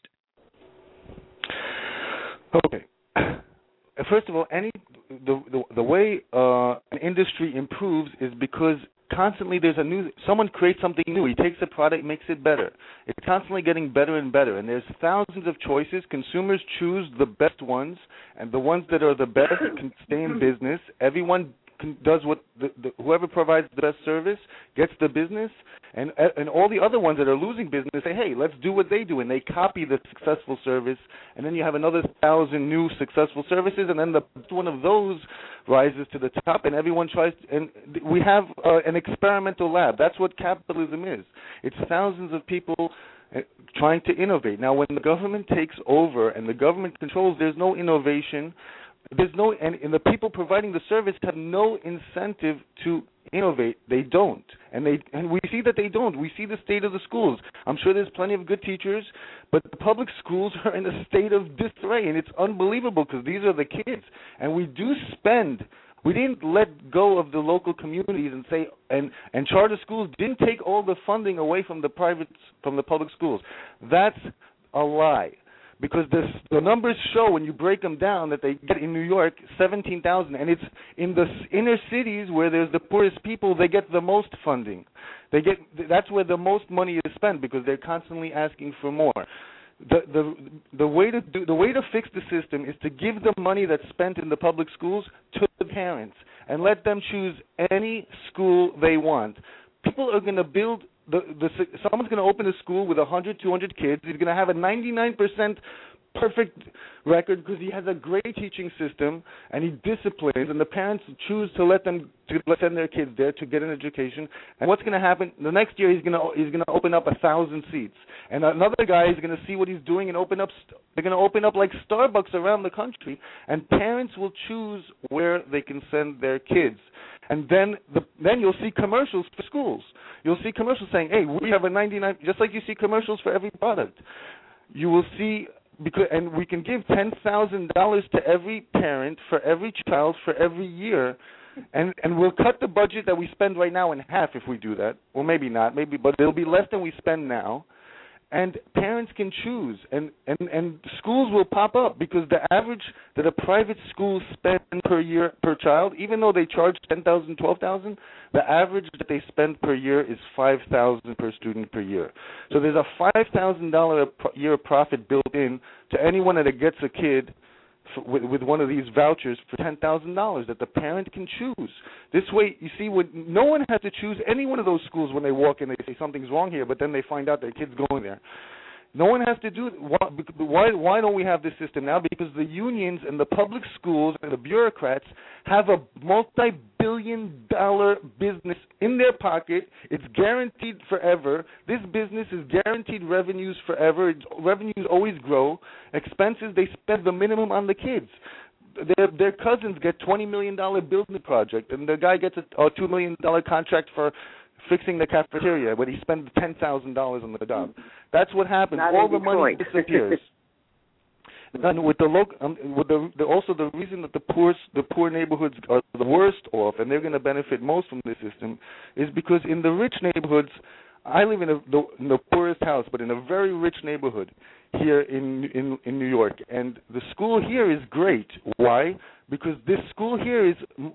Okay. First of all, the way an industry improves is because constantly someone creates something new. He takes a product, makes it better. It's constantly getting better and better, and there's thousands of choices. Consumers choose the best ones, and the ones that are the best can stay in business. Everyone does what whoever provides the best service gets the business, and all the other ones that are losing business say, hey, let's do what they do, and they copy the successful service, and then you have another 1,000 new successful services, and then one of those rises to the top, and everyone tries and we have an experimental lab. That's what capitalism is. It's thousands of people trying to innovate. Now, when the government takes over and the government controls, there's no innovation. And the people providing the service have no incentive to innovate. They don't, and we see that they don't. We see the state of the schools. I'm sure there's plenty of good teachers, but the public schools are in a state of disarray, and it's unbelievable because these are the kids, and we do spend. We didn't let go of the local communities and say, and charter schools didn't take all the funding away from the public schools. That's a lie. Because the numbers show, when you break them down, that they get in New York 17,000, and it's in the inner cities where there's the poorest people, they get the most funding. That's where the most money is spent, because they're constantly asking for more. The way to fix the system is to give the money that's spent in the public schools to the parents and let them choose any school they want. People are going to build. Someone's going to open a school with 100, 200 kids. He's going to have a 99% perfect record because he has a great teaching system and he disciplines, and the parents choose to send their kids there to get an education. And what's going to happen? The next year he's going to open up 1,000 seats, and another guy is going to see what he's doing and they're going to open up like Starbucks around the country, and parents will choose where they can send their kids. And then you'll see commercials for schools. You'll see commercials saying, hey, we have a 99, just like you see commercials for every product. You will see, and we can give $10,000 to every parent for every child for every year, and we'll cut the budget that we spend right now in half if we do that. Well, maybe not, but it'll be less than we spend now. And parents can choose, and schools will pop up, because the average that a private school spends per year per child, even though they charge $10,000, $12,000, the average that they spend per year is $5,000 per student per year. So there's a $5,000 a year profit built in to anyone that gets a kid with one of these vouchers for $10,000 that the parent can choose. This way, you see, no one has to choose any one of those schools when they walk in. They say something's wrong here, but then they find out their kid's going there. No one has to do it. Why don't we have this system now? Because the unions and the public schools and the bureaucrats have a multi-billion-dollar business in their pocket. It's guaranteed forever. This business is guaranteed revenues forever. Revenues always grow. Expenses, they spend the minimum on the kids. Their cousins get $20 million building project, and the guy gets a $2 million contract for fixing the cafeteria, but he spends $10,000 on the job. That's what happens. All the money disappears. And with also the reason that the poor neighborhoods are the worst off, and they're going to benefit most from this system, is because in the rich neighborhoods, I live in the poorest house, but in a very rich neighborhood here in New York, and the school here is great. Why? Because this school here is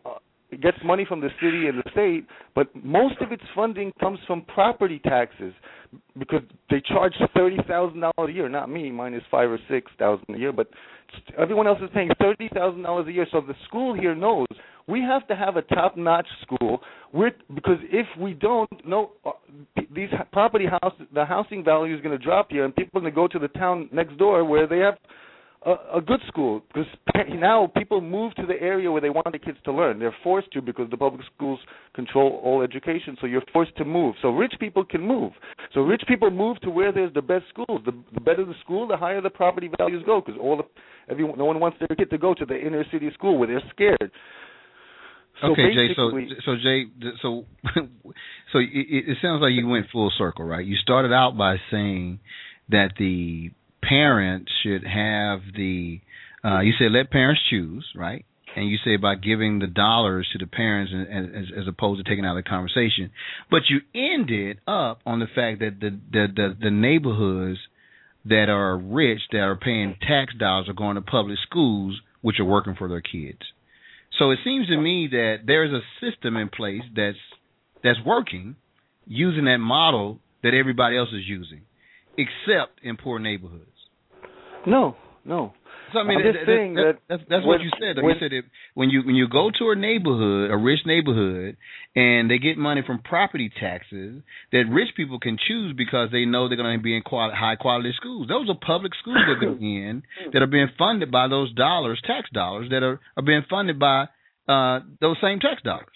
gets money from the city and the state, but most of its funding comes from property taxes because they charge $30,000 a year. Not me, mine is $5,000 or $6,000 a year, but everyone else is paying $30,000 a year. So the school here knows we have to have a top-notch school. Because if we don't, these the housing value is going to drop here, and people are going to go to the town next door where they have a good school. Because now people move to the area where they want the kids to learn. They're forced to because the public schools control all education, so you're forced to move. So rich people can move. So rich people move to where there's the best schools. The better the school, the higher the property values go, because no one wants their kid to go to the inner city school where they're scared. So okay, Jay. So it sounds like you went full circle, right? You started out by saying that the parents should have you said let parents choose, right? And you say by giving the dollars to the parents as opposed to taking out of the conversation. But you ended up on the fact that the neighborhoods that are rich, that are paying tax dollars, are going to public schools, which are working for their kids. So it seems to me that there's a system in place that's working using that model that everybody else is using, except in poor neighborhoods. No. So I mean, that's what you said. You said that when you go to a neighborhood, a rich neighborhood, and they get money from property taxes, that rich people can choose because they know they're going to be in high quality schools. Those are public schools that they're in that are being funded by those dollars, tax dollars, that are being funded by those same tax dollars.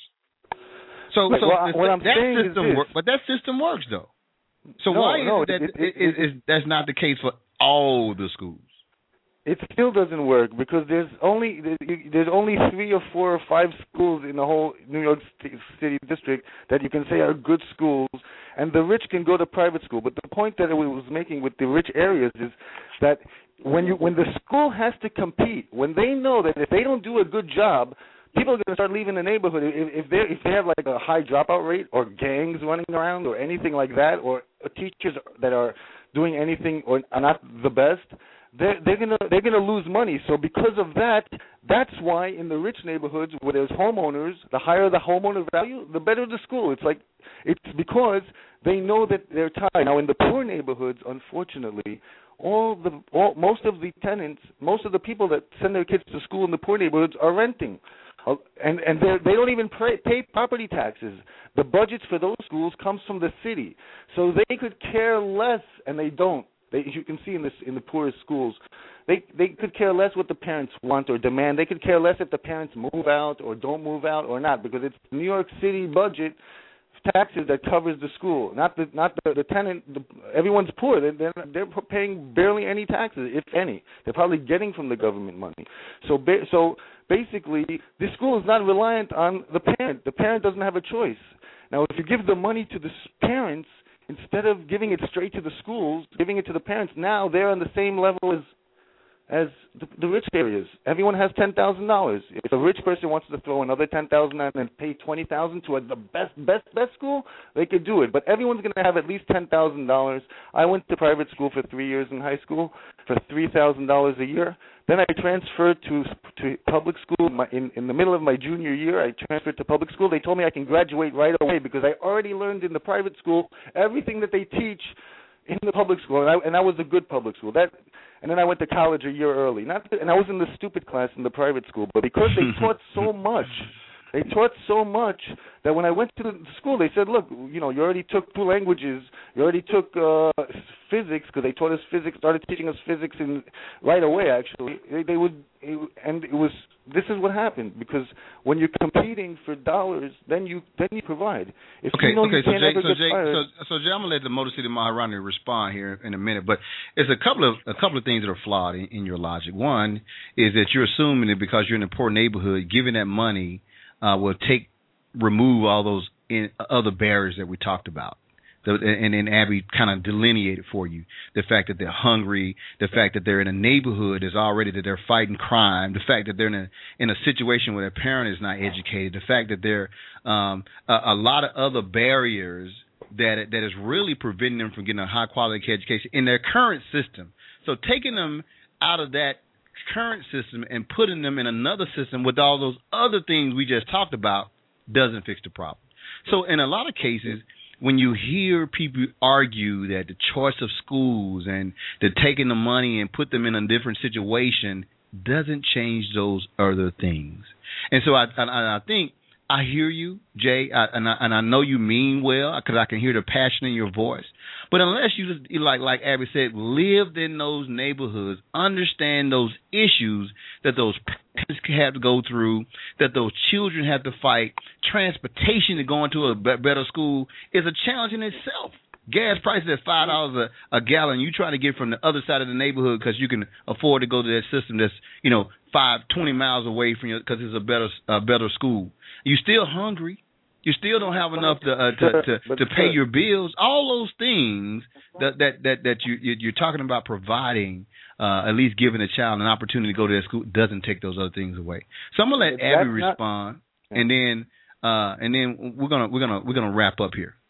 But that system works though. So why is it that's not the case for all the schools? It still doesn't work because there's only 3 or 4 or 5 schools in the whole New York City district that you can say are good schools, and the rich can go to private school. But the point that I was making with the rich areas is that when the school has to compete, when they know that if they don't do a good job, people are going to start leaving the neighborhood. If they have like a high dropout rate or gangs running around or anything like that, or teachers that are doing anything or are not the best, they're gonna lose money. So because of that, that's why in the rich neighborhoods where there's homeowners, the higher the homeowner value, the better the school. It's because they know that they're tied. Now in the poor neighborhoods, unfortunately, most of the tenants, most of the people that send their kids to school in the poor neighborhoods are renting. And they don't even pay property taxes. The budgets for those schools comes from the city, so they could care less, and they don't. As you can see in the poorest schools, they could care less what the parents want or demand. They could care less if the parents move out or don't move out or not, because it's New York City budget taxes that covers the school, not the tenant. Everyone's poor. They're paying barely any taxes, if any. They're probably getting from the government money. So basically, the school is not reliant on the parent. The parent doesn't have a choice. Now, if you give the money to the parents, instead of giving it straight to the schools, giving it to the parents, now they're on the same level as the rich areas. Everyone has $10,000. If a rich person wants to throw another $10,000 and pay $20,000 to the best school, they could do it. But everyone's going to have at least $10,000. I went to private school for 3 years in high school for $3,000 a year. Then I transferred to public school in the middle of my junior year. I transferred to public school. They told me I can graduate right away because I already learned in the private school everything that they teach in the public school, and I was a good public school. And then I went to college a year early. And I was in the stupid class in the private school, but because they taught so much, that when I went to the school, they said, look, you already took 2 languages. You already took physics, because they taught us physics, started teaching us physics right away, actually. This is what happened, because when you're competing for dollars, then you provide. So Jay, I'm going to let the Motor City Maharani respond here in a minute, but there's a couple of things that are flawed in your logic. One is that you're assuming that because you're in a poor neighborhood, giving that money will remove all those other barriers that we talked about. And then Abby kind of delineated for you the fact that they're hungry, the fact that they're in a neighborhood is already that they're fighting crime, the fact that they're in a situation where their parent is not educated, the fact that there are a lot of other barriers that is really preventing them from getting a high quality education in their current system. So taking them out of that current system and putting them in another system with all those other things we just talked about doesn't fix the problem. So in a lot of cases, when you hear people argue that the choice of schools and the taking the money and put them in a different situation doesn't change those other things. And so I think I hear you, Jay, and I know you mean well because I can hear the passion in your voice. But unless you, like Abby said, lived in those neighborhoods, understand those issues that those parents have to go through, that those children have to fight, transportation to go into a better school is a challenge in itself. Gas prices at $5 a gallon. You trying to get from the other side of the neighborhood because you can afford to go to that system that's 20 miles away from you because it's a better school. You still hungry. You still don't have enough to pay your bills. All those things that you're talking about providing, at least giving a child an opportunity to go to that school, doesn't take those other things away. So I'm gonna let Abby respond, and then we're gonna wrap up here.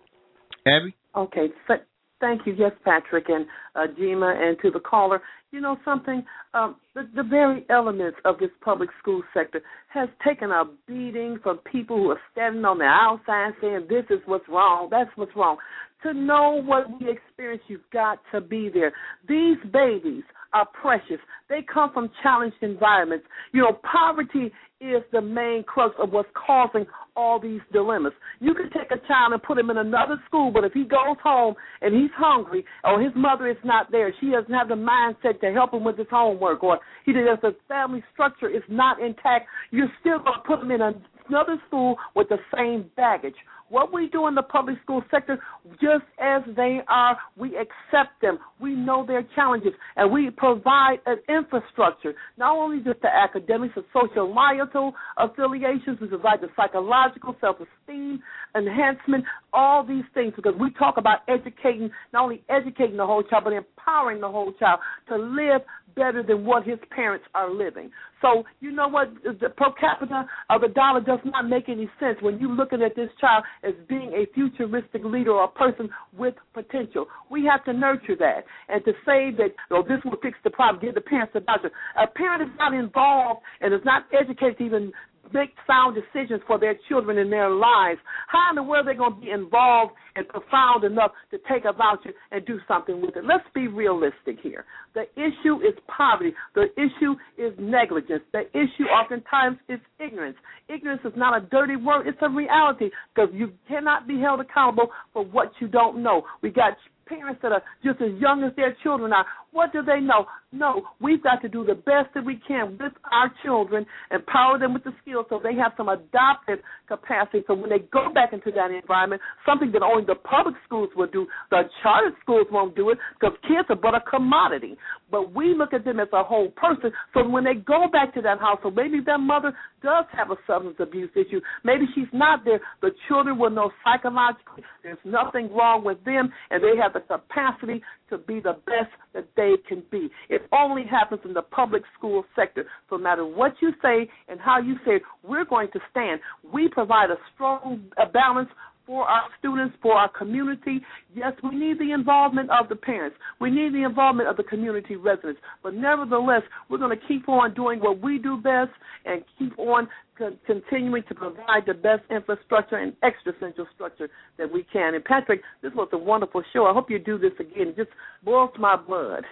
Abby. Okay. Thank you. Yes, Patrick and Jima, and to the caller. You know something? The very elements of this public school sector has taken a beating from people who are standing on the outside saying this is what's wrong, that's what's wrong. To know what we experience, you've got to be there. These babies are precious. They come from challenged environments. Poverty is the main crux of what's causing all these dilemmas. You can take a child and put him in another school, but if he goes home and he's hungry or his mother is not there, she doesn't have the mindset to help him with his homework, or the family structure is not intact, you're still going to put him in another school with the same baggage. What we do in the public school sector, just as they are, we accept them. We know their challenges, and we provide an infrastructure, not only just the academics and societal affiliations, we provide the psychological self-esteem, enhancement, all these things, because we talk about educating, not only educating the whole child, but empowering the whole child to live better than what his parents are living. So, you know what? The per capita of the dollar does not make any sense when you're looking at this child as being a futuristic leader or a person with potential. We have to nurture that. And to say that, this will fix the problem, give the parents a voucher. A parent is not involved and is not educated to even make sound decisions for their children in their lives. How in the world are they going to be involved and profound enough to take a voucher and do something with it? Let's be realistic here. The issue is poverty. The issue is negligence. The issue oftentimes is ignorance. Ignorance is not a dirty word. It's a reality because you cannot be held accountable for what you don't know. We got parents that are just as young as their children are. What do they know? No, we've got to do the best that we can with our children, empower them with the skills so they have some adaptive capacity. So when they go back into that environment, something that only the public schools will do, the charter schools won't do it because kids are but a commodity. But we look at them as a whole person. So when they go back to that household, maybe their mother does have a substance abuse issue. Maybe she's not there. The children will know psychologically there's nothing wrong with them, and they have the capacity to be the best that they can be. It only happens in the public school sector. So no matter what you say and how you say it, we're going to stand. We provide a strong balance for our students, for our community. Yes, we need the involvement of the parents. We need the involvement of the community residents. But nevertheless, we're going to keep on doing what we do best and keep on continuing to provide the best infrastructure and extra-essential structure that we can. And, Patrick, this was a wonderful show. I hope you do this again. It just boils my blood.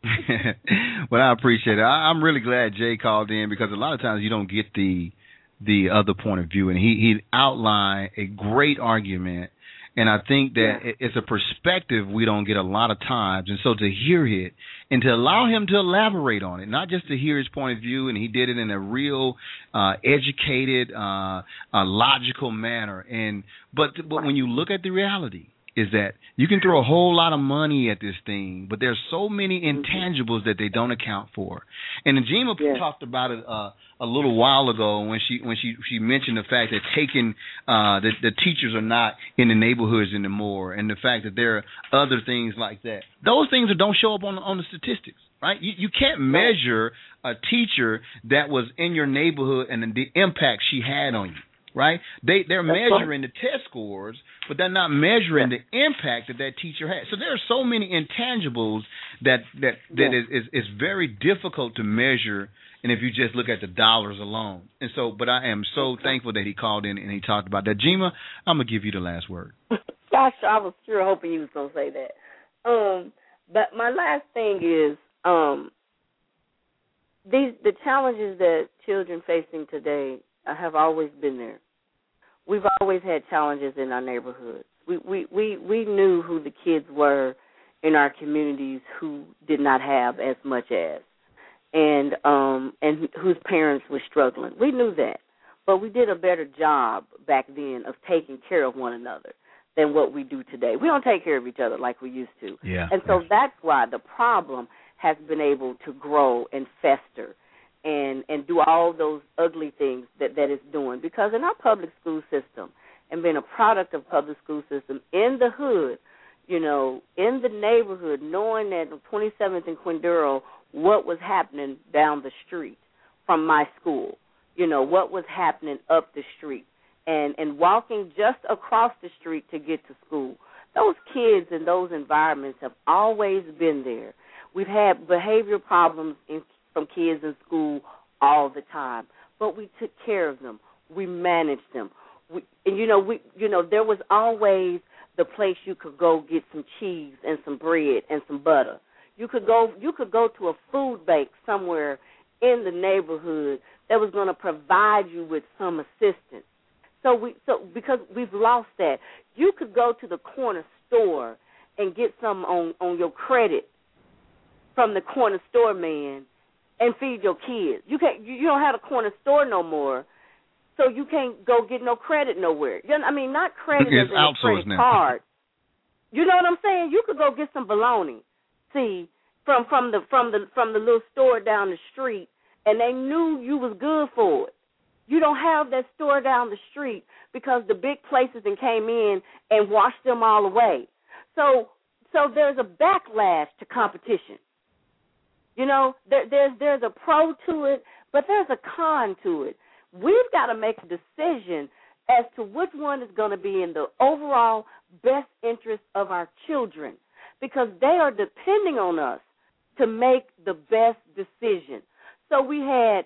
Well, I appreciate it. I'm really glad Jay called in because a lot of times you don't get the other point of view, and he outlined a great argument, and I think that it's a perspective we don't get a lot of times, and so to hear it and to allow him to elaborate on it, not just to hear his point of view, and he did it in a real educated, logical manner, but when you look at the reality, is that you can throw a whole lot of money at this thing, but there's so many intangibles that they don't account for. And Najima talked about it a little while ago when she mentioned the fact that the teachers are not in the neighborhoods anymore, and the fact that there are other things like that. Those things that don't show up on the statistics, right? You can't measure a teacher that was in your neighborhood and the impact she had on you. right? They're measuring the test scores, but they're not measuring the impact that teacher has. So there are so many intangibles that is very difficult to measure. And if you just look at the dollars alone. And so, but I am so thankful that he called in and he talked about that. Jima, I'm going to give you the last word. Gosh, I was sure hoping you was going to say that. But my last thing is the challenges that children facing today have always been there. We've always had challenges in our neighborhoods. We knew who the kids were in our communities who did not have as much as. And whose parents were struggling. We knew that, but we did a better job back then of taking care of one another than what we do today. We don't take care of each other like we used to. Yeah. And so that's why the problem has been able to grow and fester and do all those ugly things that it's doing. Because in our public school system and being a product of public school system in the hood, you know, in the neighborhood, knowing that on 27th and Quindaro, what was happening down the street from my school, you know, what was happening up the street, and walking just across the street to get to school. Those kids in those environments have always been there. We've had behavior problems from kids in school all the time, but we took care of them. We managed them. There was always the place you could go get some cheese and some bread and some butter. You could go to a food bank somewhere in the neighborhood that was going to provide you with some assistance. So because we've lost that, you could go to the corner store and get some on your credit from the corner store man and feed your kids. You don't have a corner store no more, so you can't go get no credit nowhere. Not credit as in a credit card. You know what I'm saying? You could go get some bologna. See, from the little store down the street, and they knew you was good for it. You don't have that store down the street because the big places came in and washed them all away. So there's a backlash to competition. You know, there's a pro to it, but there's a con to it. We've got to make a decision as to which one is going to be in the overall best interest of our children, because they are depending on us to make the best decision. So we had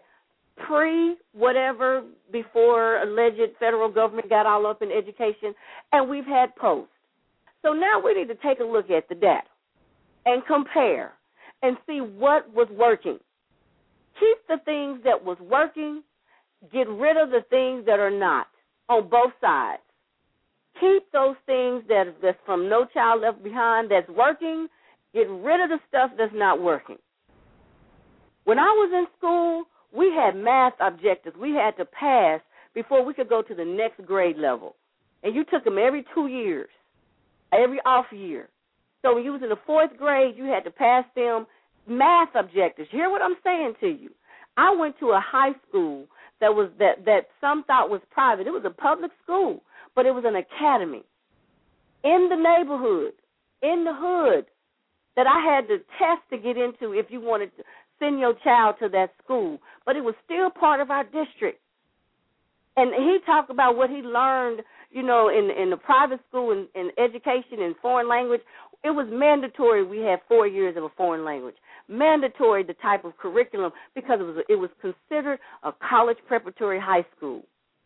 pre-whatever, before alleged federal government got all up in education, and we've had post. So now we need to take a look at the data and compare and see what was working. Keep the things that was working, get rid of the things that are not on both sides. Keep those things that's from No Child Left Behind that's working. Get rid of the stuff that's not working. When I was in school, we had math objectives we had to pass before we could go to the next grade level. And you took them every 2 years, every off year. So when you was in the 4th grade, you had to pass them math objectives. Hear what I'm saying to you. I went to a high school that some thought was private. It was a public school, but it was an academy in the neighborhood, in the hood, that I had to test to get into if you wanted to send your child to that school. But it was still part of our district. And he talked about what he learned, you know, in the private school in education in foreign language. It was mandatory we had 4 years of a foreign language. Mandatory, the type of curriculum, because it was considered a college preparatory high school.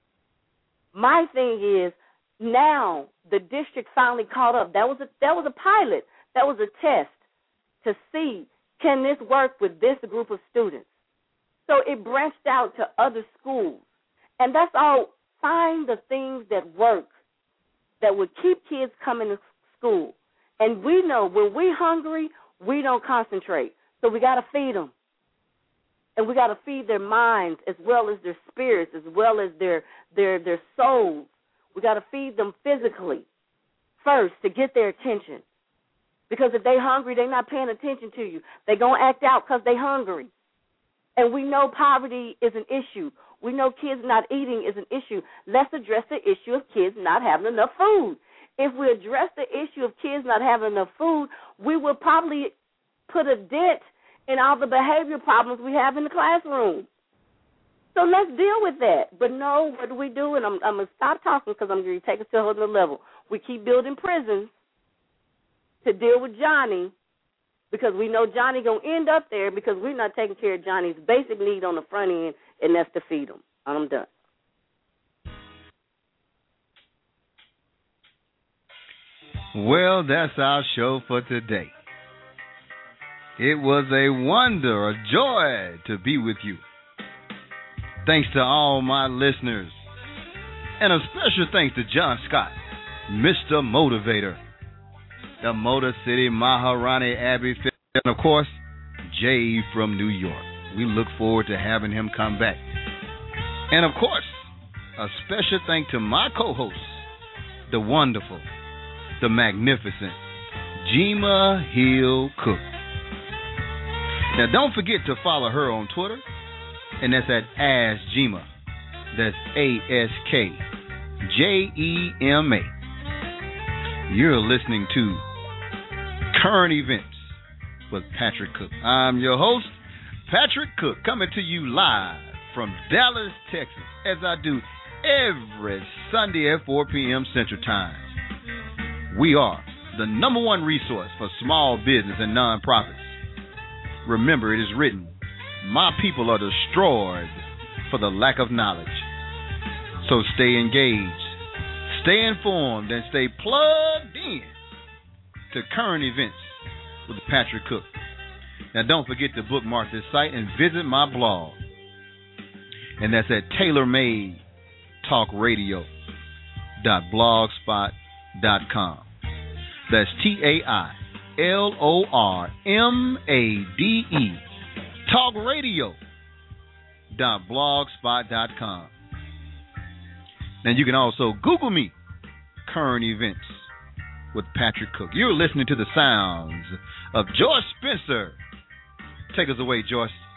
My thing is, now the district finally caught up. That was a pilot. That was a test to see, can this work with this group of students? So it branched out to other schools. And that's all. Find the things that work, that would keep kids coming to school. And we know when we're hungry, we don't concentrate. So we got to feed them. And we got to feed their minds as well as their spirits, as well as their souls. We got to feed them physically first to get their attention. Because if they're hungry, they're not paying attention to you. They're going to act out because they're hungry. And we know poverty is an issue. We know kids not eating is an issue. Let's address the issue of kids not having enough food. If we address the issue of kids not having enough food, we will probably put a dent in all the behavior problems we have in the classroom. So let's deal with that. But no, what do we do? And I'm going to stop talking because I'm going to take it to a whole other level. We keep building prisons to deal with Johnny because we know Johnny going to end up there because we're not taking care of Johnny's basic need on the front end, and that's to feed him. I'm done. Well, that's our show for today. It was a wonder, a joy to be with you. Thanks to all my listeners. And a special thanks to John Scott, Mr. Motivator, the Motor City Maharani Abbey, and of course, Jay from New York. We look forward to having him come back. And of course, a special thank to my co-host, the wonderful, the magnificent Jima Hill Cook. Now, don't forget to follow her on Twitter, and that's at AskJema. That's AskJema. You're listening to Current Events with Patrick Cook. I'm your host, Patrick Cook, coming to you live from Dallas, Texas, as I do every Sunday at 4 p.m. Central Time. We are the #1 resource for small business and nonprofits. Remember, it is written, my people are destroyed for the lack of knowledge. So stay engaged, stay informed, and stay plugged in to Current Events with Patrick Cook. Now, don't forget to bookmark this site and visit my blog. And that's at tailormadetalkradio.blogspot.com. That's TAILORMADE talkradio.blogspot.com. Now, you can also Google me, Current Events with Patrick Cook. You're listening to the sounds of Joyce Spencer. Take us away, Joyce.